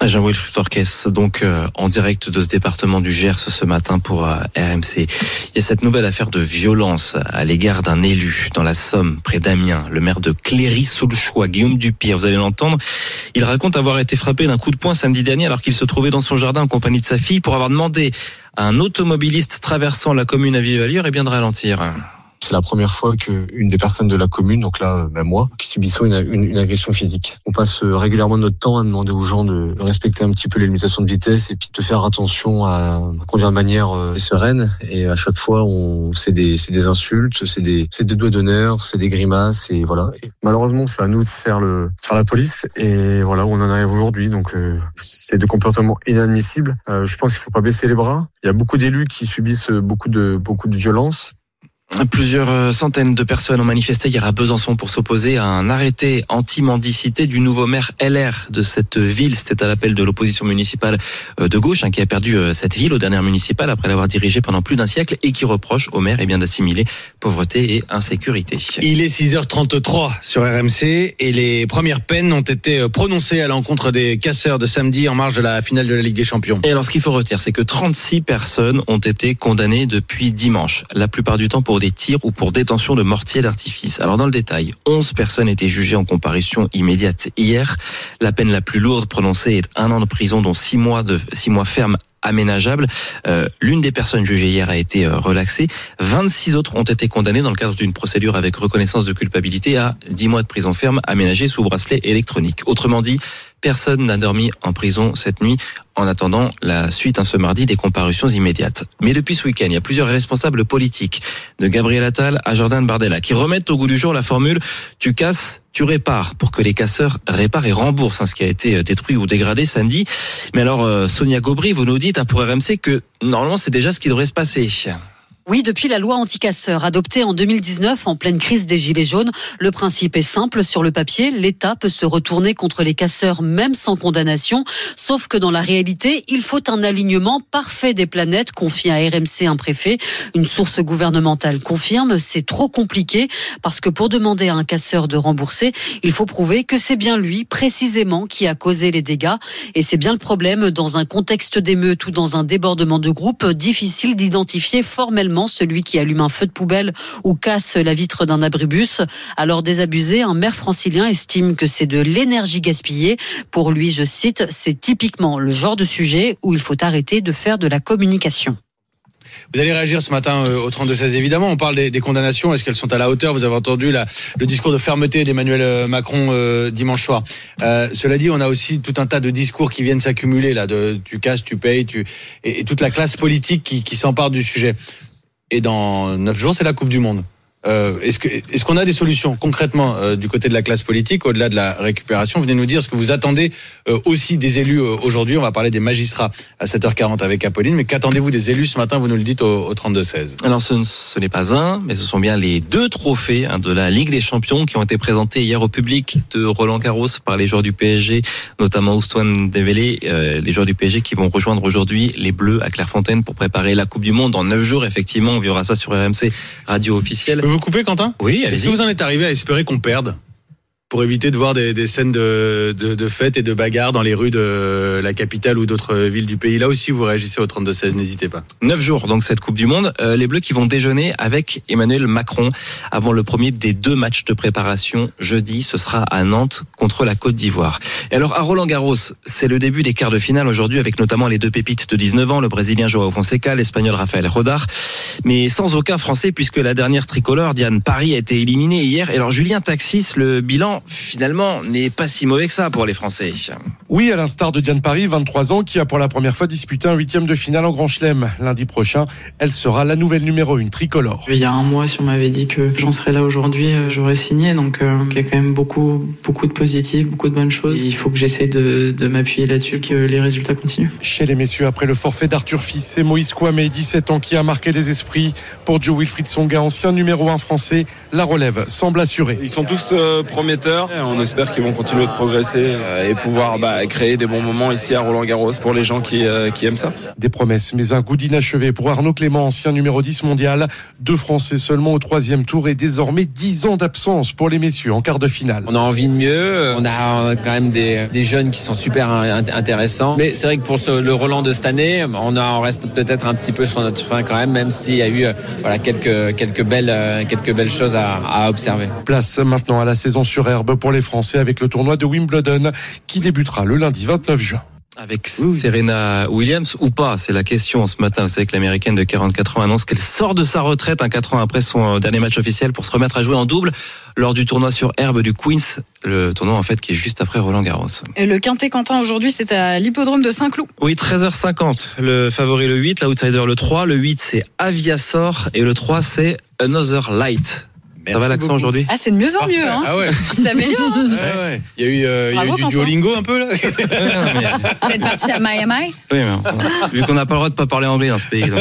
Jean-Wilfried Forquès, donc en direct de ce département du Gers ce matin pour RMC. Il y a cette nouvelle affaire de violence à l'égard d'un élu dans la Somme, près d'Amiens, le maire de Cléry-sous-le-Choix, Guillaume Dupire. Vous allez l'entendre. Il raconte avoir été frappé d'un coup de poing samedi dernier alors qu'il se trouvait dans son jardin en compagnie de sa fille pour avoir demandé à un automobiliste traversant la commune à vive allure de ralentir. C'est la première fois qu'une des personnes de la commune, donc là, moi, qui subissons une agression physique. On passe régulièrement notre temps à demander aux gens de respecter un petit peu les limitations de vitesse et puis de faire attention à conduire de manière sereine. Et à chaque fois, c'est des insultes, c'est des doigts d'honneur, c'est des grimaces et voilà. Et malheureusement, c'est à nous de faire la police et voilà où on en arrive aujourd'hui. Donc, c'est des comportements inadmissibles. Je pense qu'il faut pas baisser les bras. Il y a beaucoup d'élus qui subissent beaucoup de violences. Plusieurs centaines de personnes ont manifesté hier à Besançon pour s'opposer à un arrêté anti-mendicité du nouveau maire LR de cette ville. C'était à l'appel de l'opposition municipale de gauche qui a perdu cette ville aux dernières municipales après l'avoir dirigée pendant plus d'un siècle et qui reproche au maire d'assimiler pauvreté et insécurité. Il est 6h33 sur RMC et les premières peines ont été prononcées à l'encontre des casseurs de samedi en marge de la finale de la Ligue des Champions. Et alors ce qu'il faut retenir, c'est que 36 personnes ont été condamnées depuis dimanche. La plupart du temps pour des tirs ou pour détention de mortiers d'artifice. Alors dans le détail, 11 personnes étaient jugées en comparution immédiate hier. La peine la plus lourde prononcée est 1 an de prison dont 6 mois ferme aménageable. L'une des personnes jugées hier a été relaxée. 26 autres ont été condamnées dans le cadre d'une procédure avec reconnaissance de culpabilité à 10 mois de prison ferme aménagée sous bracelet électronique. Autrement dit, personne n'a dormi en prison cette nuit en attendant la suite ce mardi des comparutions immédiates. Mais depuis ce week-end, il y a plusieurs responsables politiques, de Gabriel Attal à Jordan Bardella, qui remettent au goût du jour la formule « tu casses, tu répares » pour que les casseurs réparent et remboursent ce qui a été détruit ou dégradé samedi. Mais alors, Sonia Gobry, vous nous dites pour RMC que normalement c'est déjà ce qui devrait se passer. Oui, depuis la loi anti-casseurs adoptée en 2019 en pleine crise des Gilets jaunes, le principe est simple. Sur le papier, l'État peut se retourner contre les casseurs même sans condamnation. Sauf que dans la réalité, il faut un alignement parfait des planètes, confie à RMC un préfet. Une source gouvernementale confirme, c'est trop compliqué parce que pour demander à un casseur de rembourser, il faut prouver que c'est bien lui, précisément, qui a causé les dégâts. Et c'est bien le problème dans un contexte d'émeute ou dans un débordement de groupe, difficile d'identifier formellement celui qui allume un feu de poubelle ou casse la vitre d'un abribus. Alors désabusé, un maire francilien estime que c'est de l'énergie gaspillée. Pour lui, je cite, c'est typiquement le genre de sujet où il faut arrêter de faire de la communication. Vous allez réagir ce matin au 32-16, évidemment. On parle des condamnations. Est-ce qu'elles sont à la hauteur? Vous avez entendu le discours de fermeté d'Emmanuel Macron dimanche soir. Cela dit, on a aussi tout un tas de discours qui viennent s'accumuler là. Tu casses, tu payes, et toute la classe politique qui s'empare du sujet. Et dans 9 jours, c'est la Coupe du Monde. Est-ce qu'on a des solutions concrètement du côté de la classe politique, au-delà de la récupération? Venez nous dire ce que vous attendez aussi des élus aujourd'hui. On va parler des magistrats à 7h40 avec Apolline. Mais qu'attendez-vous des élus ce matin? Vous nous le dites au 32-16. Alors ce n'est pas un, mais ce sont bien les 2 trophées de la Ligue des Champions qui ont été présentés hier au public de Roland-Garros par les joueurs du PSG, notamment Ousmane Dembélé, les joueurs du PSG qui vont rejoindre aujourd'hui les Bleus à Clairefontaine pour préparer la Coupe du Monde dans 9 jours. Effectivement, on verra ça sur RMC, radio officielle. Vous couper, Quentin? Oui, allez-y. Est-ce que vous en êtes arrivé à espérer qu'on perde pour éviter de voir des scènes de fêtes et de bagarres dans les rues de la capitale ou d'autres villes du pays? Là aussi, vous réagissez au 32-16, n'hésitez pas. 9 jours, donc, cette Coupe du Monde. Les Bleus qui vont déjeuner avec Emmanuel Macron avant le premier des 2 matchs de préparation. Jeudi, ce sera à Nantes contre la Côte d'Ivoire. Et alors, à Roland-Garros, c'est le début des quarts de finale aujourd'hui avec notamment les 2 pépites de 19 ans, le Brésilien João Fonseca, l'Espagnol Rafael Rodar, mais sans aucun Français puisque la dernière tricolore, Diane Parry, a été éliminée hier. Et alors, Julien Taxis, le bilan finalement n'est pas si mauvais que ça pour les Français. Oui, à l'instar de Diane Parry, 23 ans, qui a pour la première fois disputé un 8e de finale en Grand Chelem. Lundi prochain, elle sera la nouvelle numéro 1 tricolore. Il y a un mois, si on m'avait dit que j'en serais là aujourd'hui, j'aurais signé. Donc il y a quand même beaucoup de positifs, beaucoup de bonnes choses. Il faut que j'essaie de m'appuyer là-dessus, que les résultats continuent. Chez les messieurs, après le forfait d'Arthur Fils, c'est Moïse Kouamé, 17 ans, qui a marqué les esprits. Pour Jean-Wilfried Tsonga, ancien numéro 1 français, la relève semble assurée. Ils sont tous prometteurs. On espère qu'ils vont continuer de progresser et pouvoir créer des bons moments ici à Roland-Garros pour les gens qui aiment ça. Des promesses, mais un goût d'inachevé pour Arnaud Clément, ancien numéro 10 mondial. 2 Français seulement au 3e tour et désormais 10 ans d'absence pour les messieurs en quart de finale. On a envie de mieux, on a quand même des jeunes qui sont super intéressants. Mais c'est vrai que pour le Roland de cette année, on reste peut-être un petit peu sur notre fin quand même s'il y a eu quelques belles choses à observer. Place maintenant à la saison sur herbe pour les Français avec le tournoi de Wimbledon qui débutera le lundi 29 juin. Avec Serena Williams ou pas, c'est la question ce matin. Vous savez que l'américaine de 44 ans annonce qu'elle sort de sa retraite 4 ans après son dernier match officiel pour se remettre à jouer en double lors du tournoi sur herbe du Queens, le tournoi en fait qui est juste après Roland-Garros. Et le Quintet Quentin aujourd'hui, c'est à l'hippodrome de Saint-Cloud. Oui, 13h50. Le favori le 8, l'outsider le 3, le 8 c'est Aviasor et le 3 c'est Another Light. Merci ça va l'accent beaucoup. aujourd'hui? Ah, c'est de mieux en mieux, hein. Ah ouais. Il s'améliore, hein. Ouais. Il y a eu du Duolingo un peu là. Vous êtes parti à Miami? Oui, mais vu qu'on n'a pas le droit de pas parler anglais dans ce pays. Donc,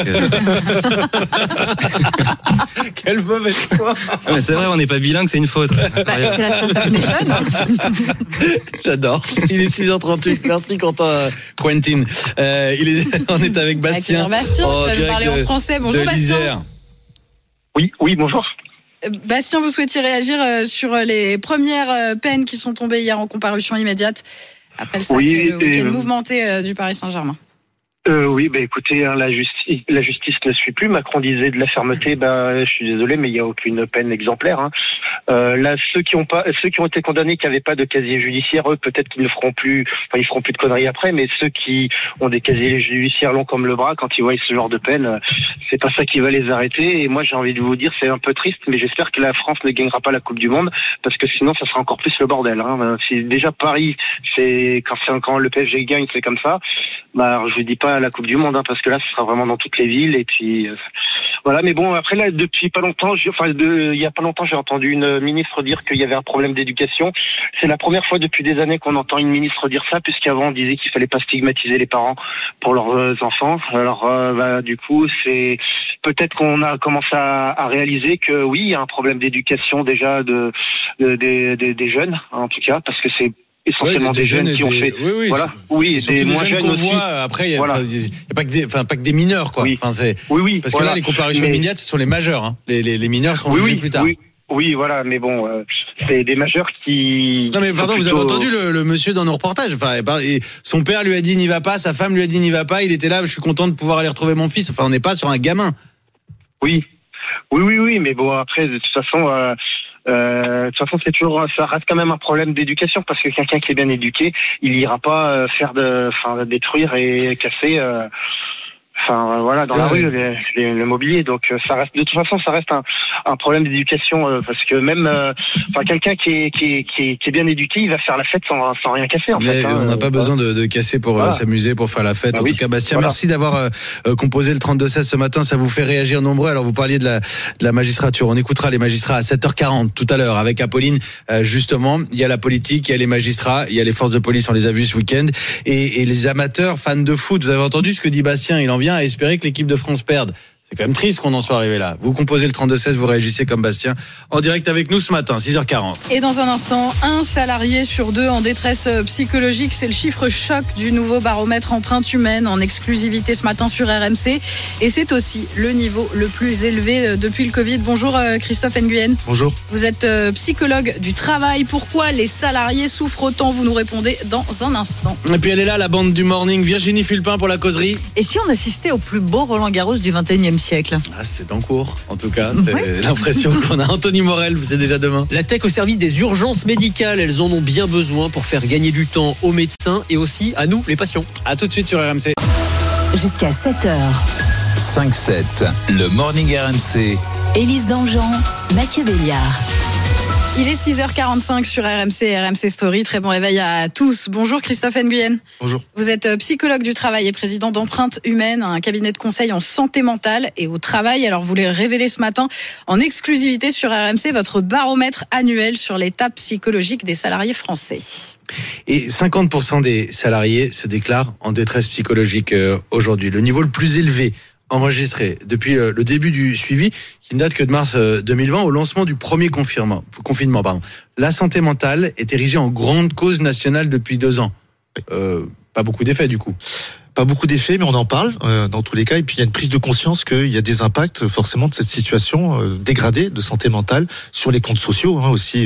Quelle mauvaise foi. mais c'est vrai, on n'est pas bilingue, c'est une faute. C'est la Startup Nation. J'adore. Il est 6h38. Merci Quentin. On est avec Bastien. Bastien, vous allez parler en français. Bonjour Bastien. Oui, bonjour. Bastien, vous souhaitiez réagir sur les premières peines qui sont tombées hier en comparution immédiate après le week-end mouvementé du Paris Saint-Germain. Oui, écoutez, la justice ne suit plus. Macron disait de la fermeté. Je suis désolé, mais il n'y a aucune peine exemplaire. Là, ceux qui ont été condamnés, qui n'avaient pas de casier judiciaire, eux, peut-être qu'ils ne feront plus. Enfin, ils feront plus de conneries après. Mais ceux qui ont des casiers judiciaires longs comme le bras, quand ils voient ce genre de peine, c'est pas ça qui va les arrêter. Et moi, j'ai envie de vous dire, c'est un peu triste, mais j'espère que la France ne gagnera pas la Coupe du Monde, parce que sinon, ça sera encore plus le bordel. Si déjà Paris, quand le PSG gagne, c'est comme ça. Je vous dis pas la Coupe du Monde, parce que là, ce sera vraiment dans toutes les villes. Et puis voilà. Mais bon, après là, depuis pas longtemps, il y a pas longtemps, j'ai entendu une ministre dire qu'il y avait un problème d'éducation. C'est la première fois depuis des années qu'on entend une ministre dire ça, puisqu'avant on disait qu'il fallait pas stigmatiser les parents pour leurs enfants. Alors du coup, c'est peut-être qu'on a commencé à réaliser que oui, il y a un problème d'éducation déjà des jeunes, en tout cas, parce que c'est essentiellement des jeunes qui ont fait. Oui, voilà. Oui, surtout des jeunes qu'on voit. Après, il y a pas que des mineurs, quoi. Oui. Parce que là, les comparutions immédiates, ce sont les majeurs. Les mineurs seront jugés plus tard. Oui, voilà, mais bon, c'est des majeurs qui. Non, mais pardon, vous avez entendu le monsieur dans nos reportages. Son père lui a dit n'y va pas, sa femme lui a dit n'y va pas. Il était là, je suis content de pouvoir aller retrouver mon fils. Enfin, on n'est pas sur un gamin. Oui, mais bon, après, de toute façon, c'est toujours, ça reste quand même un problème d'éducation, parce que quelqu'un qui est bien éduqué, il ira pas détruire et casser. Dans la rue, le mobilier. Donc, ça reste, de toute façon, ça reste un problème d'éducation, parce que même, quelqu'un qui est bien éduqué, il va faire la fête sans rien casser, en fait. On n'a pas besoin de casser pour s'amuser, pour faire la fête. En tout cas, Bastien, merci d'avoir composé le 32-16 ce matin. Ça vous fait réagir nombreux. Alors, vous parliez de la magistrature. On écoutera les magistrats à 7h40 tout à l'heure avec Apolline. Justement, il y a la politique, il y a les magistrats, il y a les forces de police. On les a vus ce week-end. Et les amateurs, fans de foot. Vous avez entendu ce que dit Bastien. Il en vient à espérer que l'équipe de France perde. C'est quand même triste qu'on en soit arrivé là. Vous composez le 32-16, vous réagissez comme Bastien en direct avec nous ce matin, 6h40. Et dans un instant, 1 salarié sur 2 en détresse psychologique. C'est le chiffre choc du nouveau baromètre empreinte humaine en exclusivité ce matin sur RMC. Et c'est aussi le niveau le plus élevé depuis le Covid. Bonjour Christophe Nguyen. Bonjour. Vous êtes psychologue du travail. Pourquoi les salariés souffrent autant? Vous nous répondez dans un instant. Et puis elle est là, la bande du morning, Virginie Fulpin pour la causerie. Et si on assistait au plus beau Roland-Garros du 21e siècle? C'est en cours, en tout cas. C'est l'impression qu'on a. Anthony Morel, c'est déjà demain. La tech au service des urgences médicales, elles en ont bien besoin pour faire gagner du temps aux médecins et aussi à nous, les patients. À tout de suite sur RMC. Jusqu'à 7h. 5-7, le morning RMC. Élise Dangean, Mathieu Béliard. Il est 6h45 sur RMC Story. Très bon réveil à tous. Bonjour Christophe Nguyen. Bonjour. Vous êtes psychologue du travail et président d'Empreinte Humaine, un cabinet de conseil en santé mentale et au travail. Alors vous les révélez ce matin en exclusivité sur RMC votre baromètre annuel sur l'état psychologique des salariés français. Et 50% des salariés se déclarent en détresse psychologique aujourd'hui. Le niveau le plus élevé enregistré depuis le début du suivi, qui ne date que de mars 2020, au lancement du premier confinement. La santé mentale est érigée en grande cause nationale depuis 2 ans. Pas beaucoup d'effets du coup. Pas beaucoup d'effets, mais on en parle dans tous les cas. Et puis il y a une prise de conscience qu'il y a des impacts forcément de cette situation dégradée de santé mentale sur les comptes sociaux aussi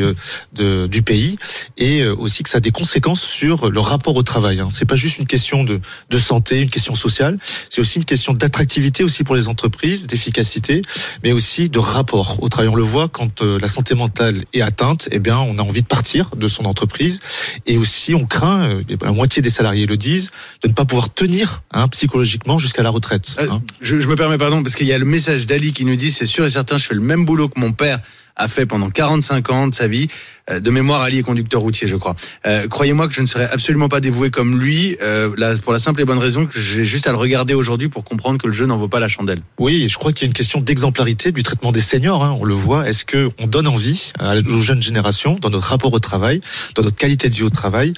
du pays, et aussi que ça a des conséquences sur le rapport au travail. C'est pas juste une question de santé, une question sociale, c'est aussi une question d'attractivité aussi pour les entreprises, d'efficacité, mais aussi de rapport au travail. On le voit quand la santé mentale est atteinte, eh bien on a envie de partir de son entreprise, et aussi on craint, la moitié des salariés le disent, de ne pas pouvoir tenir psychologiquement jusqu'à la retraite. Je me permets, pardon, parce qu'il y a le message d'Ali qui nous dit, c'est sûr et certain, je fais le même boulot que mon père a fait pendant 45 ans de sa vie. De mémoire, Ali est conducteur routier, je crois. Croyez-moi que je ne serais absolument pas dévoué comme lui, pour la simple et bonne raison que j'ai juste à le regarder aujourd'hui pour comprendre que le jeu n'en vaut pas la chandelle. Oui, et je crois qu'il y a une question d'exemplarité du traitement des seniors, on le voit. Est-ce que on donne envie aux jeunes générations, dans notre rapport au travail, dans notre qualité de vie au travail,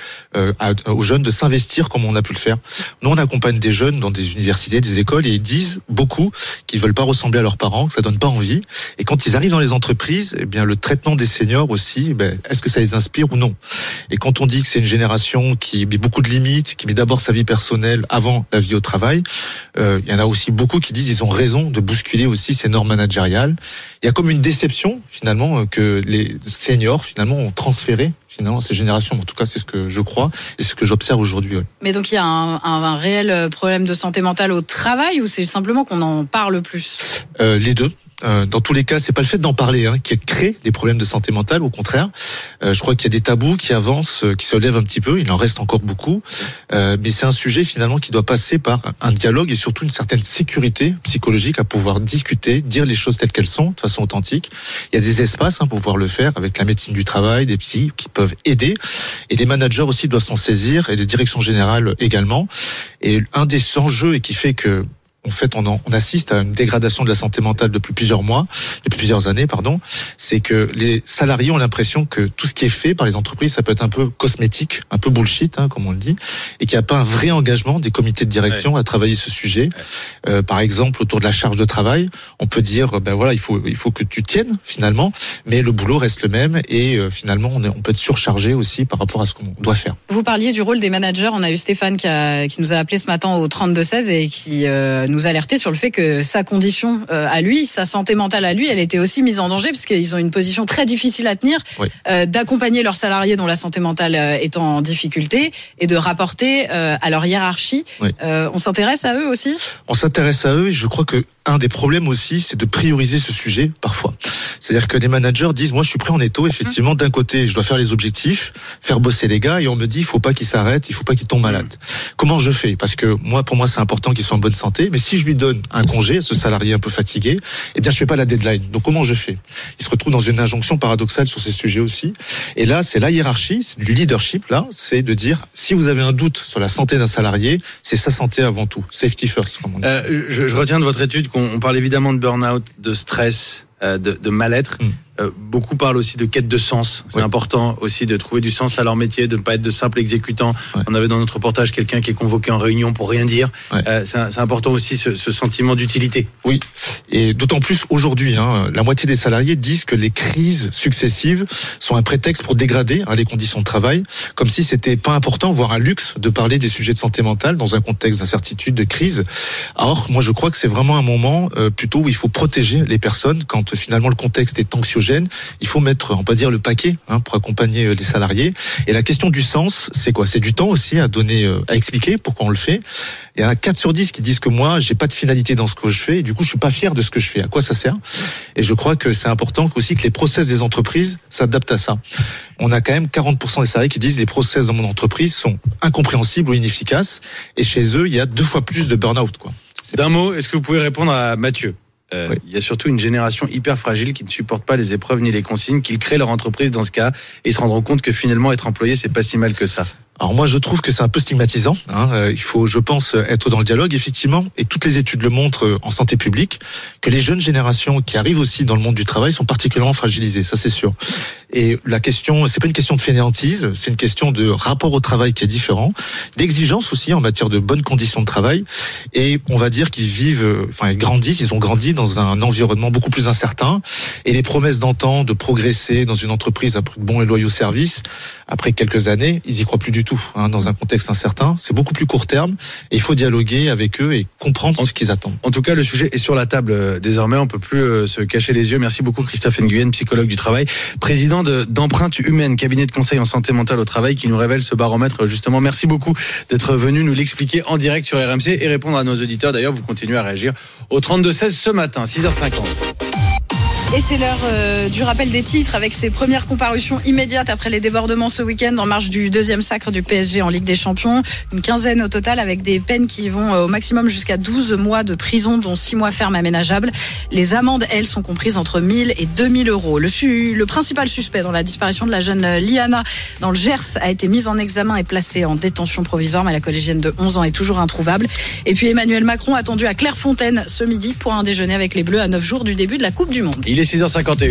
aux jeunes de s'investir comme on a pu le faire? Nous, on accompagne des jeunes dans des universités, des écoles, et ils disent beaucoup qu'ils veulent pas ressembler à leurs parents, que ça donne pas envie. Et quand ils arrivent dans les entreprises, eh bien, le traitement des seniors aussi, est-ce que ça les inspire ou non? Et quand on dit que c'est une génération qui met beaucoup de limites, qui met d'abord sa vie personnelle avant la vie au travail, il y en a aussi beaucoup qui disent qu'ils ont raison de bousculer aussi ces normes managériales. Il y a comme une déception finalement que les seniors finalement ont transféré finalement ces générations. En tout cas, c'est ce que je crois et ce que j'observe aujourd'hui. Ouais. Mais donc il y a un réel problème de santé mentale au travail, ou c'est simplement qu'on en parle plus? Les deux. Dans tous les cas, c'est pas le fait d'en parler qui crée des problèmes de santé mentale. Au contraire, je crois qu'il y a des tabous qui avancent, qui se lèvent un petit peu. Il en reste encore beaucoup, mais c'est un sujet finalement qui doit passer par un dialogue et surtout une certaine sécurité psychologique à pouvoir discuter, dire les choses telles qu'elles sont, de façon authentique. Il y a des espaces pour pouvoir le faire avec la médecine du travail, des psys qui peuvent aider, et les managers aussi doivent s'en saisir, et les directions générales également. Et un des enjeux et qui fait que en fait, on assiste à une dégradation de la santé mentale depuis plusieurs années, c'est que les salariés ont l'impression que tout ce qui est fait par les entreprises, ça peut être un peu cosmétique, un peu bullshit, comme on le dit, et qu'il n'y a pas un vrai engagement des comités de direction à travailler ce sujet. Par exemple, autour de la charge de travail, on peut dire, il faut que tu tiennes finalement, mais le boulot reste le même, et finalement, on peut être surchargé aussi par rapport à ce qu'on doit faire. Vous parliez du rôle des managers. On a eu Stéphane qui nous a appelé ce matin au 32-16 et qui nous alertait sur le fait que sa condition à lui, sa santé mentale à lui, elle était aussi mise en danger, parce qu'ils ont une position très difficile à tenir, d'accompagner leurs salariés dont la santé mentale est en difficulté, et de rapporter à leur hiérarchie. On s'intéresse à eux aussi? On s'intéresse à eux, et je crois que un des problèmes aussi, c'est de prioriser ce sujet parfois. C'est-à-dire que les managers disent, moi je suis prêt en étau, effectivement, d'un côté je dois faire les objectifs, faire bosser les gars, et on me dit, il faut pas qu'ils s'arrêtent, il faut pas qu'ils tombent malades. Comment je fais? Parce que pour moi c'est important qu'ils soient en bonne santé, mais si je lui donne un congé, ce salarié un peu fatigué, eh bien je fais pas la deadline. Donc comment je fais? Il se retrouve dans une injonction paradoxale sur ces sujets aussi. Et là, c'est la hiérarchie, c'est du leadership là, c'est de dire, si vous avez un doute sur la santé d'un salarié, c'est sa santé avant tout. Safety first, comme on dit. Je retiens de votre étude qu'on parle évidemment de burn-out, de stress, de mal-être. Beaucoup parlent aussi de quête de sens. C'est important aussi de trouver du sens à leur métier, de ne pas être de simples exécutants. On avait dans notre reportage quelqu'un qui est convoqué en réunion pour rien dire. C'est important aussi ce sentiment d'utilité. Oui, et d'autant plus aujourd'hui, la moitié des salariés disent que les crises successives sont un prétexte pour dégrader les conditions de travail, comme si c'était pas important, voire un luxe, de parler des sujets de santé mentale dans un contexte d'incertitude, de crise. Or, moi je crois que c'est vraiment un moment plutôt où il faut protéger les personnes quand finalement le contexte est anxiogène. Il faut mettre, on peut dire, le paquet pour accompagner les salariés. Et la question du sens, c'est quoi? C'est du temps aussi à donner, à expliquer pourquoi on le fait. Il y en a 4 sur 10 qui disent que moi, j'ai pas de finalité dans ce que je fais, et du coup, je suis pas fier de ce que je fais. À quoi ça sert? Et je crois que c'est important aussi que les process des entreprises s'adaptent à ça. On a quand même 40% des salariés qui disent les process dans mon entreprise sont incompréhensibles ou inefficaces, et chez eux, il y a 2 fois plus de burn-out, quoi. D'un mot, est-ce que vous pouvez répondre à Mathieu? Il y a surtout une génération hyper fragile qui ne supporte pas les épreuves ni les consignes, qu'ils créent leur entreprise dans ce cas, et ils se rendront compte que finalement être employé, c'est pas si mal que ça. Alors moi je trouve que c'est un peu stigmatisant. Il faut, je pense, être dans le dialogue effectivement, et toutes les études le montrent en santé publique, que les jeunes générations qui arrivent aussi dans le monde du travail sont particulièrement fragilisées, ça c'est sûr. Et la question, c'est pas une question de fainéantise, c'est une question de rapport au travail qui est différent, d'exigence aussi en matière de bonnes conditions de travail. Et on va dire qu'ils ils ont grandi dans un environnement beaucoup plus incertain. Et les promesses d'antan, de progresser dans une entreprise après de bons et loyaux services, après quelques années, ils y croient plus du tout. Dans un contexte incertain, c'est beaucoup plus court terme. Et il faut dialoguer avec eux et comprendre ce qu'ils attendent. En tout cas, le sujet est sur la table désormais. On peut plus se cacher les yeux. Merci beaucoup Christophe Nguyen, psychologue du travail, président d'Empreinte Humaine, cabinet de conseil en santé mentale au travail, qui nous révèle ce baromètre justement. Merci beaucoup d'être venu nous l'expliquer en direct sur RMC et répondre à nos auditeurs. D'ailleurs, vous continuez à réagir au 32-16 ce matin, 6h50. Et c'est l'heure du rappel des titres avec ses premières comparutions immédiates après les débordements ce week-end en marge du deuxième sacre du PSG en Ligue des Champions. Une quinzaine au total avec des peines qui vont au maximum jusqu'à 12 mois de prison, dont 6 mois ferme aménageable. Les amendes, elles, sont comprises entre 1000 et 2000 euros. Le principal suspect dans la disparition de la jeune Liana dans le Gers a été mis en examen et placé en détention provisoire, mais la collégienne de 11 ans est toujours introuvable. Et puis Emmanuel Macron attendu à Clairefontaine ce midi pour un déjeuner avec les Bleus à 9 jours du début de la Coupe du Monde. Il est 6h51.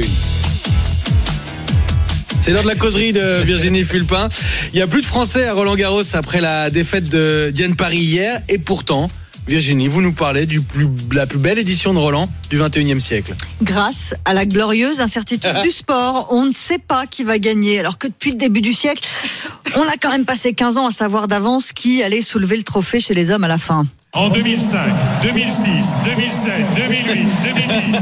C'est l'heure de la causerie de Virginie Fulpin. Il n'y a plus de Français à Roland-Garros après la défaite de Diane Parry hier. Et pourtant, Virginie, vous nous parlez de la plus belle édition de Roland du 21e siècle. Grâce à la glorieuse incertitude du sport, on ne sait pas qui va gagner. Alors que depuis le début du siècle, on a quand même passé 15 ans à savoir d'avance qui allait soulever le trophée chez les hommes à la fin. En 2005, 2006, 2007, 2008, 2010.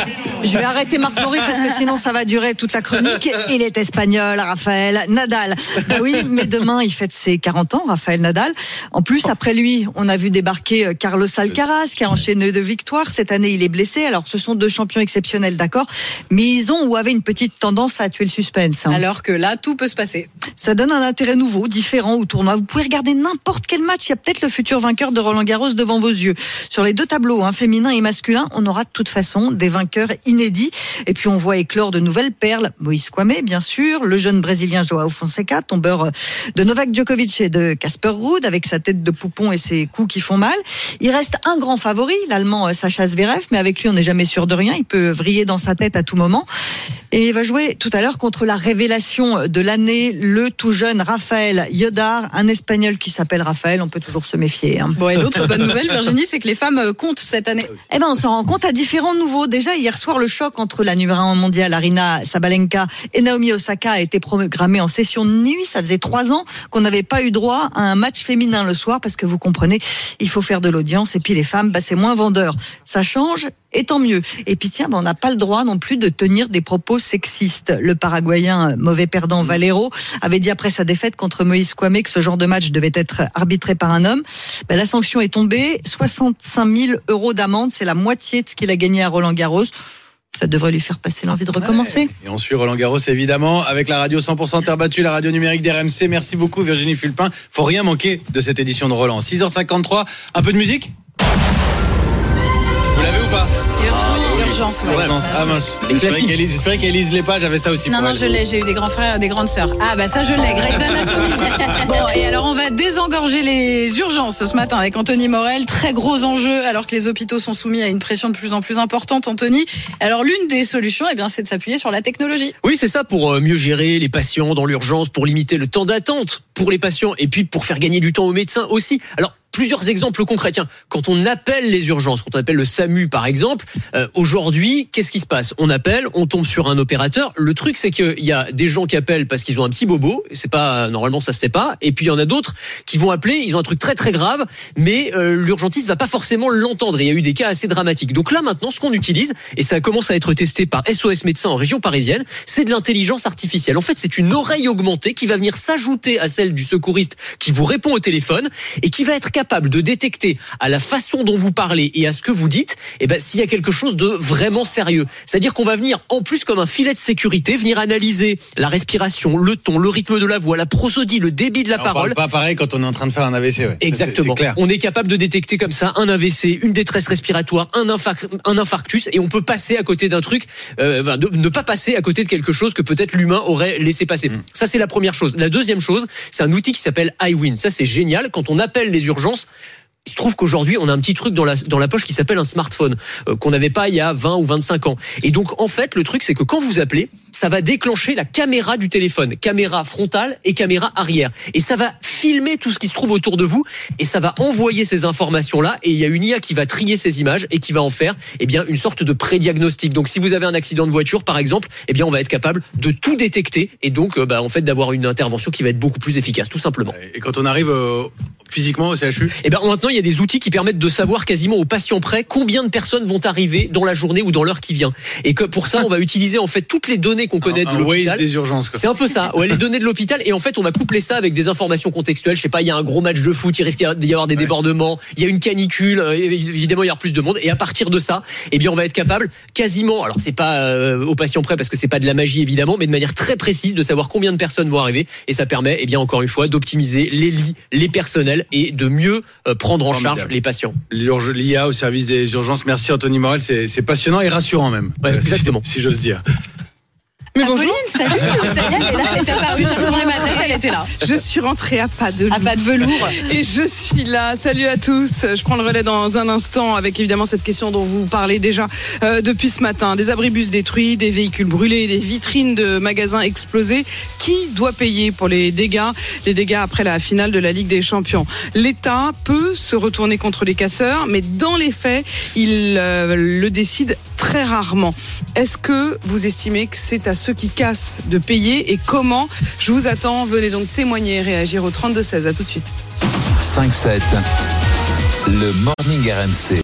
Je vais arrêter Marc Maury parce que sinon ça va durer toute la chronique. Il est espagnol, Rafael Nadal. Ben oui, mais demain il fête ses 40 ans, Rafael Nadal. En plus, après lui, on a vu débarquer Carlos Alcaraz qui a enchaîné 2 victoires. Cette année, il est blessé. Alors, ce sont 2 champions exceptionnels, d'accord, mais ils ont ou avaient une petite tendance à tuer le suspense. Alors que là, tout peut se passer. Ça donne un intérêt nouveau, différent au tournoi. Vous pouvez regarder n'importe quel match. Il y a peut-être le futur vainqueur de Roland-Garros devant vos yeux. Sur les 2 tableaux, féminin et masculin, on aura de toute façon des vainqueurs inédits. Et puis on voit éclore de nouvelles perles. Moïse Kouamé, bien sûr, le jeune Brésilien Joao Fonseca, tombeur de Novak Djokovic et de Casper Ruud, avec sa tête de poupon et ses coups qui font mal. Il reste un grand favori, l'Allemand Sacha Zverev, mais avec lui on n'est jamais sûr de rien. Il peut vriller dans sa tête à tout moment. Et il va jouer tout à l'heure contre la révélation de l'année, le tout jeune Rafael Yodar, un Espagnol qui s'appelle Raphaël. On peut toujours se méfier. Bon, et l'autre bonne nouvelle, Virginie, c'est que les femmes comptent cette année. Eh ben, on s'en rend compte à différents niveaux. Déjà, hier soir, le choc entre la numéro 1 mondiale, Aryna Sabalenka, et Naomi Osaka a été programmé en session de nuit. Ça faisait 3 ans qu'on n'avait pas eu droit à un match féminin le soir, parce que vous comprenez, il faut faire de l'audience. Et puis les femmes, c'est moins vendeur. Ça change. Et tant mieux. Et puis tiens, on n'a pas le droit non plus de tenir des propos sexistes. Le Paraguayen mauvais perdant Valero avait dit après sa défaite contre Moïse Kouamé que ce genre de match devait être arbitré par un homme. La sanction est tombée, 65 000 euros d'amende, c'est la moitié de ce qu'il a gagné à Roland-Garros. Ça devrait lui faire passer l'envie de recommencer. Ouais. Et on suit Roland-Garros évidemment avec la radio 100% terre battue, la radio numérique d'RMC. Merci beaucoup Virginie Fulpin. Faut rien manquer de cette édition de Roland. 6h53, un peu de musique. Vous l'avez ou pas? Urgence, ouais. Ah mince. J'espérais qu'elle lise les pages, j'avais ça aussi. Non, je l'ai, j'ai eu des grands frères et des grandes sœurs. Ah bah ça je l'ai, Grey's Anatomy. Bon, et alors on va désengorger les urgences ce matin avec Anthony Morel. Très gros enjeu alors que les hôpitaux sont soumis à une pression de plus en plus importante, Anthony. Alors l'une des solutions, c'est de s'appuyer sur la technologie. Oui, c'est ça, pour mieux gérer les patients dans l'urgence, pour limiter le temps d'attente pour les patients et puis pour faire gagner du temps aux médecins aussi. Alors, plusieurs exemples concrets. Tiens, quand on appelle les urgences, quand on appelle le SAMU par exemple, aujourd'hui, qu'est-ce qui se passe? On appelle, on tombe sur un opérateur. Le truc, c'est qu'il y a des gens qui appellent parce qu'ils ont un petit bobo. C'est pas, normalement, ça se fait pas. Et puis il y en a d'autres qui vont appeler. Ils ont un truc très très grave, mais l'urgentiste va pas forcément l'entendre. Il y a eu des cas assez dramatiques. Donc là, maintenant, ce qu'on utilise, et ça commence à être testé par SOS Médecins en région parisienne, c'est de l'intelligence artificielle. En fait, c'est une oreille augmentée qui va venir s'ajouter à celle du secouriste qui vous répond au téléphone et qui va être capable de détecter à la façon dont vous parlez et à ce que vous dites, s'il y a quelque chose de vraiment sérieux. C'est-à-dire qu'on va venir, en plus comme un filet de sécurité, venir analyser la respiration, le ton, le rythme de la voix, la prosodie, le débit de la parole. On parle pas pareil quand on est en train de faire un AVC. Ouais. Exactement. C'est clair. On est capable de détecter comme ça un AVC, une détresse respiratoire, un infarctus, et on peut passer à côté d'un truc, ne pas passer à côté de quelque chose que peut-être l'humain aurait laissé passer. Ça, c'est la première chose. La deuxième chose, c'est un outil qui s'appelle iWin. Ça, c'est génial. Quand on appelle les urgences, Il se trouve qu'aujourd'hui, on a un petit truc dans la poche qui s'appelle un smartphone, qu'on n'avait pas il y a 20 ou 25 ans. Et donc, en fait, le truc, c'est que quand vous appelez, ça va déclencher la caméra du téléphone, caméra frontale et caméra arrière. Et ça va filmer tout ce qui se trouve autour de vous et ça va envoyer ces informations-là. Et il y a une IA qui va trier ces images et qui va en faire, eh bien, une sorte de prédiagnostic. Donc, si vous avez un accident de voiture, par exemple, eh bien, on va être capable de tout détecter et donc, en fait, d'avoir une intervention qui va être beaucoup plus efficace, tout simplement. Et quand on arrive physiquement au CHU, eh ben, maintenant, il y a des outils qui permettent de savoir quasiment au patient près combien de personnes vont arriver dans la journée ou dans l'heure qui vient. Et que pour ça, on va utiliser en fait toutes les données qu'on connaît de l'hôpital. Waze des urgences, quoi. C'est un peu ça. Ouais, les données de l'hôpital. Et en fait, on va coupler ça avec des informations contextuelles. Je sais pas, il y a un gros match de foot, il risque d'y avoir des débordements, il y a une canicule, évidemment, il y aura plus de monde. Et à partir de ça, eh bien, on va être capable quasiment, alors c'est pas au patient près parce que c'est pas de la magie évidemment, mais de manière très précise de savoir combien de personnes vont arriver. Et ça permet, eh bien, encore une fois, d'optimiser les lits, les personnels et de mieux prendre en charge les patients. L'IA au service des urgences. Merci Anthony Morel, c'est passionnant et rassurant même. Ouais, exactement. Si j'ose dire. Mais bonjour. Apolline, salut. Ça y est, elle est là. Elle était apparue sur tourner ma tête, elle était là. Je suis rentrée à pas de loup. À pas de velours. Et je suis là. Salut à tous. Je prends le relais dans un instant avec évidemment cette question dont vous parlez déjà depuis ce matin. Des abribus détruits, des véhicules brûlés, des vitrines de magasins explosées. Qui doit payer pour les dégâts après la finale de la Ligue des Champions? L'État peut se retourner contre les casseurs, mais dans les faits, il le décide très rarement. Est-ce que vous estimez que c'est à ceux qui cassent de payer et comment? Je vous attends. Venez donc témoigner et réagir au 32-16. À tout de suite. 5-7, le Morning RMC.